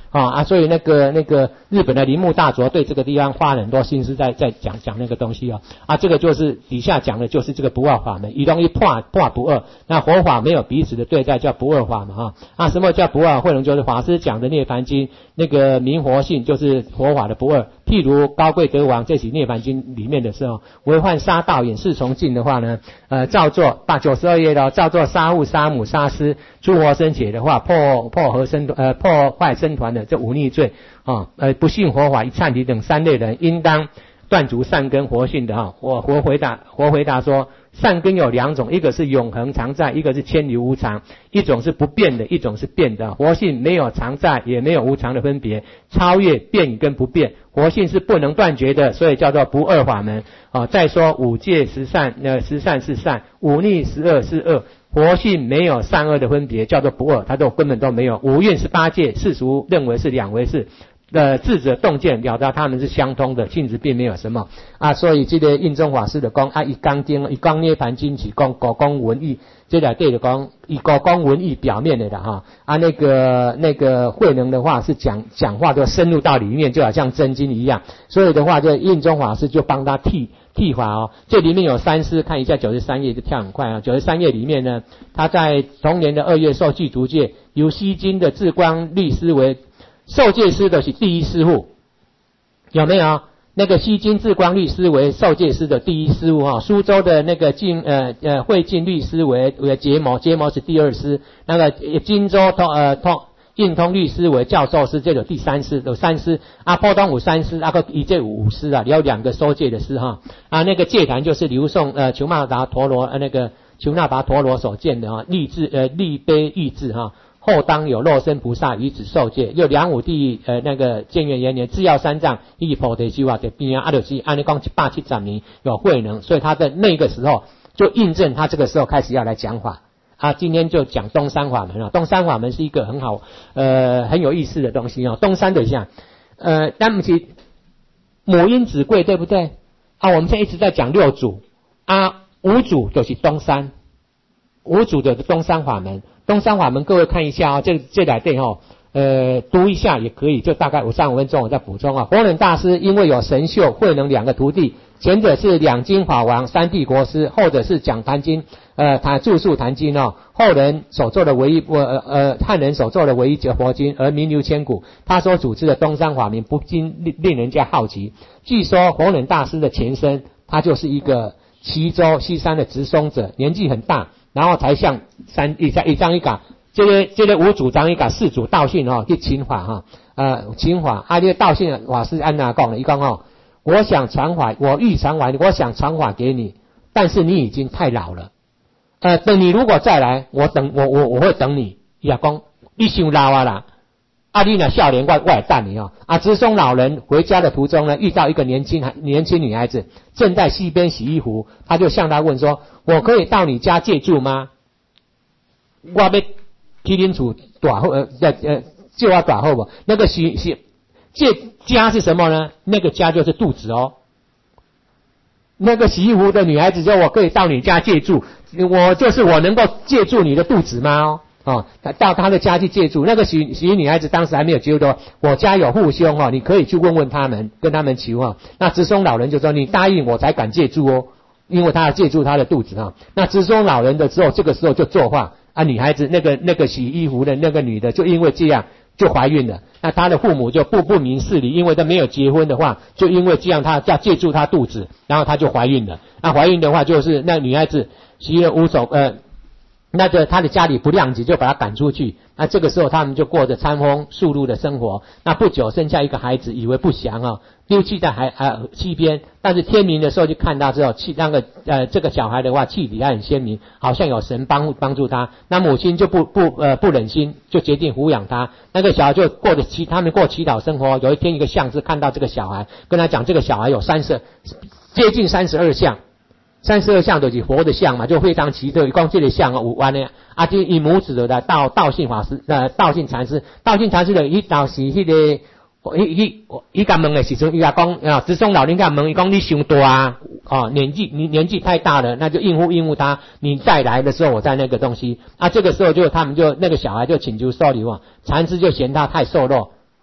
啊啊，所以那个那个日本的铃木大佐对这个地方花了很多心思在在讲讲那个东西哦啊，这个就是底下讲的就是这个不二法门，以容易破破不二。那佛法没有彼此的对待，叫不二法嘛哈啊，什么叫不二？慧能就是法师讲的涅槃经，那个明佛性就是佛法的不二。譬如高贵德王这起涅槃经里面的时候，为患杀盗引四重禁的话呢，呃，照做把九十二页的照做杀父杀母杀师诸活生解的话，破破和生呃破坏僧团的这忤逆罪啊，呃不信佛法一忏提等三类人，应当断除善根活性的哈。我佛回答佛回答说，善根有两种，一个是永恒常在，一个是千里无常。一种是不变的，一种是变的。活性没有常在，也没有无常的分别，超越变跟不变。活性是不能断绝的，所以叫做不二法门啊。再说五戒十善，呃，十善是善，五逆十恶是恶。活性没有善恶的分别，叫做不二，它都根本都没有。五蕴十八界，世俗认为是两回事。呃，智者洞见了达他们是相通的，性质并没有什么啊，所以这个印宗法师的讲啊，以刚经以刚涅盘经起讲古讲文义，这来对的讲以古讲文义表面的啦哈啊，那个那个慧能的话是讲讲话都深入到里面，就好像真经一样，所以的话就印宗法师就帮他替替法哦，这里面有三师，看一下九十三页就跳很快啊，九十三页里面呢，他在同年的二月受具足戒，由西京的智光律师为受戒师的是第一师傅，有没有？那个西京智光律师为受戒师的第一师傅哈，苏州的那个晋呃呃慧晋律师为为结谋，结谋是第二师，那个荆州通呃通印通律师为教授师，这有第三师，有三师啊，破东五三师，那个一戒五五师啊，有两个收戒的师哈啊，那个戒坛就是刘宋呃求那达陀罗呃那个求那达陀罗所建的哈，立志呃立碑玉制哈。后当有肉身菩萨于此受戒，又梁武帝呃那个建元元年制药三藏以菩提心法的边啊阿六七按你讲一百七十年有慧能，所以他在那个时候就印证他这个时候开始要来讲法啊。今天就讲东山法门啊，东山法门是一个很好呃很有意思的东西哦。东山的像呃但不是母婴子贵对不对啊？我们现在一直在讲六祖啊，五祖就是东山，五祖的东山法门。东山法门，各位看一下啊、哦，这这来对哈，呃，读一下也可以，就大概五三五分钟，我再补充啊。佛忍大师因为有神秀、慧能两个徒弟，前者是两京法王三帝国师，后者是讲坛经，呃，他著述坛经哦。后人所做的唯一呃呃汉人所做的唯一解佛经，而名留千古。他所主持的东山法门不禁令令人家好奇。据说佛忍大师的前身，他就是一个齐州西山的直松者，年纪很大。然后才向三一张一张一嘎，这个这个五祖张一嘎四祖道信哈去请法哈，呃请法啊，这个道信法师安那讲了，一讲哦，我想传法，我欲传法，我想传法给你，但是你已经太老了，呃，等你如果再来，我等我我我会等你。也讲你伤老啊啦，啊你那少年我我也等你哦。啊，直松老人回家的途中呢，遇到一个年轻孩年轻女孩子正在溪边洗衣服，他就向她问说。我可以到你家借住吗？我要去恁厝大好呃呃借我大好不？那个是是借家是什么呢？那个家就是肚子哦。那个洗衣服的女孩子说：“我可以到你家借住，我就是我能够借住你的肚子吗？”哦，哦，到他的家去借住。那个洗洗衣女孩子当时还没有结婚，我家有父兄哦，你可以去问问他们，跟他们求哦。那直松老人就说：“你答应我才敢借住哦。”因为他要借住他的肚子哈，那直松老人的时候，这个时候就作画啊，女孩子那个那个洗衣服的那个女的，就因为这样就怀孕了。那他的父母就不不明事理，因为他没有结婚的话，就因为这样他要借住他肚子，然后他就怀孕了。那怀孕的话，就是那女孩子洗了五手呃。那个他的家里不谅解，就把他赶出去。那这个时候他们就过着餐风宿露的生活。那不久生下一个孩子，以为不祥啊，丢弃在海呃溪边。但是天明的时候就看到之后，气那个呃这个小孩的话气体还很鲜明，好像有神帮帮助他。那母亲就不不呃不忍心，就决定抚养他。那个小孩就过着祈他们过祈祷生活。有一天一个相师看到这个小孩，跟他讲这个小孩有三十接近三十二相。三十二相就是佛的相嘛，就非常奇特。光这个相啊，五弯呢，啊，就以母子的来道道信法师，呃，道信禅师，道信禅师的伊当时迄个，伊伊伊甲问的时阵，伊甲讲啊，直松老人甲问，伊讲你伤大啊，哦，年纪你年纪太大了，那就应付应付他，你再来的时候我再那个东西。啊，这个时候就他们就那个小孩就请求收留啊，禅师就嫌他太瘦弱。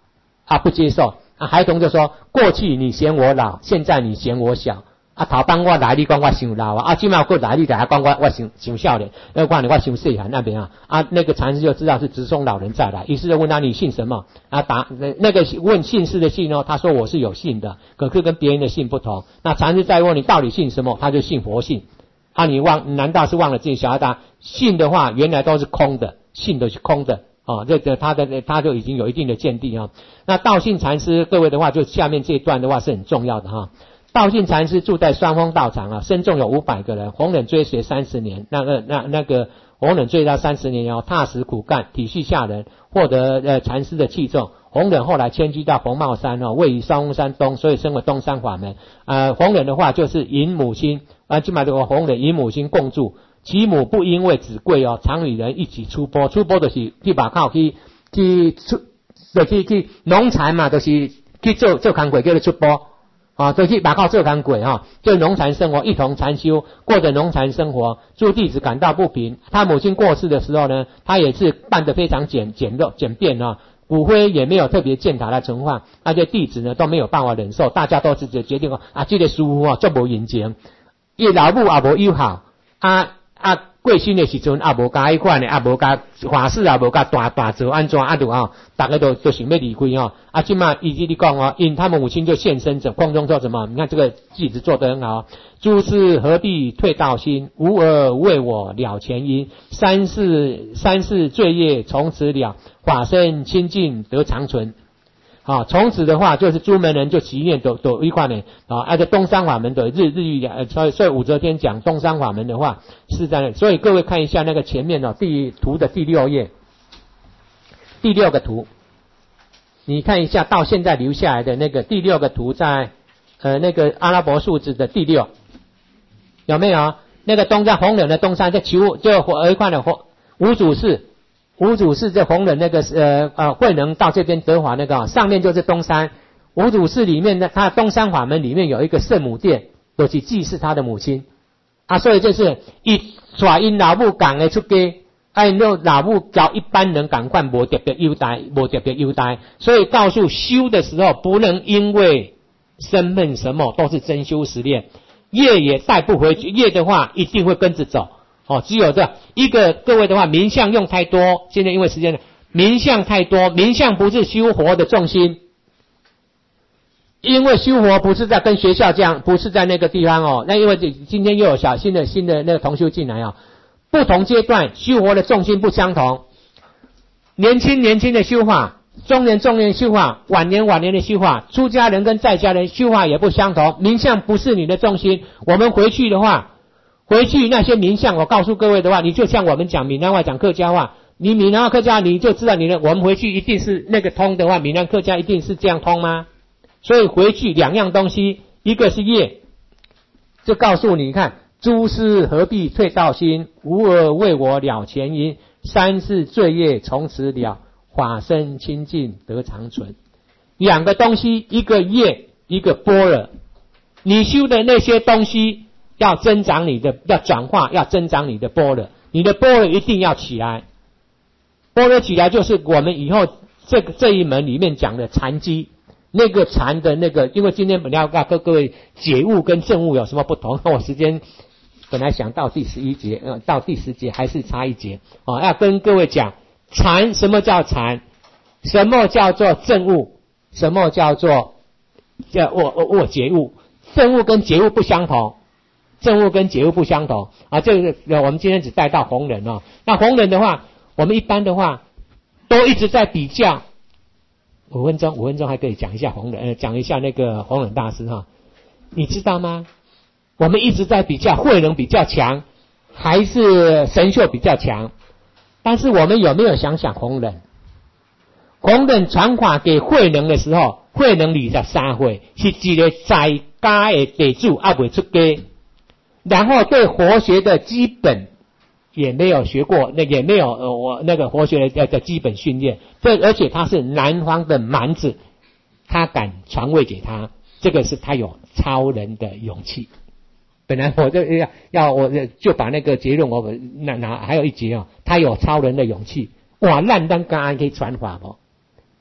啊不接受啊，孩童就说过去你嫌我老，现在你嫌我小。啊，头帮我来，你讲我伤老啊！啊，今麦过来，你来讲我我伤伤少年，要讲你我伤细汉那边啊！啊，那个禅师就知道是直松老人再来，于是就问他你姓什么？啊，答那个问姓氏的姓哦，他说我是有姓的，可是跟别人的姓不同。那禅师再问你到底姓什么？他就姓佛姓。啊，你忘难道是忘了自己小孩答姓的话，原来都是空的，姓都是空的。哦，这个他的他就已经有一定的见地啊。那道信禅师各位的话，就下面这一段的话是很重要的哈。道信禅师住在双峰道场啊，身众有五百个人，弘忍追随三十年。那个那那个弘忍追他三十年哦，踏实苦干，体恤下人，获得呃禅师的器重。弘忍后来迁居到红帽山哦，位于双峰山东，所以称为东山法门。呃，弘忍的话就是引母亲啊，今买这个弘忍引母亲共住，其母不因为子贵哦，常与人一起出坡，出坡就是去把靠去去出，就去去农禅嘛，就是去做做工课叫做出坡。啊，都去把靠这堂鬼哈，就农禅生活，一同禅修，过着农禅生活。诸弟子感到不平，他母亲过世的时候呢，他也是办得非常简简陋简便啊，骨灰也没有特别践踏的情况，那些弟子呢都没有办法忍受，大家都是决定啊，这个师父啊足无人情，伊老母也无友好，啊啊过身的时阵也无甲迄款的，也无甲法事也无甲大大做安怎啊？就啊，大家都都想要离开哦。啊，今嘛以及你讲哦，因他们母亲就现身者空中说什么？你看这个句子做得很好。诸事何必退道心？无尔为我了前因。三世三世罪业从此了，法身清净得长存。啊，从此的话就是诸门人就祈念都都一块呢啊，而且东山法门的日日遇呃，所以所以武则天讲东山法门的话是在，所以各位看一下那个前面哦，第图的第六页，第六个图，你看一下到现在留下来的那个第六个图在呃那个阿拉伯数字的第六，有没有？那个东山弘忍的东山在求就有一块的五祖寺。五祖寺这弘忍那个呃呃慧能到这边德华那个上面就是东山，五祖寺里面的他东山法门里面有一个圣母殿，都是祭祀他的母亲啊，所以就是一带因老母赶的出家，哎，那老母教一般人赶快无特别优待，无特别优待，所以告诉修的时候不能因为身份什么都是真修实练，业也带不回去，业的话一定会跟着走。哦，只有这一个，各位的话，名相用太多，现在因为时间，名相太多，名相不是修活的重心，因为修活不是在跟学校这样，不是在那个地方哦。那因为今天又有小新的新的那个同修进来啊、哦，不同阶段修活的重心不相同，年轻年轻的修法，中年中年修法，晚年晚年的修法，出家人跟在家人修法也不相同，名相不是你的重心。我们回去的话。回去那些名相，我告诉各位的话，你就像我们讲闽南话讲客家话，你闽南话客家你就知道你的，我们回去一定是那个通的话，闽南客家一定是这样通吗？所以回去两样东西，一个是业，就告诉你看，诸事何必退道心，无尔为我了前因，三世罪业从此了，法身清净得长存。两个东西，一个业，一个般若，你修的那些东西。要增长你的，要转化，要增长你的般若，你的般若一定要起来。般若起来就是我们以后这个这一门里面讲的禅机，那个禅的那个，因为今天本来要跟各位解悟跟证悟有什么不同，我时间本来想到第十一节，呃，到第十节还是差一节啊、哦，要跟各位讲禅，什么叫禅，什么叫做证悟，什么叫做叫我我我解悟，证悟跟解悟不相同。证悟跟解悟不相同啊，这个我们今天只带到弘忍哦。那弘忍的话，我们一般的话都一直在比较。五分钟，五分钟还可以讲一下弘忍，呃，讲一下那个弘忍大师哈、哦。你知道吗？我们一直在比较慧能比较强，还是神秀比较强？但是我们有没有想想弘忍？弘忍传法给慧能的时候，慧能二十三岁，是一个在家的地主，还未出家。然后对佛学的基本也没有学过，那也没有呃我那个佛学的的基本训练，这而且他是南方的蛮子，他敢传位给他，这个是他有超人的勇气。本来我就要要我就把那个结论我拿拿还有一节哦，他有超人的勇气，哇，烂单刚安可以传法不？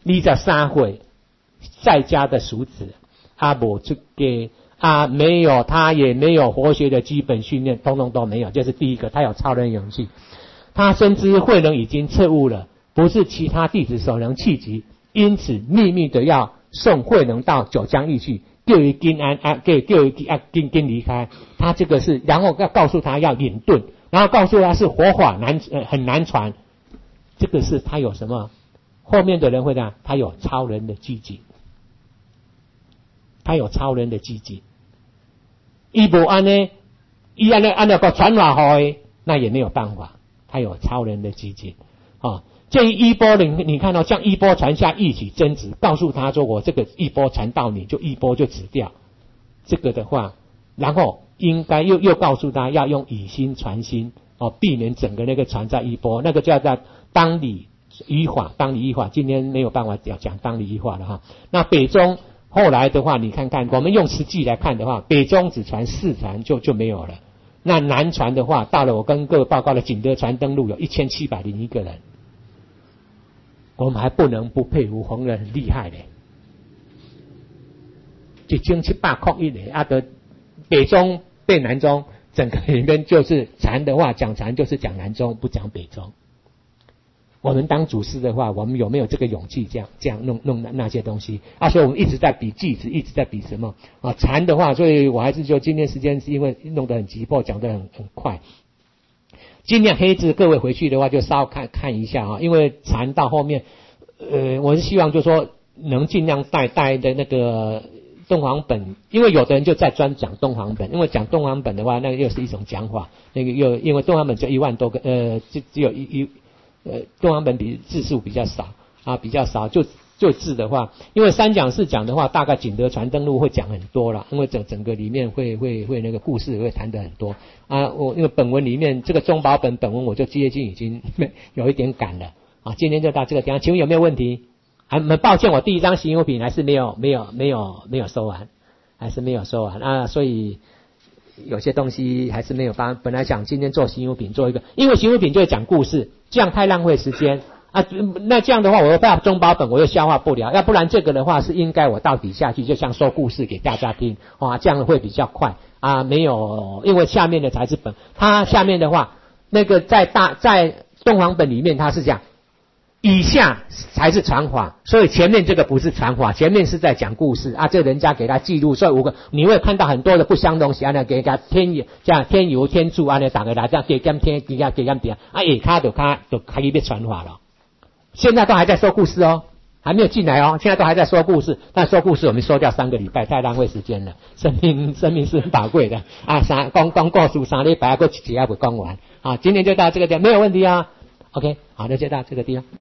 二十三岁在家的叔子，啊没出家，啊没有，他也没有佛学的基本训练，通通都没有。这是第一个，他有超人勇气。他深知慧能已经彻悟了，不是其他弟子所能企及，因此秘密的要送慧能到九江驿去，叫于金安啊，叫叫于啊金金离开。他这个是，然后要告诉他要隐遁，然后告诉他是佛法难呃很难传。这个是他有什么？后面的人会讲，他有超人的积极，他有超人的积极。伊无安呢，伊安呢按那个传法好，那也没有办法。他有超人的积极啊。这一衣钵，你你看到、哦、将衣钵传下，一起争执，告诉他说我这个衣钵传到你就衣钵就止掉。这个的话，然后应该又又告诉他要用以心传心哦，避免整个那个传在衣钵，那个叫做当理依法，当理依法。今天没有办法讲讲当理依法了哈。那北宗后来的话，你看看我们用实际来看的话，北宗只传四传就就没有了。那南传的话，到了我跟各位报告的景德传登录有一千七百零一个人。我们还不能不佩服弘忍很厉害的，一千七百扣一的，啊得北宗对南宗，整个里面就是禅的话，讲禅就是讲南宗，不讲北宗。我们当祖师的话，我们有没有这个勇气这样这样弄弄那些东西啊？所以我们一直在比句子，一直在比什么啊？禅的话，所以我还是说今天时间是因为弄得很急迫，讲得很很快。尽量黑字，各位回去的话就稍看看一下啊，因为禅到后面，呃，我是希望就是说能尽量带带的那个东皇本，因为有的人就在专讲东皇本，因为讲东皇本的话，那个又是一种讲法，那个又因为东皇本就一万多个，呃，就只有一一呃东皇本比字数比较少啊，比较少就。就字的话，因为三讲四讲的话，大概景德传登录会讲很多了，因为整整个里面会会会那个故事会谈得很多啊。我因为本文里面这个中宝本本文我就接近已经有一点赶了啊。今天就到这个地方，请问有没有问题？很很抱歉，我第一张行有品还是没有没有没有没有收完，还是没有收完啊，所以有些东西还是没有帮。本来想今天做行有品做一个，因为行有品就是讲故事，这样太浪费时间。啊，那这样的话，我又把中宝本我又消化不了，要不然这个的话是应该我到底下去，就像说故事给大家听，哇，这样会比较快啊。没有，因为下面的才是本，它下面的话，那个在大在东皇本里面它是这样，以下才是传法，所以前面这个不是传法，前面是在讲故事啊，这人家给他记录，所以五个你会看到很多的不相同，啊，那给他天油，像天油天助啊，那打给他这样给减天给他给减点啊，下卡就卡就开始被传法了。现在都还在说故事哦，还没有进来哦，现在都还在说故事，但说故事我们说掉三个礼拜，太浪费时间了。生命生命是很宝贵的啊，三光光告诉三礼拜，还够几也不讲完啊。今天就到这个地方，没有问题啊。OK， 好，那就到这个地方。